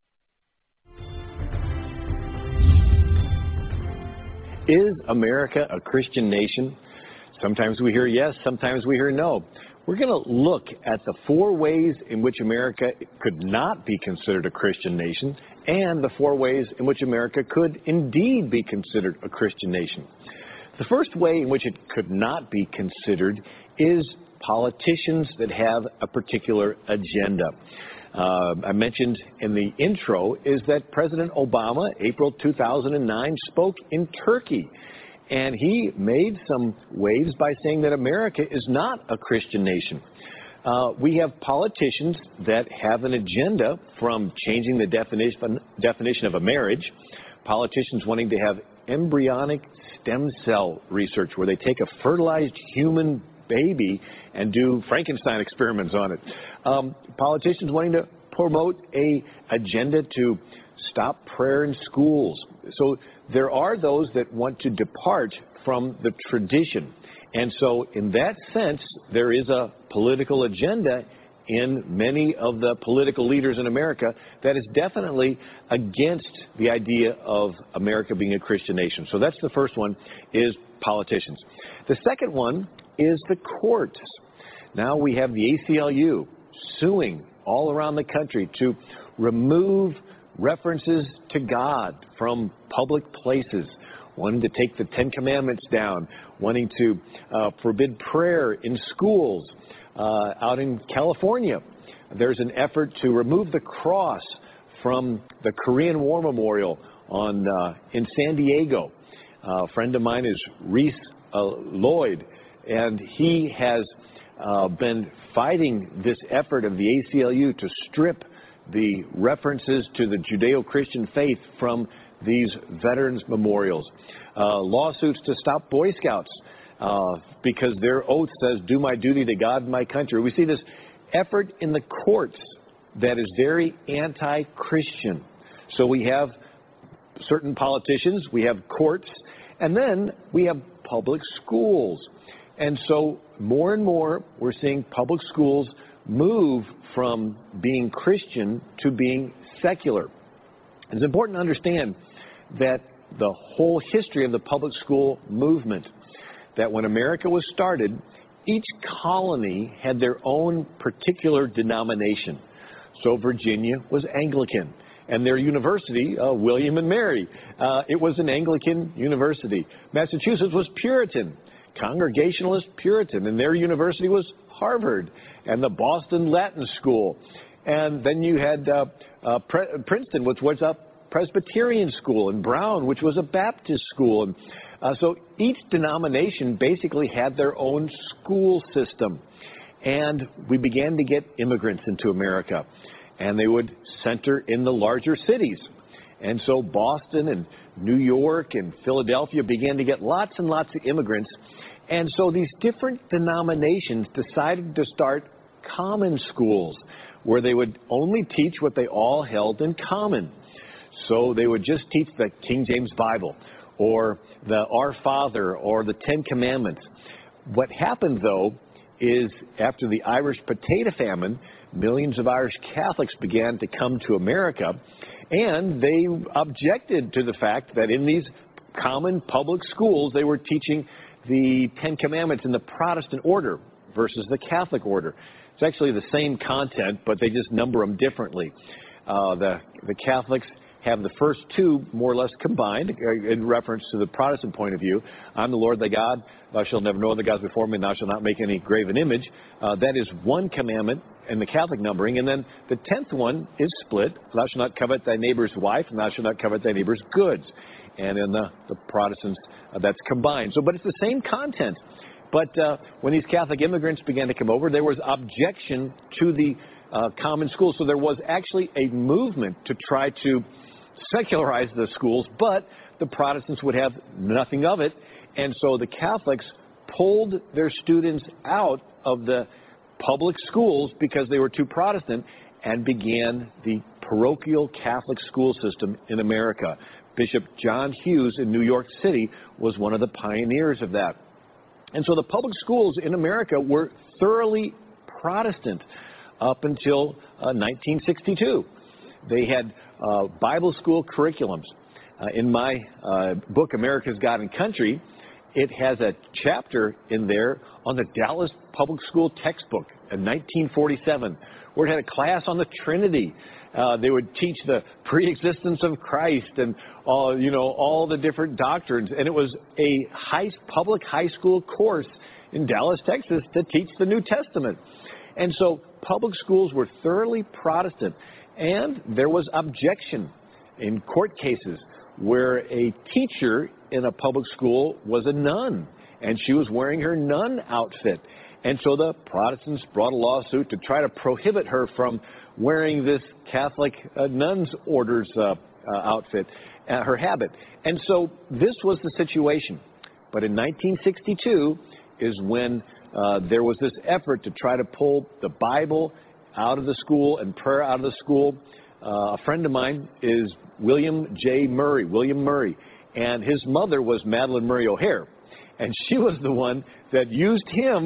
Is America a Christian nation? Sometimes we hear yes, sometimes we hear no. We're going to look at the four ways in which America could not be considered a Christian nation and the four ways in which America could indeed be considered a Christian nation. The first way in which it could not be considered is politicians that have a particular agenda. Uh, I mentioned in the intro is that President Obama, April two thousand nine, spoke in Turkey. And he made some waves by saying that America is not a Christian nation. Uh, we have politicians that have an agenda, from changing the definition, definition of a marriage, politicians wanting to have embryonic stem cell research where they take a fertilized human baby and do Frankenstein experiments on it. Um, politicians wanting to promote a agenda to stop prayer in schools. So there are those that want to depart from the tradition. And so in that sense, there is a political agenda in many of the political leaders in America that is definitely against the idea of America being a Christian nation. So that's the first one, is politicians. The second one is the courts. Now we have the A C L U suing all around the country to remove references to God from public places, wanting to take the Ten Commandments down, wanting to uh, forbid prayer in schools. Uh, out in California, there's an effort to remove the cross from the Korean War Memorial on uh, in San Diego. Uh, a friend of mine is Reese uh, Lloyd, and he has uh, been fighting this effort of the A C L U to strip the references to the Judeo-Christian faith from these veterans memorials. Uh, lawsuits to stop Boy Scouts uh, because their oath says, do my duty to God and my country. We see this effort in the courts that is very anti-Christian. So we have certain politicians, we have courts, and then we have public schools. And so more and more we're seeing public schools move from being Christian to being secular. It's important to understand that the whole history of the public school movement, that when America was started, each colony had their own particular denomination. So Virginia was Anglican, and their university, uh, William and Mary, uh, it was an Anglican university. Massachusetts was Puritan, Congregationalist Puritan, and their university was Harvard and the Boston Latin School. And then you had uh, uh, Pre- Princeton, which was a Presbyterian school, and Brown, which was a Baptist school. And uh, so each denomination basically had their own school system. And we began to get immigrants into America, and they would center in the larger cities. And so Boston and New York and Philadelphia began to get lots and lots of immigrants. And so these different denominations decided to start common schools where they would only teach what they all held in common. So they would just teach the King James Bible or the Our Father or the Ten Commandments. What happened, though, is after the Irish potato famine, millions of Irish Catholics began to come to America, and they objected to the fact that in these common public schools they were teaching the Ten Commandments in the Protestant order versus the Catholic order. It's actually the same content, but they just number them differently. Uh, the, the Catholics have the first two more or less combined in reference to the Protestant point of view. I'm the Lord thy God, thou shalt never know other gods before me, and thou shalt not make any graven image. Uh, that is one commandment in the Catholic numbering. And then the tenth one is split, thou shalt not covet thy neighbor's wife, and thou shalt not covet thy neighbor's goods. And in the, the Protestants, uh, that's combined. So, but it's the same content. But uh, when these Catholic immigrants began to come over, there was objection to the uh, common schools. So there was actually a movement to try to secularize the schools, but the Protestants would have nothing of it. And so the Catholics pulled their students out of the public schools because they were too Protestant and began the parochial Catholic school system in America. Bishop John Hughes in New York City was one of the pioneers of that. And so the public schools in America were thoroughly Protestant up until uh, nineteen sixty-two. They had uh, Bible school curriculums. Uh, in my uh, book, America's God and Country, it has a chapter in there on the Dallas Public School textbook in nineteen forty-seven, where it had a class on the Trinity. Uh, they would teach the pre-existence of Christ and all, you know, all the different doctrines. And it was a high, public high school course in Dallas, Texas, to teach the New Testament. And so public schools were thoroughly Protestant. And there was objection in court cases where a teacher in a public school was a nun, and she was wearing her nun outfit. And so the Protestants brought a lawsuit to try to prohibit her from wearing this Catholic uh, nun's orders uh, uh, outfit, uh, her habit. And so this was the situation. But in nineteen sixty-two is when uh, there was this effort to try to pull the Bible out of the school and prayer out of the school. Uh, a friend of mine is William J. Murray, William Murray, and his mother was Madeline Murray O'Hare. And she was the one that used him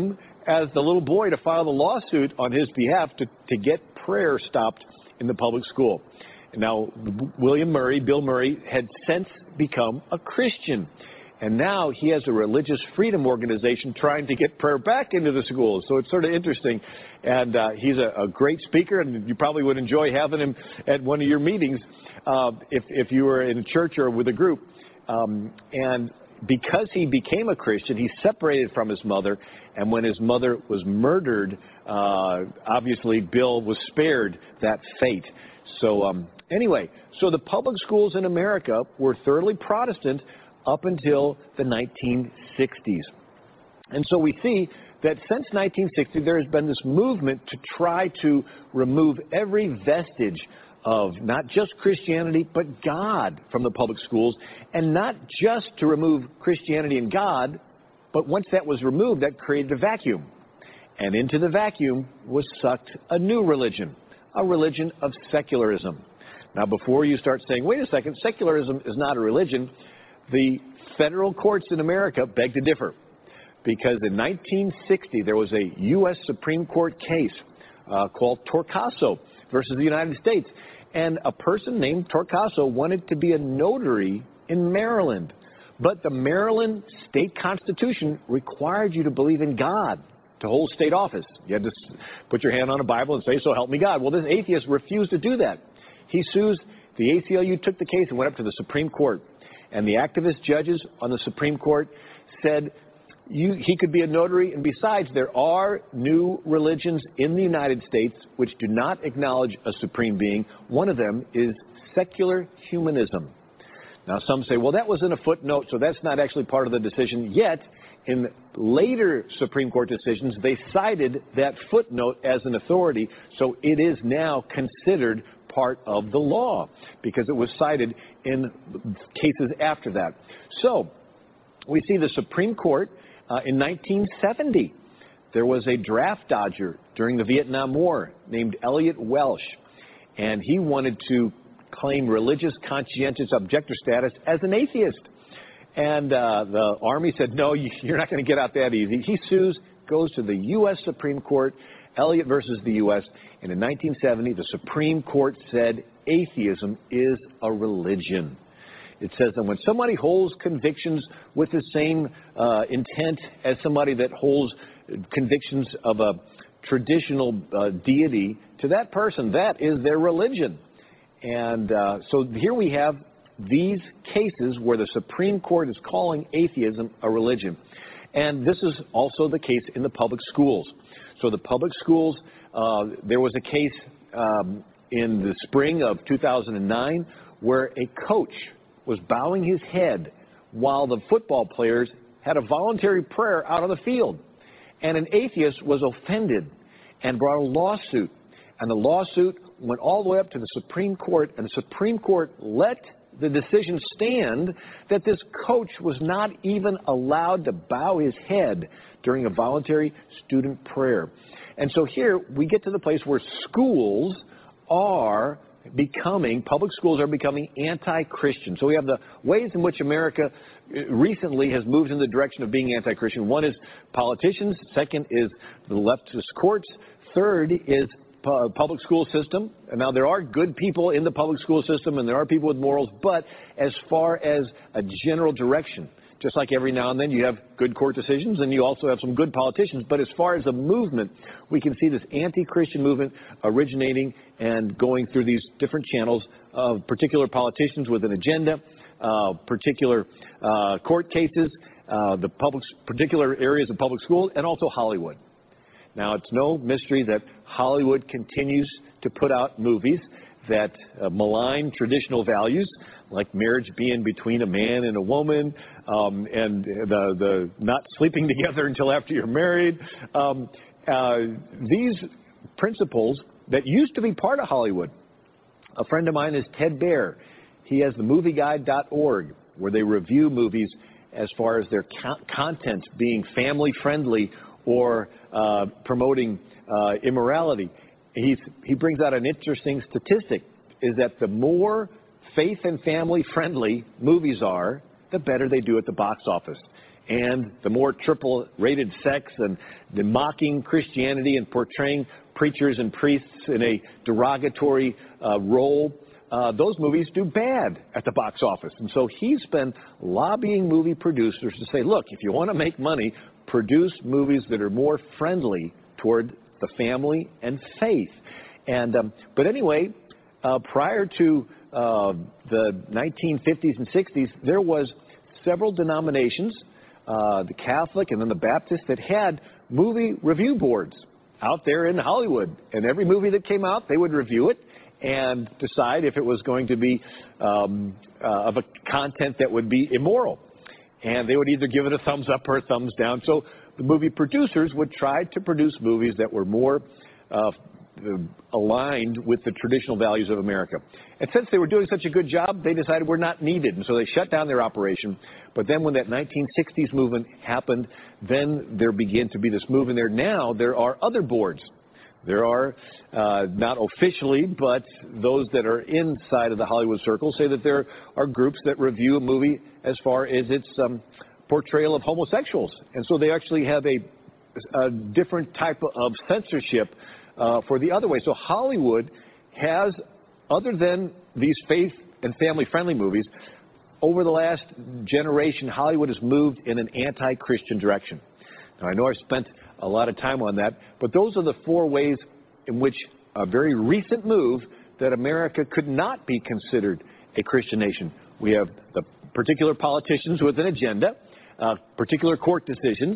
as the little boy to file the lawsuit on his behalf to, to get prayer stopped in the public school. Now, William Murray, Bill Murray, had since become a Christian. And now he has a religious freedom organization trying to get prayer back into the schools. So it's sort of interesting. And uh, he's a, a great speaker, and you probably would enjoy having him at one of your meetings uh, if, if you were in a church or with a group. Um, and because he became a Christian, he separated from his mother. And when his mother was murdered, uh, obviously Bill was spared that fate. So um, anyway, so the public schools in America were thoroughly Protestant up until the nineteen sixties. And so we see that since nineteen sixty, there has been this movement to try to remove every vestige of not just Christianity, but God from the public schools, and not just to remove Christianity and God, but once that was removed, that created a vacuum. And into the vacuum was sucked a new religion, a religion of secularism. Now, before you start saying, wait a second, secularism is not a religion, the federal courts in America beg to differ. Because in nineteen sixty, there was a U S Supreme Court case uh, called Torcaso versus the United States. And a person named Torcaso wanted to be a notary in Maryland. But the Maryland state constitution required you to believe in God to hold state office. You had to put your hand on a Bible and say, so help me God. Well, this atheist refused to do that. He sues. The A C L U took the case and went up to the Supreme Court. And the activist judges on the Supreme Court said you, he could be a notary. And besides, there are new religions in the United States which do not acknowledge a supreme being. One of them is secular humanism. Now, some say, well, that was in a footnote, so that's not actually part of the decision. Yet, in later Supreme Court decisions, they cited that footnote as an authority, so it is now considered part of the law because it was cited in cases after that. So, we see the Supreme Court uh, in nineteen seventy. There was a draft dodger during the Vietnam War named Elliot Welsh, and he wanted to claim religious conscientious objector status as an atheist. And uh, the Army said, no, you're not going to get out that easy. He sues, goes to the U S Supreme Court, Elliot versus the U S, and in nineteen seventy, the Supreme Court said atheism is a religion. It says that when somebody holds convictions with the same uh, intent as somebody that holds convictions of a traditional uh, deity, to that person, that is their religion. And uh, so here we have these cases where the Supreme Court is calling atheism a religion. And this is also the case in the public schools. So the public schools, uh, there was a case um, in the spring of two thousand nine where a coach was bowing his head while the football players had a voluntary prayer out on the field. And an atheist was offended and brought a lawsuit. And the lawsuit went all the way up to the Supreme Court, and the Supreme Court let the decision stand that this coach was not even allowed to bow his head during a voluntary student prayer. And so here we get to the place where schools are becoming, public schools are becoming anti-Christian. So we have the ways in which America recently has moved in the direction of being anti-Christian. One is politicians. Second is the leftist courts. Third is public school system. And now there are good people in the public school system and there are people with morals, but as far as a general direction, just like every now and then you have good court decisions and you also have some good politicians, but as far as a movement, we can see this anti-Christian movement originating and going through these different channels of particular politicians with an agenda, uh, particular uh, court cases, uh, the public, particular areas of public school, and also Hollywood. Now, it's no mystery that Hollywood continues to put out movies that uh, malign traditional values, like marriage being between a man and a woman, um, and the, the not sleeping together until after you're married. Um, uh, these principles that used to be part of Hollywood. A friend of mine is Ted Baer. He has the movie guide dot org, where they review movies as far as their co- content being family-friendly or uh, promoting uh, immorality. He's, he brings out an interesting statistic, is that the more faith and family-friendly movies are, the better they do at the box office. and the more triple-rated sex and the mocking Christianity and portraying preachers and priests in a derogatory uh, role, uh, those movies do bad at the box office. And so he's been lobbying movie producers to say, look, if you want to make money, produce movies that are more friendly toward the family and faith. And um, but anyway, uh, prior to uh, the nineteen fifties and sixties, there was several denominations, uh, the Catholic and then the Baptist, that had movie review boards out there in Hollywood. And every movie that came out, they would review it and decide if it was going to be um, uh, of a content that would be immoral. And they would either give it a thumbs up or a thumbs down. So the movie producers would try to produce movies that were more uh, aligned with the traditional values of America. And since they were doing such a good job, they decided we're not needed. And so they shut down their operation. But then when that nineteen sixties movement happened, then there began to be this movement there. Now there are other boards. There are, uh, not officially, but those that are inside of the Hollywood circle say that there are groups that review a movie as far as its um, portrayal of homosexuals. And so they actually have a, a different type of censorship uh, for the other way. So Hollywood has, other than these faith and family-friendly movies, over the last generation, Hollywood has moved in an anti-Christian direction. Now, I know I've spent a lot of time on that, but those are the four ways in which a very recent move that America could not be considered a Christian nation. We have the particular politicians with an agenda, uh, particular court decisions,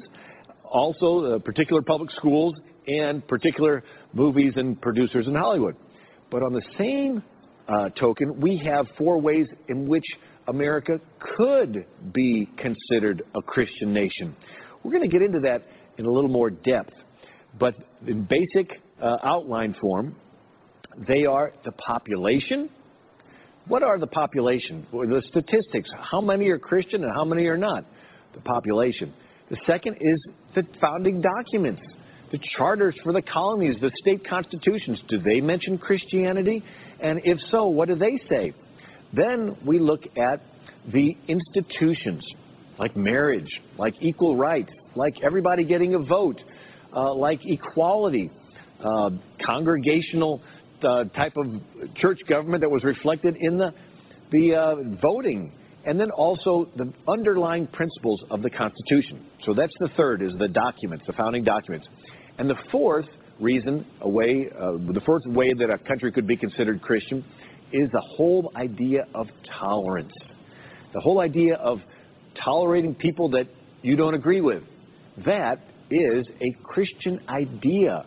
also uh, particular public schools, and particular movies and producers in Hollywood. But on the same uh, token, we have four ways in which America could be considered a Christian nation. We're going to get into that in a little more depth. But in basic uh, outline form, they are the population. What are the population? Well, the statistics. How many are Christian and how many are not? The population. The second is the founding documents, the charters for the colonies, the state constitutions. Do they mention Christianity? And if so, what do they say? Then we look at the institutions, like marriage, like equal rights, like everybody getting a vote, uh, like equality, uh, congregational uh, type of church government that was reflected in the, the uh, voting, and then also the underlying principles of the Constitution. So that's the third, is the documents, the founding documents. And the fourth reason, a way, uh, the fourth way that a country could be considered Christian is the whole idea of tolerance, the whole idea of tolerating people that you don't agree with. That is a Christian idea.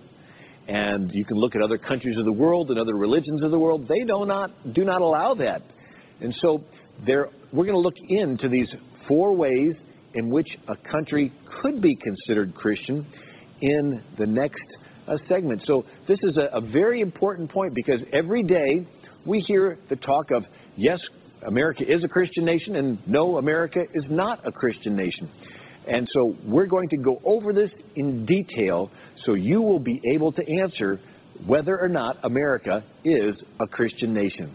And you can look at other countries of the world and other religions of the world. They do not, do not allow that. And so there, we're going to look into these four ways in which a country could be considered Christian in the next uh, segment. So this is a, a very important point, because every day we hear the talk of, yes, America is a Christian nation, and no, America is not a Christian nation. And so we're going to go over this in detail so you will be able to answer whether or not America is a Christian nation.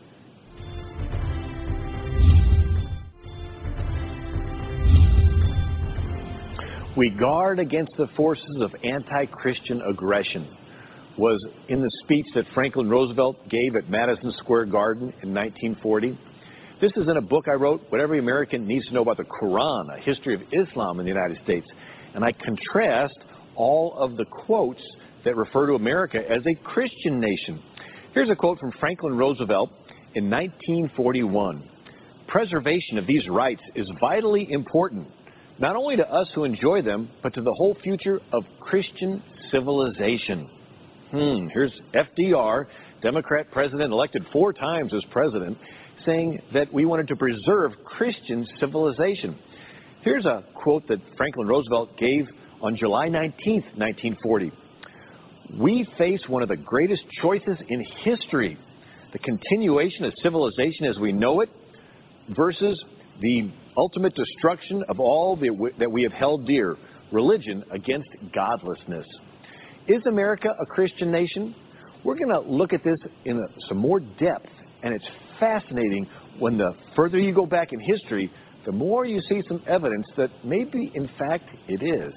We guard against the forces of anti-Christian aggression was in the speech that Franklin Roosevelt gave at Madison Square Garden in nineteen forty. This is in a book I wrote, What Every American Needs to Know About the Quran, A History of Islam in the United States. And I contrast all of the quotes that refer to America as a Christian nation. Here's a quote from Franklin Roosevelt in nineteen forty-one. Preservation of these rights is vitally important, not only to us who enjoy them, but to the whole future of Christian civilization. Hmm, here's F D R, Democrat president, elected four times as president, saying that we wanted to preserve Christian civilization. Here's a quote that Franklin Roosevelt gave on July nineteenth, nineteen forty. We face one of the greatest choices in history, the continuation of civilization as we know it versus the ultimate destruction of all that we have held dear, religion against godlessness. Is America a Christian nation? We're going to look at this in a, some more depth, and it's fascinating when the further you go back in history, the more you see some evidence that maybe, in fact, it is.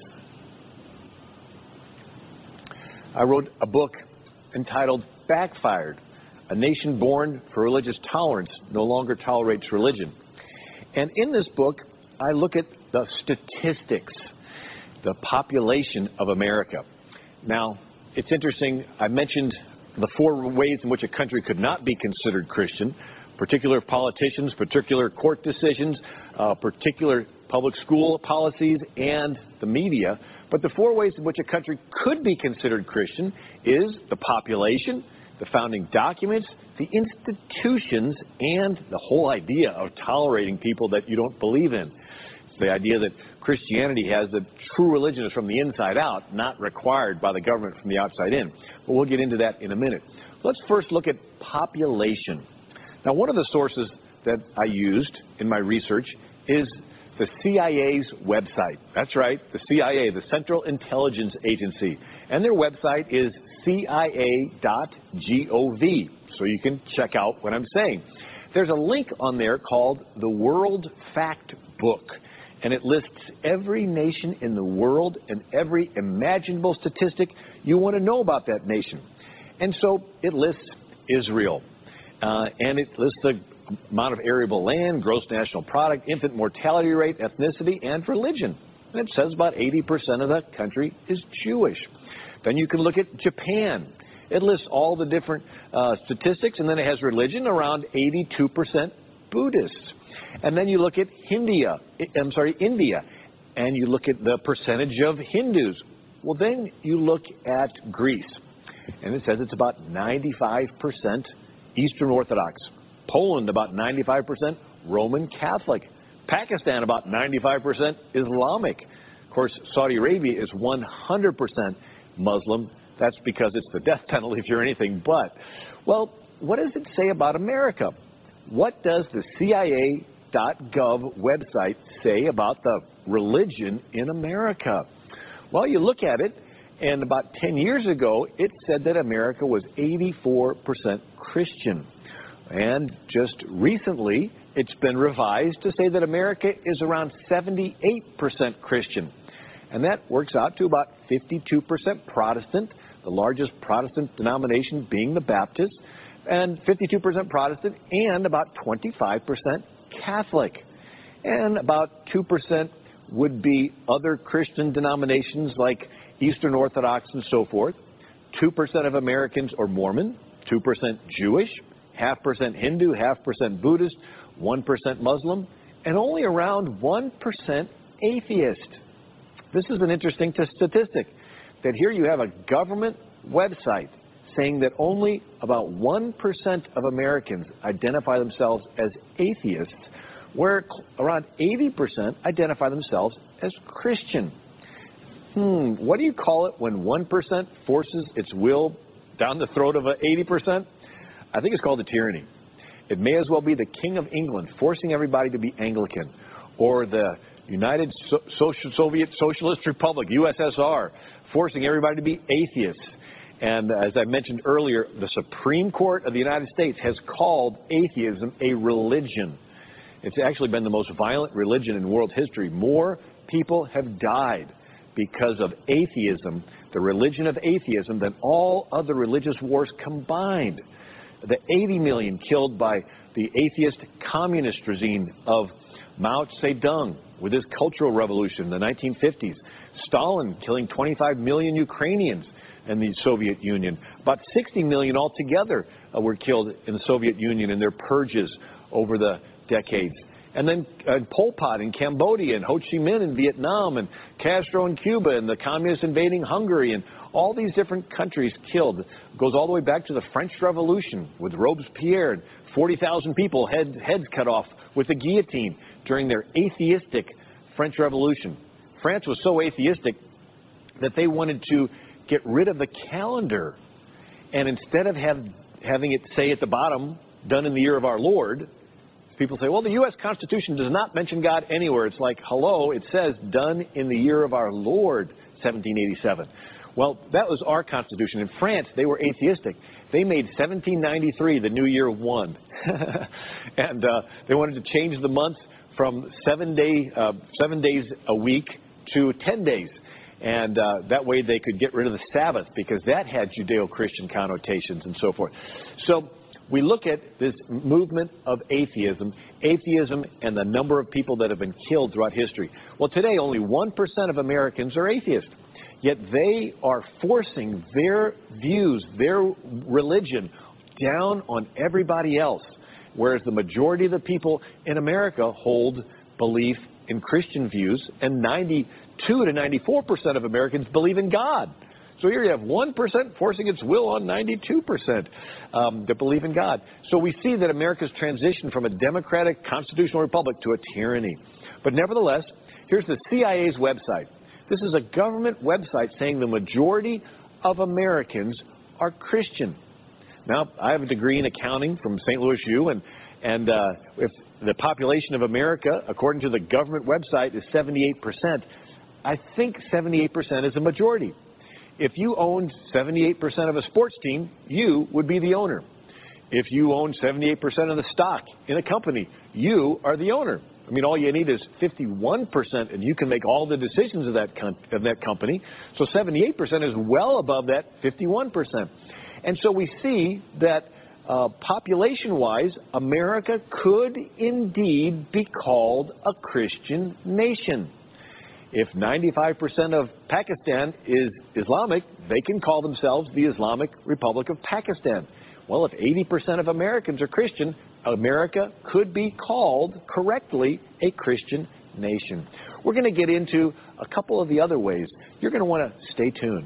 I wrote a book entitled Backfired, A Nation Born for Religious Tolerance No Longer Tolerates Religion. And in this book, I look at the statistics, the population of America. Now, it's interesting, I mentioned the four ways in which a country could not be considered Christian: particular politicians, particular court decisions, uh, particular public school policies, and the media. But the four ways in which a country could be considered Christian is the population, the founding documents, the institutions, and the whole idea of tolerating people that you don't believe in. It's the idea that Christianity has that true religion is from the inside out, not required by the government from the outside in. But we'll get into that in a minute. Let's first look at population. Now, one of the sources that I used in my research is the C I A's website. That's right, the C I A, the Central Intelligence Agency. And their website is C I A dot gov, so you can check out what I'm saying. There's a link on there called the World Fact Book, and it lists every nation in the world and every imaginable statistic you want to know about that nation. And so it lists Israel, uh, and it lists the amount of arable land, gross national product, infant mortality rate, ethnicity, and religion. And it says about eighty percent of the country is Jewish. Then you can look at Japan. It lists all the different uh, statistics, and then it has religion, around eighty-two percent Buddhists. And then you look at India, I'm sorry, India, and you look at the percentage of Hindus. Well, then you look at Greece, and it says it's about ninety-five percent Eastern Orthodox. Poland, about ninety-five percent Roman Catholic. Pakistan, about ninety-five percent Islamic. Of course, Saudi Arabia is one hundred percent Muslim. That's because it's the death penalty if you're anything but. Well, what does it say about America? What does the C I A dot gov website say about the religion in America? Well, you look at it, and about ten years ago, it said that America was eighty-four percent Christian. And just recently, it's been revised to say that America is around seventy-eight percent Christian. And that works out to about fifty-two percent Protestant, the largest Protestant denomination being the Baptist, and fifty-two percent Protestant, and about twenty-five percent Catholic. And about two percent would be other Christian denominations like Eastern Orthodox and so forth. two percent of Americans are Mormon, two percent Jewish, half percent Hindu, half percent Buddhist, one percent Muslim, and only around one percent atheist. This is an interesting statistic, that here you have a government website saying that only about one percent of Americans identify themselves as atheists, where around eighty percent identify themselves as Christian. Hmm, what do you call it when one percent forces its will down the throat of eighty percent? I think it's called a tyranny. It may as well be the King of England forcing everybody to be Anglican, or the United so- Social Soviet Socialist Republic, U S S R, forcing everybody to be atheists. And as I mentioned earlier, the Supreme Court of the United States has called atheism a religion. It's actually been the most violent religion in world history. More people have died because of atheism, the religion of atheism, than all other religious wars combined. The eighty million killed by the atheist communist regime of Mao Zedong with his Cultural Revolution in the nineteen fifties. Stalin killing twenty-five million Ukrainians in the Soviet Union. About sixty million altogether uh, were killed in the Soviet Union in their purges over the decades. And then uh, Pol Pot in Cambodia, and Ho Chi Minh in Vietnam, and Castro in Cuba, and the communists invading Hungary, and all these different countries killed. It goes all the way back to the French Revolution with Robespierre, and forty thousand people, head, heads cut off with the guillotine during their atheistic French Revolution. France was so atheistic that they wanted to get rid of the calendar. And instead of have, having it say at the bottom, done in the year of our Lord, people say, well, the U S Constitution does not mention God anywhere. It's like, hello, it says done in the year of our Lord, seventeen eighty-seven. Well, that was our Constitution. In France, they were atheistic. They made seventeen ninety-three the new year one. and uh, they wanted to change the months from seven day uh, seven days a week to ten days. And uh, that way they could get rid of the Sabbath, because that had Judeo-Christian connotations and so forth. So we look at this movement of atheism, atheism and the number of people that have been killed throughout history. Well, today only one percent of Americans are atheists, yet they are forcing their views, their religion down on everybody else, whereas the majority of the people in America hold belief in Christian views, and ninety-two to ninety-four percent of Americans believe in God. So here you have one percent forcing its will on ninety-two percent um, that believe in God. So we see that America's transitioned from a democratic constitutional republic to a tyranny. But nevertheless, here's the C I A's website. This is a government website saying the majority of Americans are Christian. Now, I have a degree in accounting from Saint Louis U, and, and uh, if the population of America, according to the government website, is seventy-eight percent, I think seventy-eight percent is a majority. If you owned seventy-eight percent of a sports team, you would be the owner. If you own seventy-eight percent of the stock in a company, you are the owner. I mean, all you need is fifty-one percent, and you can make all the decisions of that, com- of that company. So seventy-eight percent is well above that fifty-one percent. And so we see that uh, population-wise, America could indeed be called a Christian nation. If ninety-five percent of Pakistan is Islamic, they can call themselves the Islamic Republic of Pakistan. Well, if eighty percent of Americans are Christian, America could be called correctly a Christian nation. We're going to get into a couple of the other ways. You're going to want to stay tuned.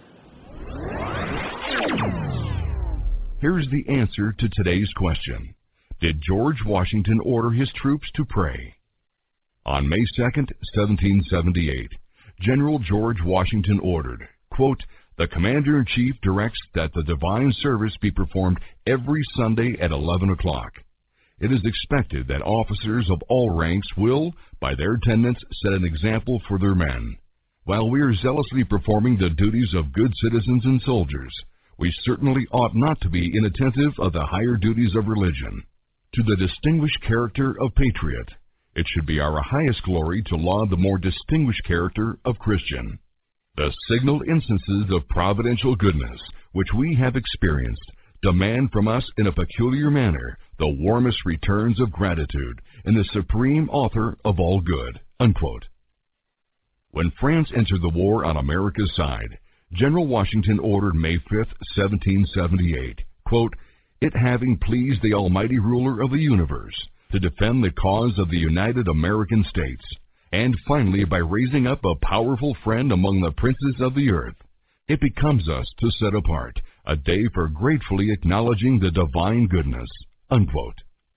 Here's the answer to today's question. Did George Washington order his troops to pray? On May second, seventeen seventy-eight, General George Washington ordered, quote, "The Commander-in-Chief directs that the divine service be performed every Sunday at eleven o'clock. It is expected that officers of all ranks will, by their attendance, set an example for their men. While we are zealously performing the duties of good citizens and soldiers, we certainly ought not to be inattentive of the higher duties of religion. To the distinguished character of patriot, it should be our highest glory to laud the more distinguished character of Christian. The signal instances of providential goodness which we have experienced demand from us in a peculiar manner the warmest returns of gratitude in the supreme author of all good." Unquote. When France entered the war on America's side, General Washington ordered May fifth, seventeen seventy-eight, quote, "It having pleased the almighty ruler of the universe to defend the cause of the United American States, and finally by raising up a powerful friend among the princes of the earth, it becomes us to set apart a day for gratefully acknowledging the divine goodness." Unquote.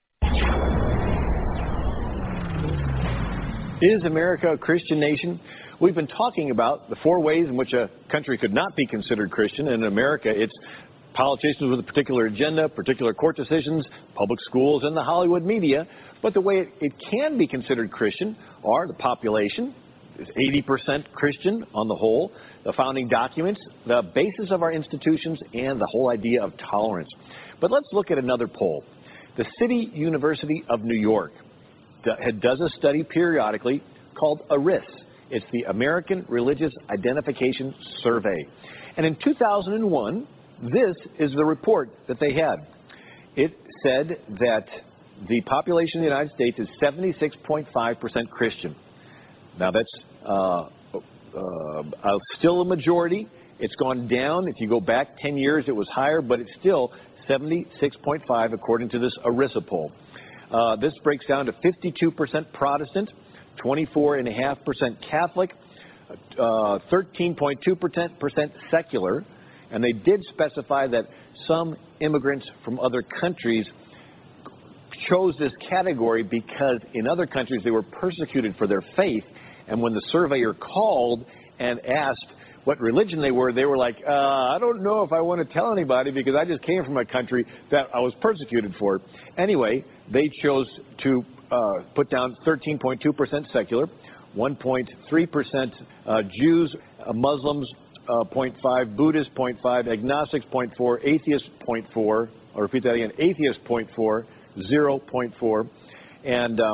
Is America a Christian nation? We've been talking about the four ways in which a country could not be considered Christian. And in America, it's politicians with a particular agenda, particular court decisions, public schools, and the Hollywood media. But the way it, it can be considered Christian are the population, is eighty percent Christian on the whole, the founding documents, the basis of our institutions, and the whole idea of tolerance. But let's look at another poll. The City University of New York does a study periodically called A R I S. It's the American Religious Identification Survey. And in two thousand one, this is the report that they had. It said that the population of the United States is seventy-six point five percent Christian. Now that's uh, uh, still a majority. It's gone down. If you go back ten years, it was higher, but it's still seventy-six point five according to this A R I S poll. Uh, this breaks down to fifty-two percent Protestant, twenty-four point five percent Catholic, uh, thirteen point two percent secular, and they did specify that some immigrants from other countries chose this category because in other countries they were persecuted for their faith, and when the surveyor called and asked what religion they were, they were like, uh, I don't know if I want to tell anybody because I just came from a country that I was persecuted for. Anyway, they chose to uh, put down thirteen point two percent secular, one point three percent uh, Jews, uh, Muslims, uh, zero point five, Buddhists, zero point five, agnostics, zero point four, atheists, zero point four, I'll repeat that again, atheists, zero point four, zero point four, and um,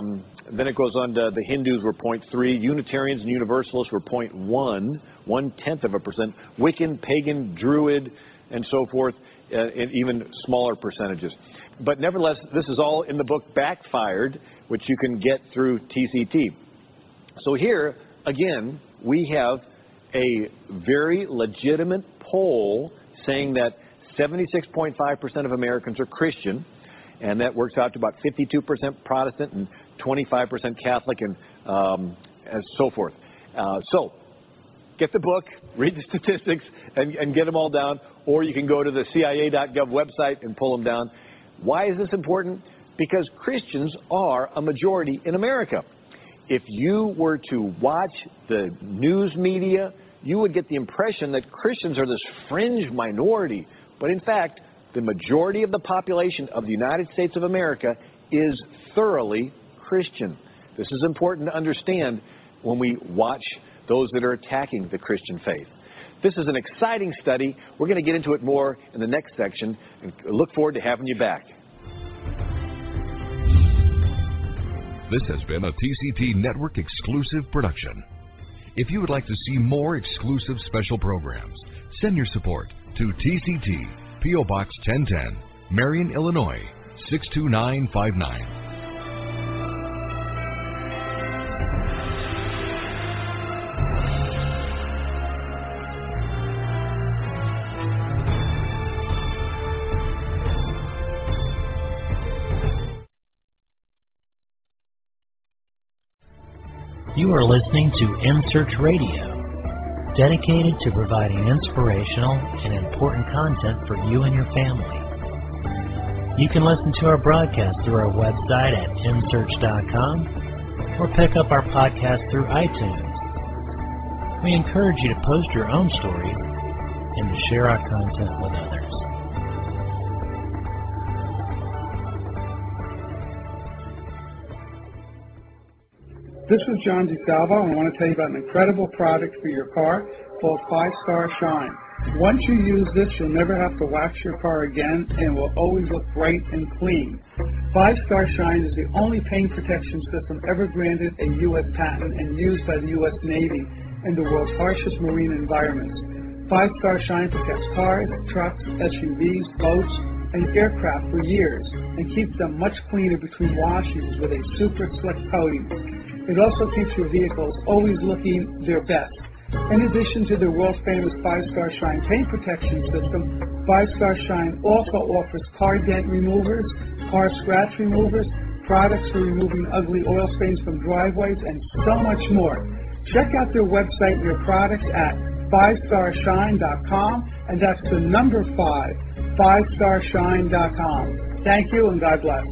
then it goes on to the Hindus were zero point three, Unitarians and Universalists were zero point one, one-tenth of a percent, Wiccan, Pagan, Druid, and so forth, uh, in even smaller percentages. But nevertheless, this is all in the book Backfired, which you can get through T C T. So here, again, we have a very legitimate poll saying that seventy-six point five percent of Americans are Christian, and that works out to about fifty-two percent Protestant and twenty-five percent Catholic, and um, and so forth. Uh, so, get the book, read the statistics, and, and get them all down, or you can go to the C I A dot gov website and pull them down. Why is this important? Because Christians are a majority in America. If you were to watch the news media, you would get the impression that Christians are this fringe minority. But in fact, the majority of the population of the United States of America is thoroughly Christian. This is important to understand when we watch those that are attacking the Christian faith. This is an exciting study. We're going to get into it more in the next section, and look forward to having you back. This has been a T C T Network exclusive production. If you would like to see more exclusive special programs, send your support to T C T, P O Box ten ten, Marion, Illinois, six two nine five nine. You are listening to In Search Radio, dedicated to providing inspirational and important content for you and your family. You can listen to our broadcast through our website at in search dot com or pick up our podcast through iTunes. We encourage you to post your own stories and to share our content with others. This is John DeSalvo, and I want to tell you about an incredible product for your car called Five Star Shine. Once you use this, you'll never have to wax your car again, and it will always look bright and clean. Five Star Shine is the only paint protection system ever granted a U S patent and used by the U S Navy in the world's harshest marine environments. Five Star Shine protects cars, trucks, S U Vs, boats, and aircraft for years and keeps them much cleaner between washings with a super slick coating. It also keeps your vehicles always looking their best. In addition to the world-famous Five Star Shine paint protection system, Five Star Shine also offers car dent removers, car scratch removers, products for removing ugly oil stains from driveways, and so much more. Check out their website and your products at five star shine dot com, and that's the number five, five star shine dot com. Thank you, and God bless.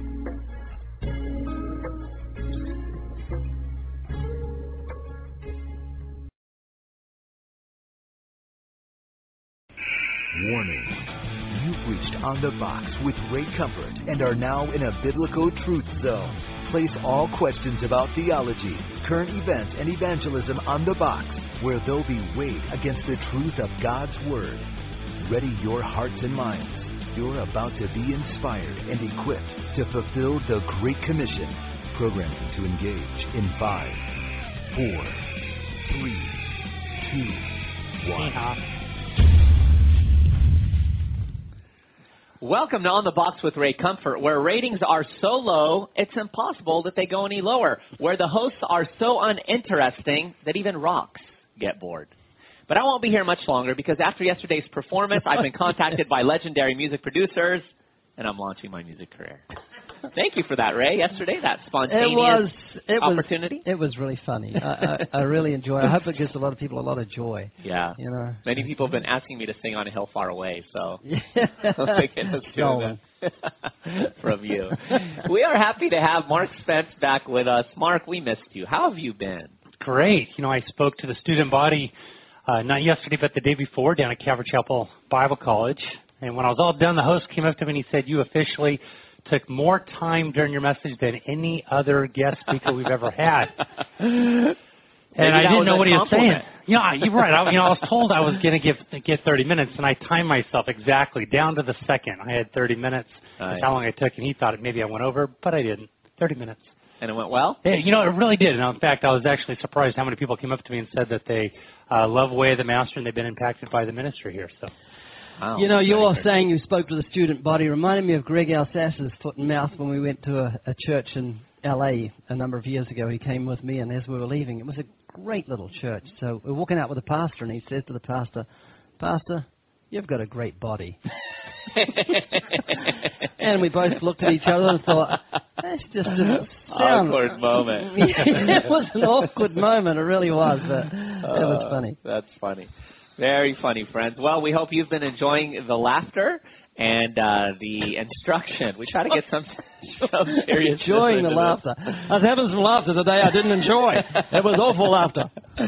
Warning. You've reached On the Box with Ray Comfort and are now in a biblical truth zone. Place all questions about theology, current events, and evangelism on the box, where they'll be weighed against the truth of God's Word. Ready your hearts and minds. You're about to be inspired and equipped to fulfill the Great Commission. Programming to engage in five, four, three, two, one. Welcome to On the Box with Ray Comfort, where ratings are so low, it's impossible that they go any lower, where the hosts are so uninteresting that even rocks get bored. But I won't be here much longer, because after yesterday's performance, I've been contacted by legendary music producers, and I'm launching my music career. Thank you for that, Ray, yesterday, that spontaneous it was, it opportunity. Was, it was really funny. I, I, I really enjoy it. I hope it gives a lot of people a lot of joy. Yeah. You know. Many people have been asking me to sing On a Hill Far Away, so I'm thinking let's do that from you. We are happy to have Mark Spence back with us. Mark, we missed you. How have you been? Great. You know, I spoke to the student body uh, not yesterday, but the day before down at Calvary Chapel Bible College. And when I was all done, the host came up to me and he said, "You officially took more time during your message than any other guest speaker we've ever had." And Maybe I didn't know what he was saying. compliment. Yeah, you're right. I, you know, I was told I was going to give get thirty minutes, and I timed myself exactly down to the second. I had thirty minutes. Nice. That's how long I took, and he thought maybe I went over, but I didn't. thirty minutes. And it went well? Yeah, you know, it really did. And in fact, I was actually surprised how many people came up to me and said that they uh, love Way of the Master and they've been impacted by the ministry here. So, wow, you know, you're saying you spoke to the student body reminded me of Greg Alsace's foot and mouth when we went to a, a church in L A a number of years ago. He came with me, and as we were leaving, it was a great little church. So we're walking out with the pastor, and he says to the pastor, "Pastor, you've got a great body." And we both looked at each other and thought, that's just a sound. Awkward moment. Yeah, it was an awkward moment. It really was, but it was funny. Uh, that's funny. Very funny, friends. Well, we hope you've been enjoying the laughter and uh, the instruction. We try to get some, some serious. Enjoying the laughter. I was having some laughter today I didn't enjoy. It was awful laughter.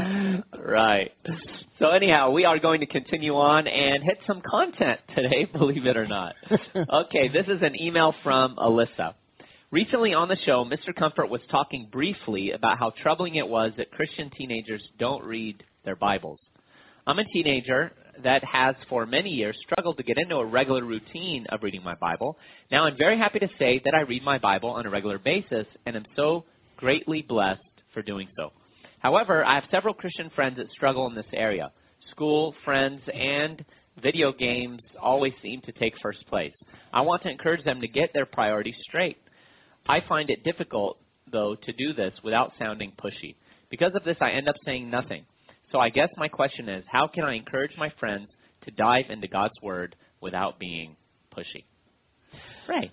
Right. So anyhow, we are going to continue on and hit some content today, believe it or not. Okay, this is an email from Alyssa. Recently on the show, Mister Comfort was talking briefly about how troubling it was that Christian teenagers don't read their Bibles. I'm a teenager that has for many years struggled to get into a regular routine of reading my Bible. Now I'm very happy to say that I read my Bible on a regular basis and am so greatly blessed for doing so. However, I have several Christian friends that struggle in this area. School, friends, and video games always seem to take first place. I want to encourage them to get their priorities straight. I find it difficult, though, to do this without sounding pushy. Because of this, I end up saying nothing. So I guess my question is, how can I encourage my friends to dive into God's Word without being pushy? Ray.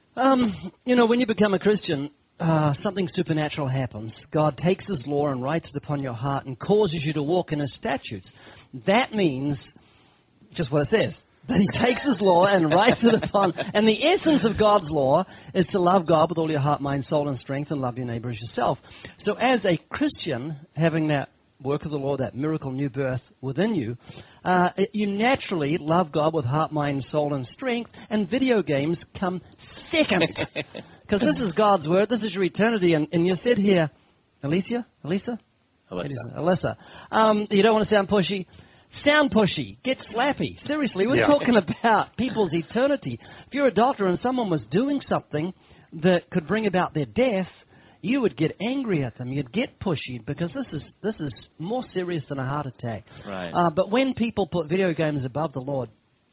Um, you know, when you become a Christian, uh, something supernatural happens. God takes His law and writes it upon your heart and causes you to walk in His statutes. That means just what it says. That He takes His law and writes it upon. And the essence of God's law is to love God with all your heart, mind, soul, and strength, and love your neighbor as yourself. So as a Christian, having that work of the Lord, that miracle new birth within you, uh, you naturally love God with heart, mind, soul, and strength, and video games come second. Because this is God's Word, this is your eternity, and, and you said here, Alicia? Alisa? Alyssa. Alyssa. Um, you don't want to sound pushy. Sound pushy. Get slappy. Seriously, we're Yeah. talking about people's eternity. If you're a doctor and someone was doing something that could bring about their death, you would get angry at them. You'd get pushy because this is this is more serious than a heart attack. Right. Uh, but when people put video games above the Lord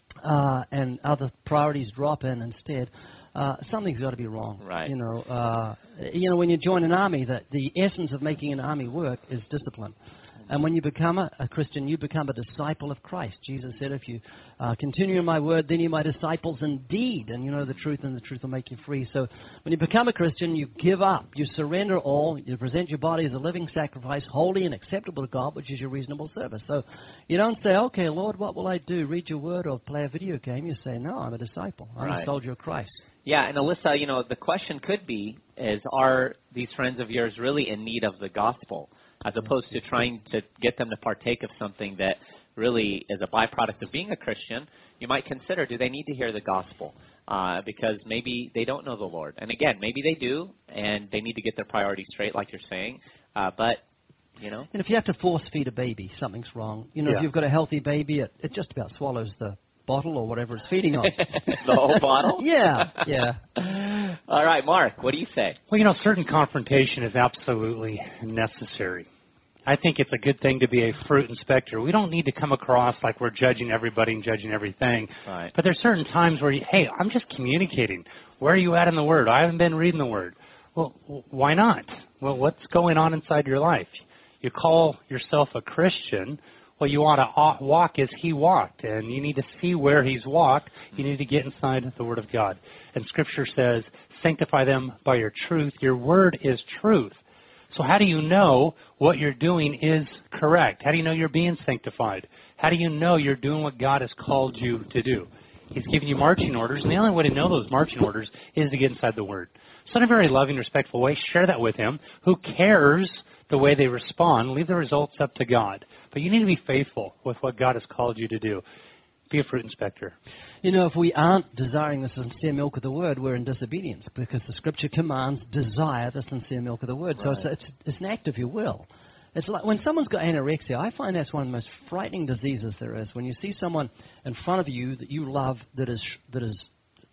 uh, and other priorities drop in instead, uh, something's got to be wrong. Right. You know, uh, you know, when you join an army, that the essence of making an army work is discipline. And when you become a, a Christian, you become a disciple of Christ. Jesus said, if you uh, continue in my word, then you're my disciples indeed. And you know the truth, and the truth will make you free. So when you become a Christian, you give up. You surrender all. You present your body as a living sacrifice, holy and acceptable to God, which is your reasonable service. So you don't say, okay, Lord, what will I do? Read your word or play a video game? You say, no, I'm a disciple. I'm Right. a soldier of Christ. Yeah, and Alyssa, you know, the question could be, is are these friends of yours really in need of the gospel, as opposed to trying to get them to partake of something that really is a byproduct of being a Christian? You might consider, do they need to hear the gospel? Uh, because maybe they don't know the Lord. And again, maybe they do, and they need to get their priorities straight, like you're saying. Uh, but, you know. And if you have to force feed a baby, something's wrong. You know, Yeah. if you've got a healthy baby, it, it just about swallows the bottle or whatever it's feeding on. The whole bottle? Yeah, yeah. All right, Mark, what do you say? Well, you know, certain confrontation is absolutely necessary. I think it's a good thing to be a fruit inspector. We don't need to come across like we're judging everybody and judging everything. Right. But there's certain times where, you, hey, I'm just communicating. Where are you at in the Word? I haven't been reading the Word. Well, why not? Well, what's going on inside your life? You call yourself a Christian. Well, you want to walk as He walked, and you need to see where He's walked. You need to get inside the Word of God. And Scripture says, sanctify them by your truth. Your Word is truth. So how do you know what you're doing is correct? How do you know you're being sanctified? How do you know you're doing what God has called you to do? He's giving you marching orders, and the only way to know those marching orders is to get inside the Word. So in a very loving, respectful way, share that with Him. Who cares the way they respond? Leave the results up to God. But you need to be faithful with what God has called you to do. Be a fruit inspector. You know, if we aren't desiring the sincere milk of the Word, we're in disobedience, because the Scripture commands desire the sincere milk of the Word. Right. So it's, it's, it's an act of your will. It's like when someone's got anorexia, I find that's one of the most frightening diseases there is. When you see someone in front of you that you love that is that is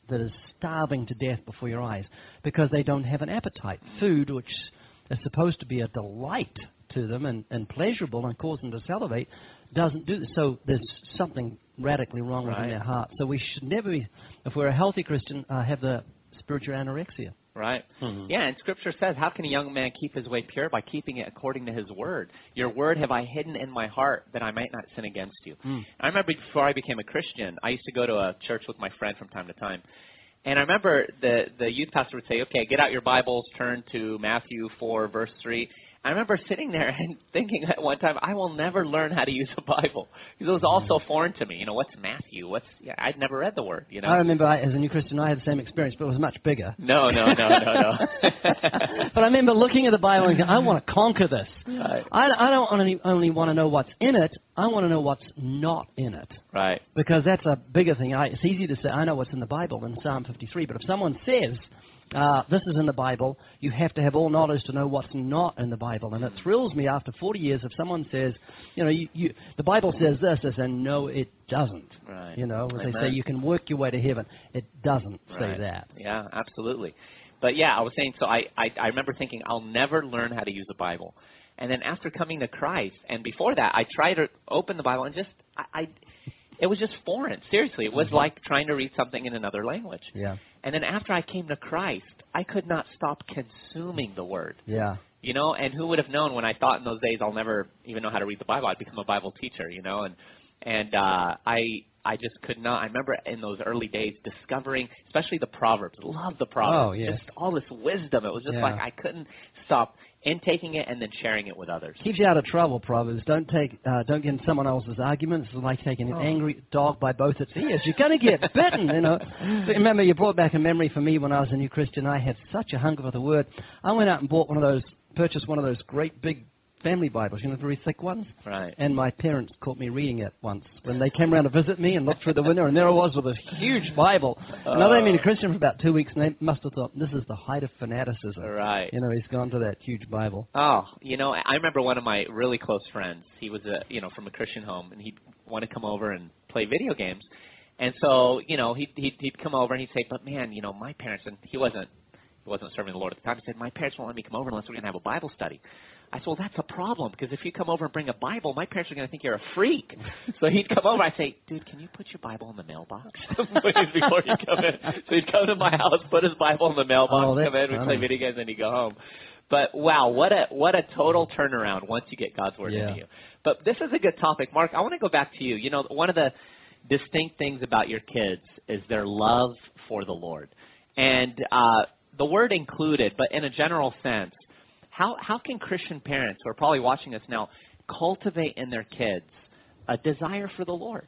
that is starving to death before your eyes because they don't have an appetite. Food, which is supposed to be a delight to them and, and pleasurable and cause them to salivate, doesn't do this. So there's something radically wrong Right. within their heart. So we should never be, if we're a healthy Christian, uh, have the spiritual anorexia. Right. Mhm. Yeah, and Scripture says, how can a young man keep his way pure? By keeping it according to his word. Your word have I hidden in my heart that I might not sin against you. Mm. I remember before I became a Christian, I used to go to a church with my friend from time to time. And I remember the, the youth pastor would say, okay, get out your Bibles, turn to Matthew four, verse three. I remember sitting there and thinking at one time, I will never learn how to use a Bible. Because it was all so foreign to me. You know, what's Matthew? What's yeah, I'd never read the word, you know. I remember I, as a new Christian, I had the same experience, but it was much bigger. No, no, no, no, no. But I remember looking at the Bible and going, I want to conquer this. Right. I, I don't only, only want to know what's in it, I want to know what's not in it. Right. Because that's a bigger thing. I, it's easy to say, I know what's in the Bible in Psalm fifty-three, but if someone says, uh, this is in the Bible, you have to have all knowledge to know what's not in the Bible. And it thrills me after forty years if someone says, you know, you, you, the Bible says this, I say, no, it doesn't. Right. You know, as they Amen. say, you can work your way to heaven. It doesn't say Right. that. Yeah, absolutely. But yeah, I was saying, so I, I, I remember thinking, I'll never learn how to use the Bible. And then after coming to Christ, and before that, I tried to open the Bible and just, I, I it was just foreign. Seriously, it was Mhm. like trying to read something in another language. Yeah. And then after I came to Christ, I could not stop consuming the Word. Yeah. You know, and who would have known when I thought in those days I'll never even know how to read the Bible, I'd become a Bible teacher, you know, and and uh, I I just could not. I remember in those early days discovering, especially the Proverbs. Love the Proverbs. Oh, yeah. Just all this wisdom. It was just Yeah. like I couldn't stop intaking it and then sharing it with others. Keeps you out of trouble, Proverbs. Don't take, uh, don't get in someone else's arguments. It's like taking an Oh. angry dog by both its ears. You're going to get bitten, you know. But remember, you brought back a memory for me when I was a new Christian. I had such a hunger for the Word. I went out and bought one of those, purchased one of those great big family Bibles, you know, the very thick ones. Right. And my parents caught me reading it once when they came around to visit me and looked through the window, and there I was with a huge Bible. And I'd only been a Christian for about two weeks, and they must have thought, this is the height of fanaticism. Right. You know, he's gone to that huge Bible. Oh, you know, I remember one of my really close friends. He was a, you know, from a Christian home, and he'd want to come over and play video games. And so, you know, he'd, he'd he'd come over and he'd say, "But man, you know, my parents," and he wasn't he wasn't serving the Lord at the time. He said, "My parents won't let me come over unless we're going to have a Bible study." I said, "Well, that's a problem because if you come over and bring a Bible, my parents are going to think you're a freak." So he'd come over. I'd say, "Dude, can you put your Bible in the mailbox before you come in?" So he'd come to my house, put his Bible in the mailbox, Oh, that's come in, we'd play funny. video games, and he'd go home. But wow, what a what a total turnaround once you get God's Word Yeah. into you. But this is a good topic, Mark. I want to go back to you. You know, one of the distinct things about your kids is their love for the Lord, and uh, the word included, but in a general sense. How how can Christian parents who are probably watching us now cultivate in their kids a desire for the Lord?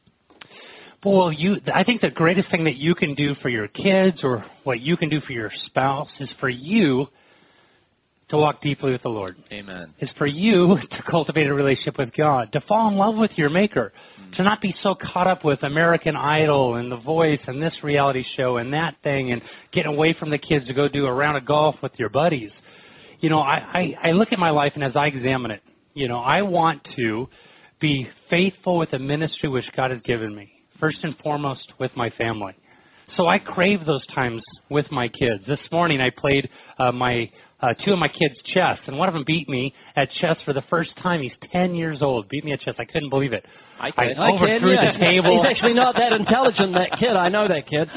Well, you, I think the greatest thing that you can do for your kids or what you can do for your spouse is for you to walk deeply with the Lord. Amen. Is for you to cultivate a relationship with God, to fall in love with your Maker, Mm. to not be so caught up with American Idol and The Voice and this reality show and that thing and getting away from the kids to go do a round of golf with your buddies. You know, I, I, I look at my life, and as I examine it, you know, I want to be faithful with the ministry which God has given me, first and foremost with my family. So I crave those times with my kids. This morning I played uh, my uh, two of my kids chess, and one of them beat me at chess for the first time. He's ten years old, beat me at chess. I couldn't believe it. I, I overthrew can, yeah. the table. He's actually not that intelligent, that kid. I know that kid.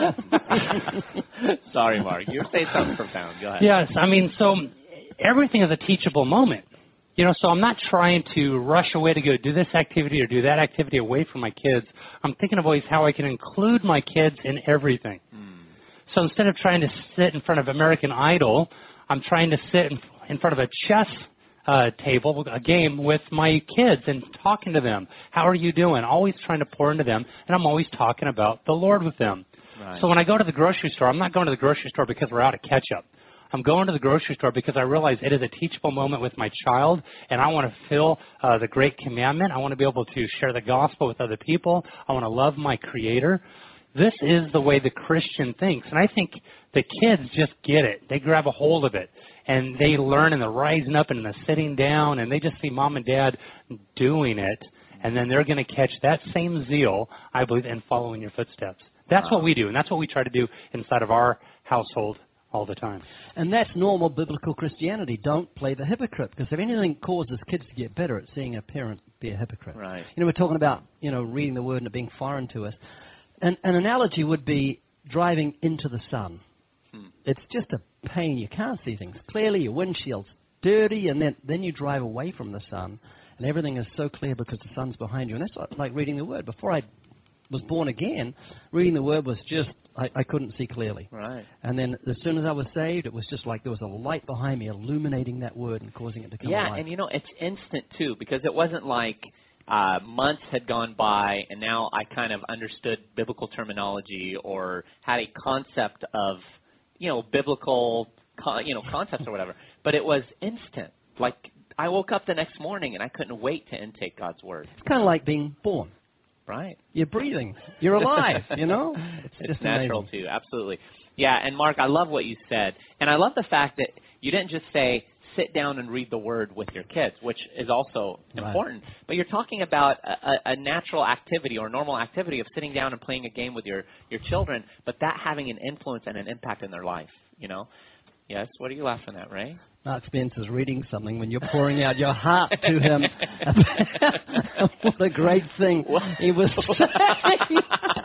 Sorry, Mark. You were saying something profound. Go ahead. Yes, I mean, so everything is a teachable moment. You know, so I'm not trying to rush away to go do this activity or do that activity away from my kids. I'm thinking of ways how I can include my kids in everything. Mm. So instead of trying to sit in front of American Idol, I'm trying to sit in, in front of a chess uh, table, a game with my kids and talking to them. How are you doing? Always trying to pour into them, and I'm always talking about the Lord with them. Right. So when I go to the grocery store, I'm not going to the grocery store because we're out of ketchup. I'm going to the grocery store because I realize it is a teachable moment with my child, and I want to fill uh, the great commandment. I want to be able to share the gospel with other people. I want to love my Creator. This is the way the Christian thinks, and I think the kids just get it. They grab a hold of it, and they learn, and they're rising up, and they're sitting down, and they just see mom and dad doing it, and then they're going to catch that same zeal, I believe, and follow in your footsteps. That's Wow. what we do, and that's what we try to do inside of our household all the time. And that's normal biblical Christianity. Don't play the hypocrite, because if anything causes kids to get better at seeing a parent be a hypocrite. Right. You know, we're talking about, you know, reading the Word and it being foreign to us. And an analogy would be driving into the sun. Hmm. It's just a pain. You can't see things clearly. Your windshield's dirty, and then, then you drive away from the sun, and everything is so clear because the sun's behind you. And that's like, like reading the Word. Before I was born again, reading the Word was just, I, I couldn't see clearly. Right. And then as soon as I was saved, it was just like there was a light behind me illuminating that Word and causing it to come Yeah, alive. and you know, it's instant too, because it wasn't like uh, months had gone by and now I kind of understood biblical terminology or had a concept of, you know, biblical, con- you know, concepts or whatever. But it was instant. Like I woke up the next morning and I couldn't wait to intake God's Word. It's kind of like being born. Right. You're breathing. You're alive, you know? It's, It's just natural amazing. too, absolutely. Yeah, and Mark, I love what you said. And I love the fact that you didn't just say, sit down and read the Word with your kids, which is also Right. important. But you're talking about a, a natural activity or normal activity of sitting down and playing a game with your, your children, but that having an influence and an impact in their life, you know? Yes, what are you laughing at, Ray? Mark Spence is reading something when you're pouring out your heart to him. What a great thing he was saying.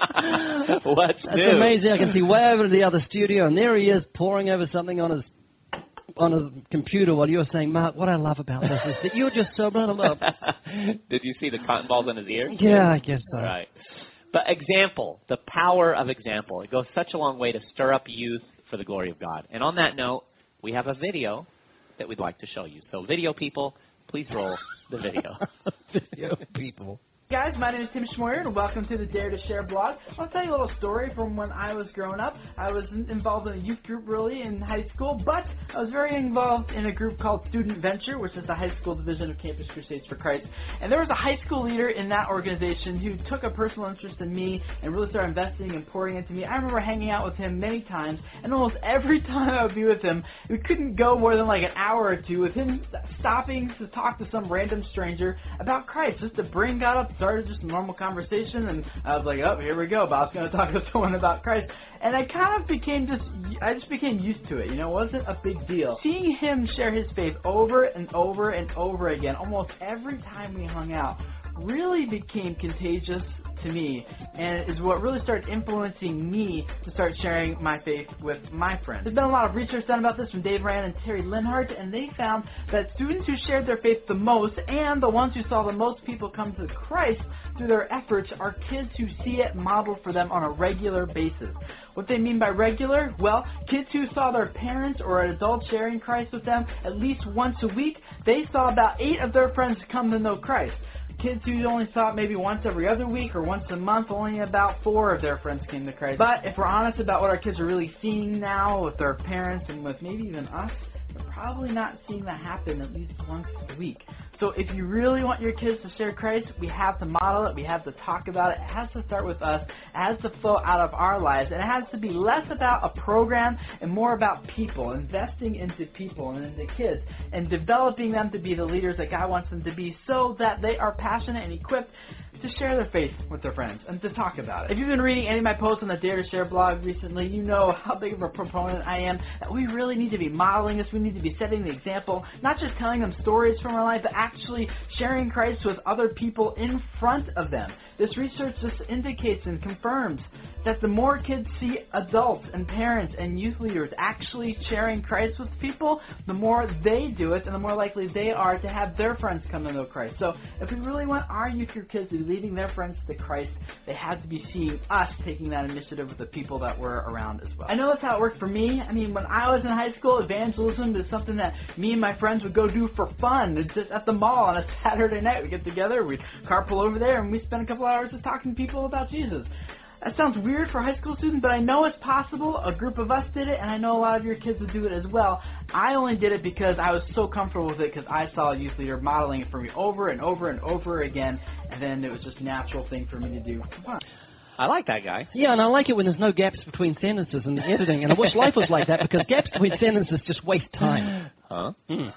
What's That's new? amazing. I can see way over to the other studio, and there he is pouring over something on his on his computer while you're saying, Mark, what I love about this is that you're just so blah, blah, blah. Did you see the cotton balls in his ears? Yeah, I guess so. Right. But example, the power of example. It goes such a long way to stir up youth for the glory of God. And on that note, we have a video that we'd like to show you. So video people, please roll the video. Video people. Guys, my name is Tim Schmoyer, and welcome to the Dare to Share blog. I'll tell you a little story from when I was growing up. I was involved in a youth group, really, in high school, but I was very involved in a group called Student Venture, which is the high school division of Campus Crusades for Christ. And there was a high school leader in that organization who took a personal interest in me and really started investing and pouring into me. I remember hanging out with him many times, and almost every time I would be with him, we couldn't go more than like an hour or two with him stopping to talk to some random stranger about Christ, just to bring God up. Started just a normal conversation, and I was like, oh, here we go. Bob's going to talk to someone about Christ. And I kind of became just, I just became used to it. You know, it wasn't a big deal. Seeing him share his faith over and over and over again, almost every time we hung out, really became contagious to me, and is what really started influencing me to start sharing my faith with my friends. There's been a lot of research done about this from Dave Rand and Terry Linhart, and they found that students who shared their faith the most and the ones who saw the most people come to Christ through their efforts are kids who see it modeled for them on a regular basis. What they mean by regular? Well, kids who saw their parents or an adult sharing Christ with them at least once a week, they saw about eight of their friends come to know Christ. Kids who only saw it maybe once every other week or once a month, only about four of their friends came to Christ. But if we're honest about what our kids are really seeing now with their parents and with maybe even us, they're probably not seeing that happen at least once a week. So if you really want your kids to share Christ, we have to model it, we have to talk about it. It has to start with us, it has to flow out of our lives, and it has to be less about a program and more about people, investing into people and into kids, and developing them to be the leaders that God wants them to be so that they are passionate and equipped to share their faith with their friends and to talk about it. If you've been reading any of my posts on the Dare to Share blog recently, you know how big of a proponent I am that we really need to be modeling this. We need to be setting the example, not just telling them stories from our life, but actually sharing Christ with other people in front of them. This research just indicates and confirms that the more kids see adults and parents and youth leaders actually sharing Christ with people, the more they do it and the more likely they are to have their friends come to know Christ. So if we really want our youth group kids to be leading their friends to Christ, they have to be seeing us taking that initiative with the people that we're around as well. I know that's how it worked for me. I mean, when I was in high school, evangelism is something that me and my friends would go do for fun. It's just at the mall on a Saturday night. We'd get together, we'd carpool over there, and we'd spend a couple hours just talking to people about Jesus. That sounds weird for high school students, but I know it's possible. A group of us did it, and I know a lot of your kids would do it as well. I only did it because I was so comfortable with it because I saw a youth leader modeling it for me over and over and over again, and then it was just a natural thing for me to do for fun. I like that guy. Yeah, and I like it when there's no gaps between sentences in the editing, and I wish life was like that because gaps between sentences just waste time. Huh? Mm.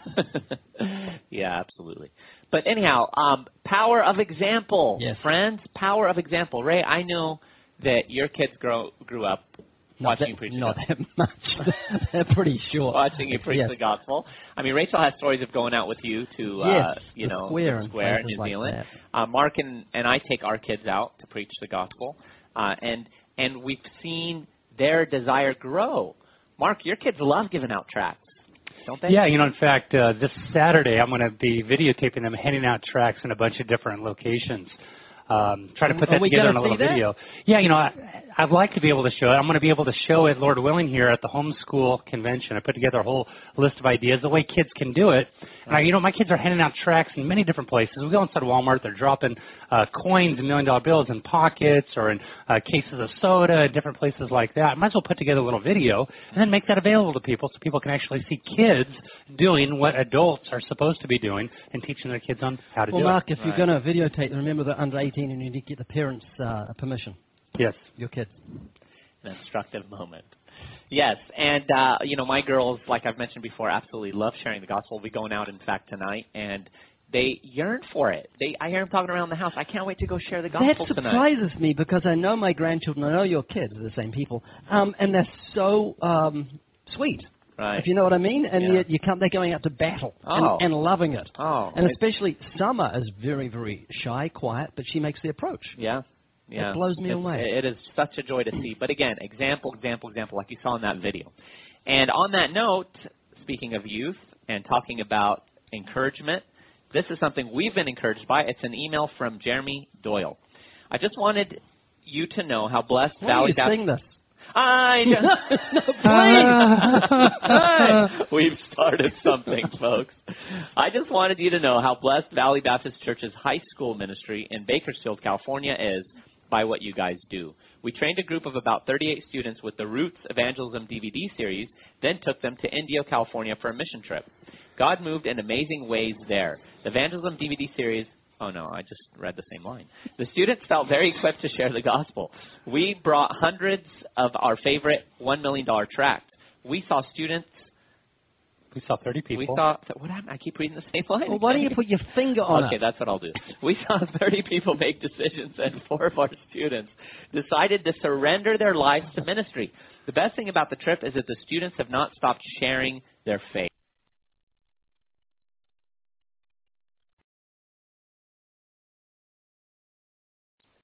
Yeah, absolutely. But anyhow, um, power of example, yes. friends, power of example. Ray, I know that your kids grow, grew up Not watching that, you preach not the gospel. that much. They're pretty short. Watching you preach yes. the gospel. I mean, Rachel has stories of going out with you to, yes, uh, you the know, square the and square in places New like Zealand. that. Uh, Mark and, and I take our kids out to preach the gospel, uh, and and we've seen their desire grow. Mark, your kids love giving out tracts, don't they? Yeah, you know, in fact, uh, this Saturday I'm going to be videotaping them handing out tracts in a bunch of different locations. Um, try to put Are that we together in gonna a little see that? video. Yeah, you know, I, I'd like to be able to show it. I'm going to be able to show it, Lord willing, here at the homeschool convention. I put together a whole list of ideas, the way kids can do it. And, I, you know, my kids are handing out tracts in many different places. We go inside Walmart. They're dropping uh, coins and million-dollar bills in pockets or in uh, cases of soda and different places like that. I might as well put together a little video and then make that available to people so people can actually see kids doing what adults are supposed to be doing and teaching their kids on how to well, do Mark, it. if you're going to videotape, remember that under eighteen and you need to get the parents' uh, permission. Yes. Your kids. An instructive moment. Yes, and, uh, you know, my girls, like I've mentioned before, absolutely love sharing the gospel. We'll be going out, in fact, tonight, and they yearn for it. They, I hear them talking around the house. I can't wait to go share the gospel That tonight. surprises me because I know my grandchildren, I know your kids are the same people, um, and they're so um, sweet. Right. If you know what I mean, and Yeah. yet you come, they're going out to battle Oh. and, and loving it. Oh, and it's- especially Summer is very, very shy, quiet, but she makes the approach. Yeah. Yeah. It blows me It's- away. It is such a joy to see. But again, example, example, example, like you saw in that video. And on that note, speaking of youth and talking about encouragement, this is something we've been encouraged by. It's an email from Jeremy Doyle. I just wanted you to know how blessed Why Valley do you sing this? I just, we've started something, folks. I just wanted you to know how blessed Valley Baptist Church's high school ministry in Bakersfield, California is by what you guys do. We trained a group of about thirty-eight students with the Roots Evangelism D V D series, then took them to Indio, California for a mission trip. God moved in amazing ways there. The Evangelism D V D series Oh, no, I just read the same line. The students felt very equipped to share the gospel. We brought hundreds of our favorite one million dollar tracts. We saw students. We saw thirty people. We saw, what happened? I keep reading the same line. Well, why don't you put your finger on Okay, it? that's what I'll do. We saw thirty people make decisions, and four of our students decided to surrender their lives to ministry. The best thing about the trip is that the students have not stopped sharing their faith.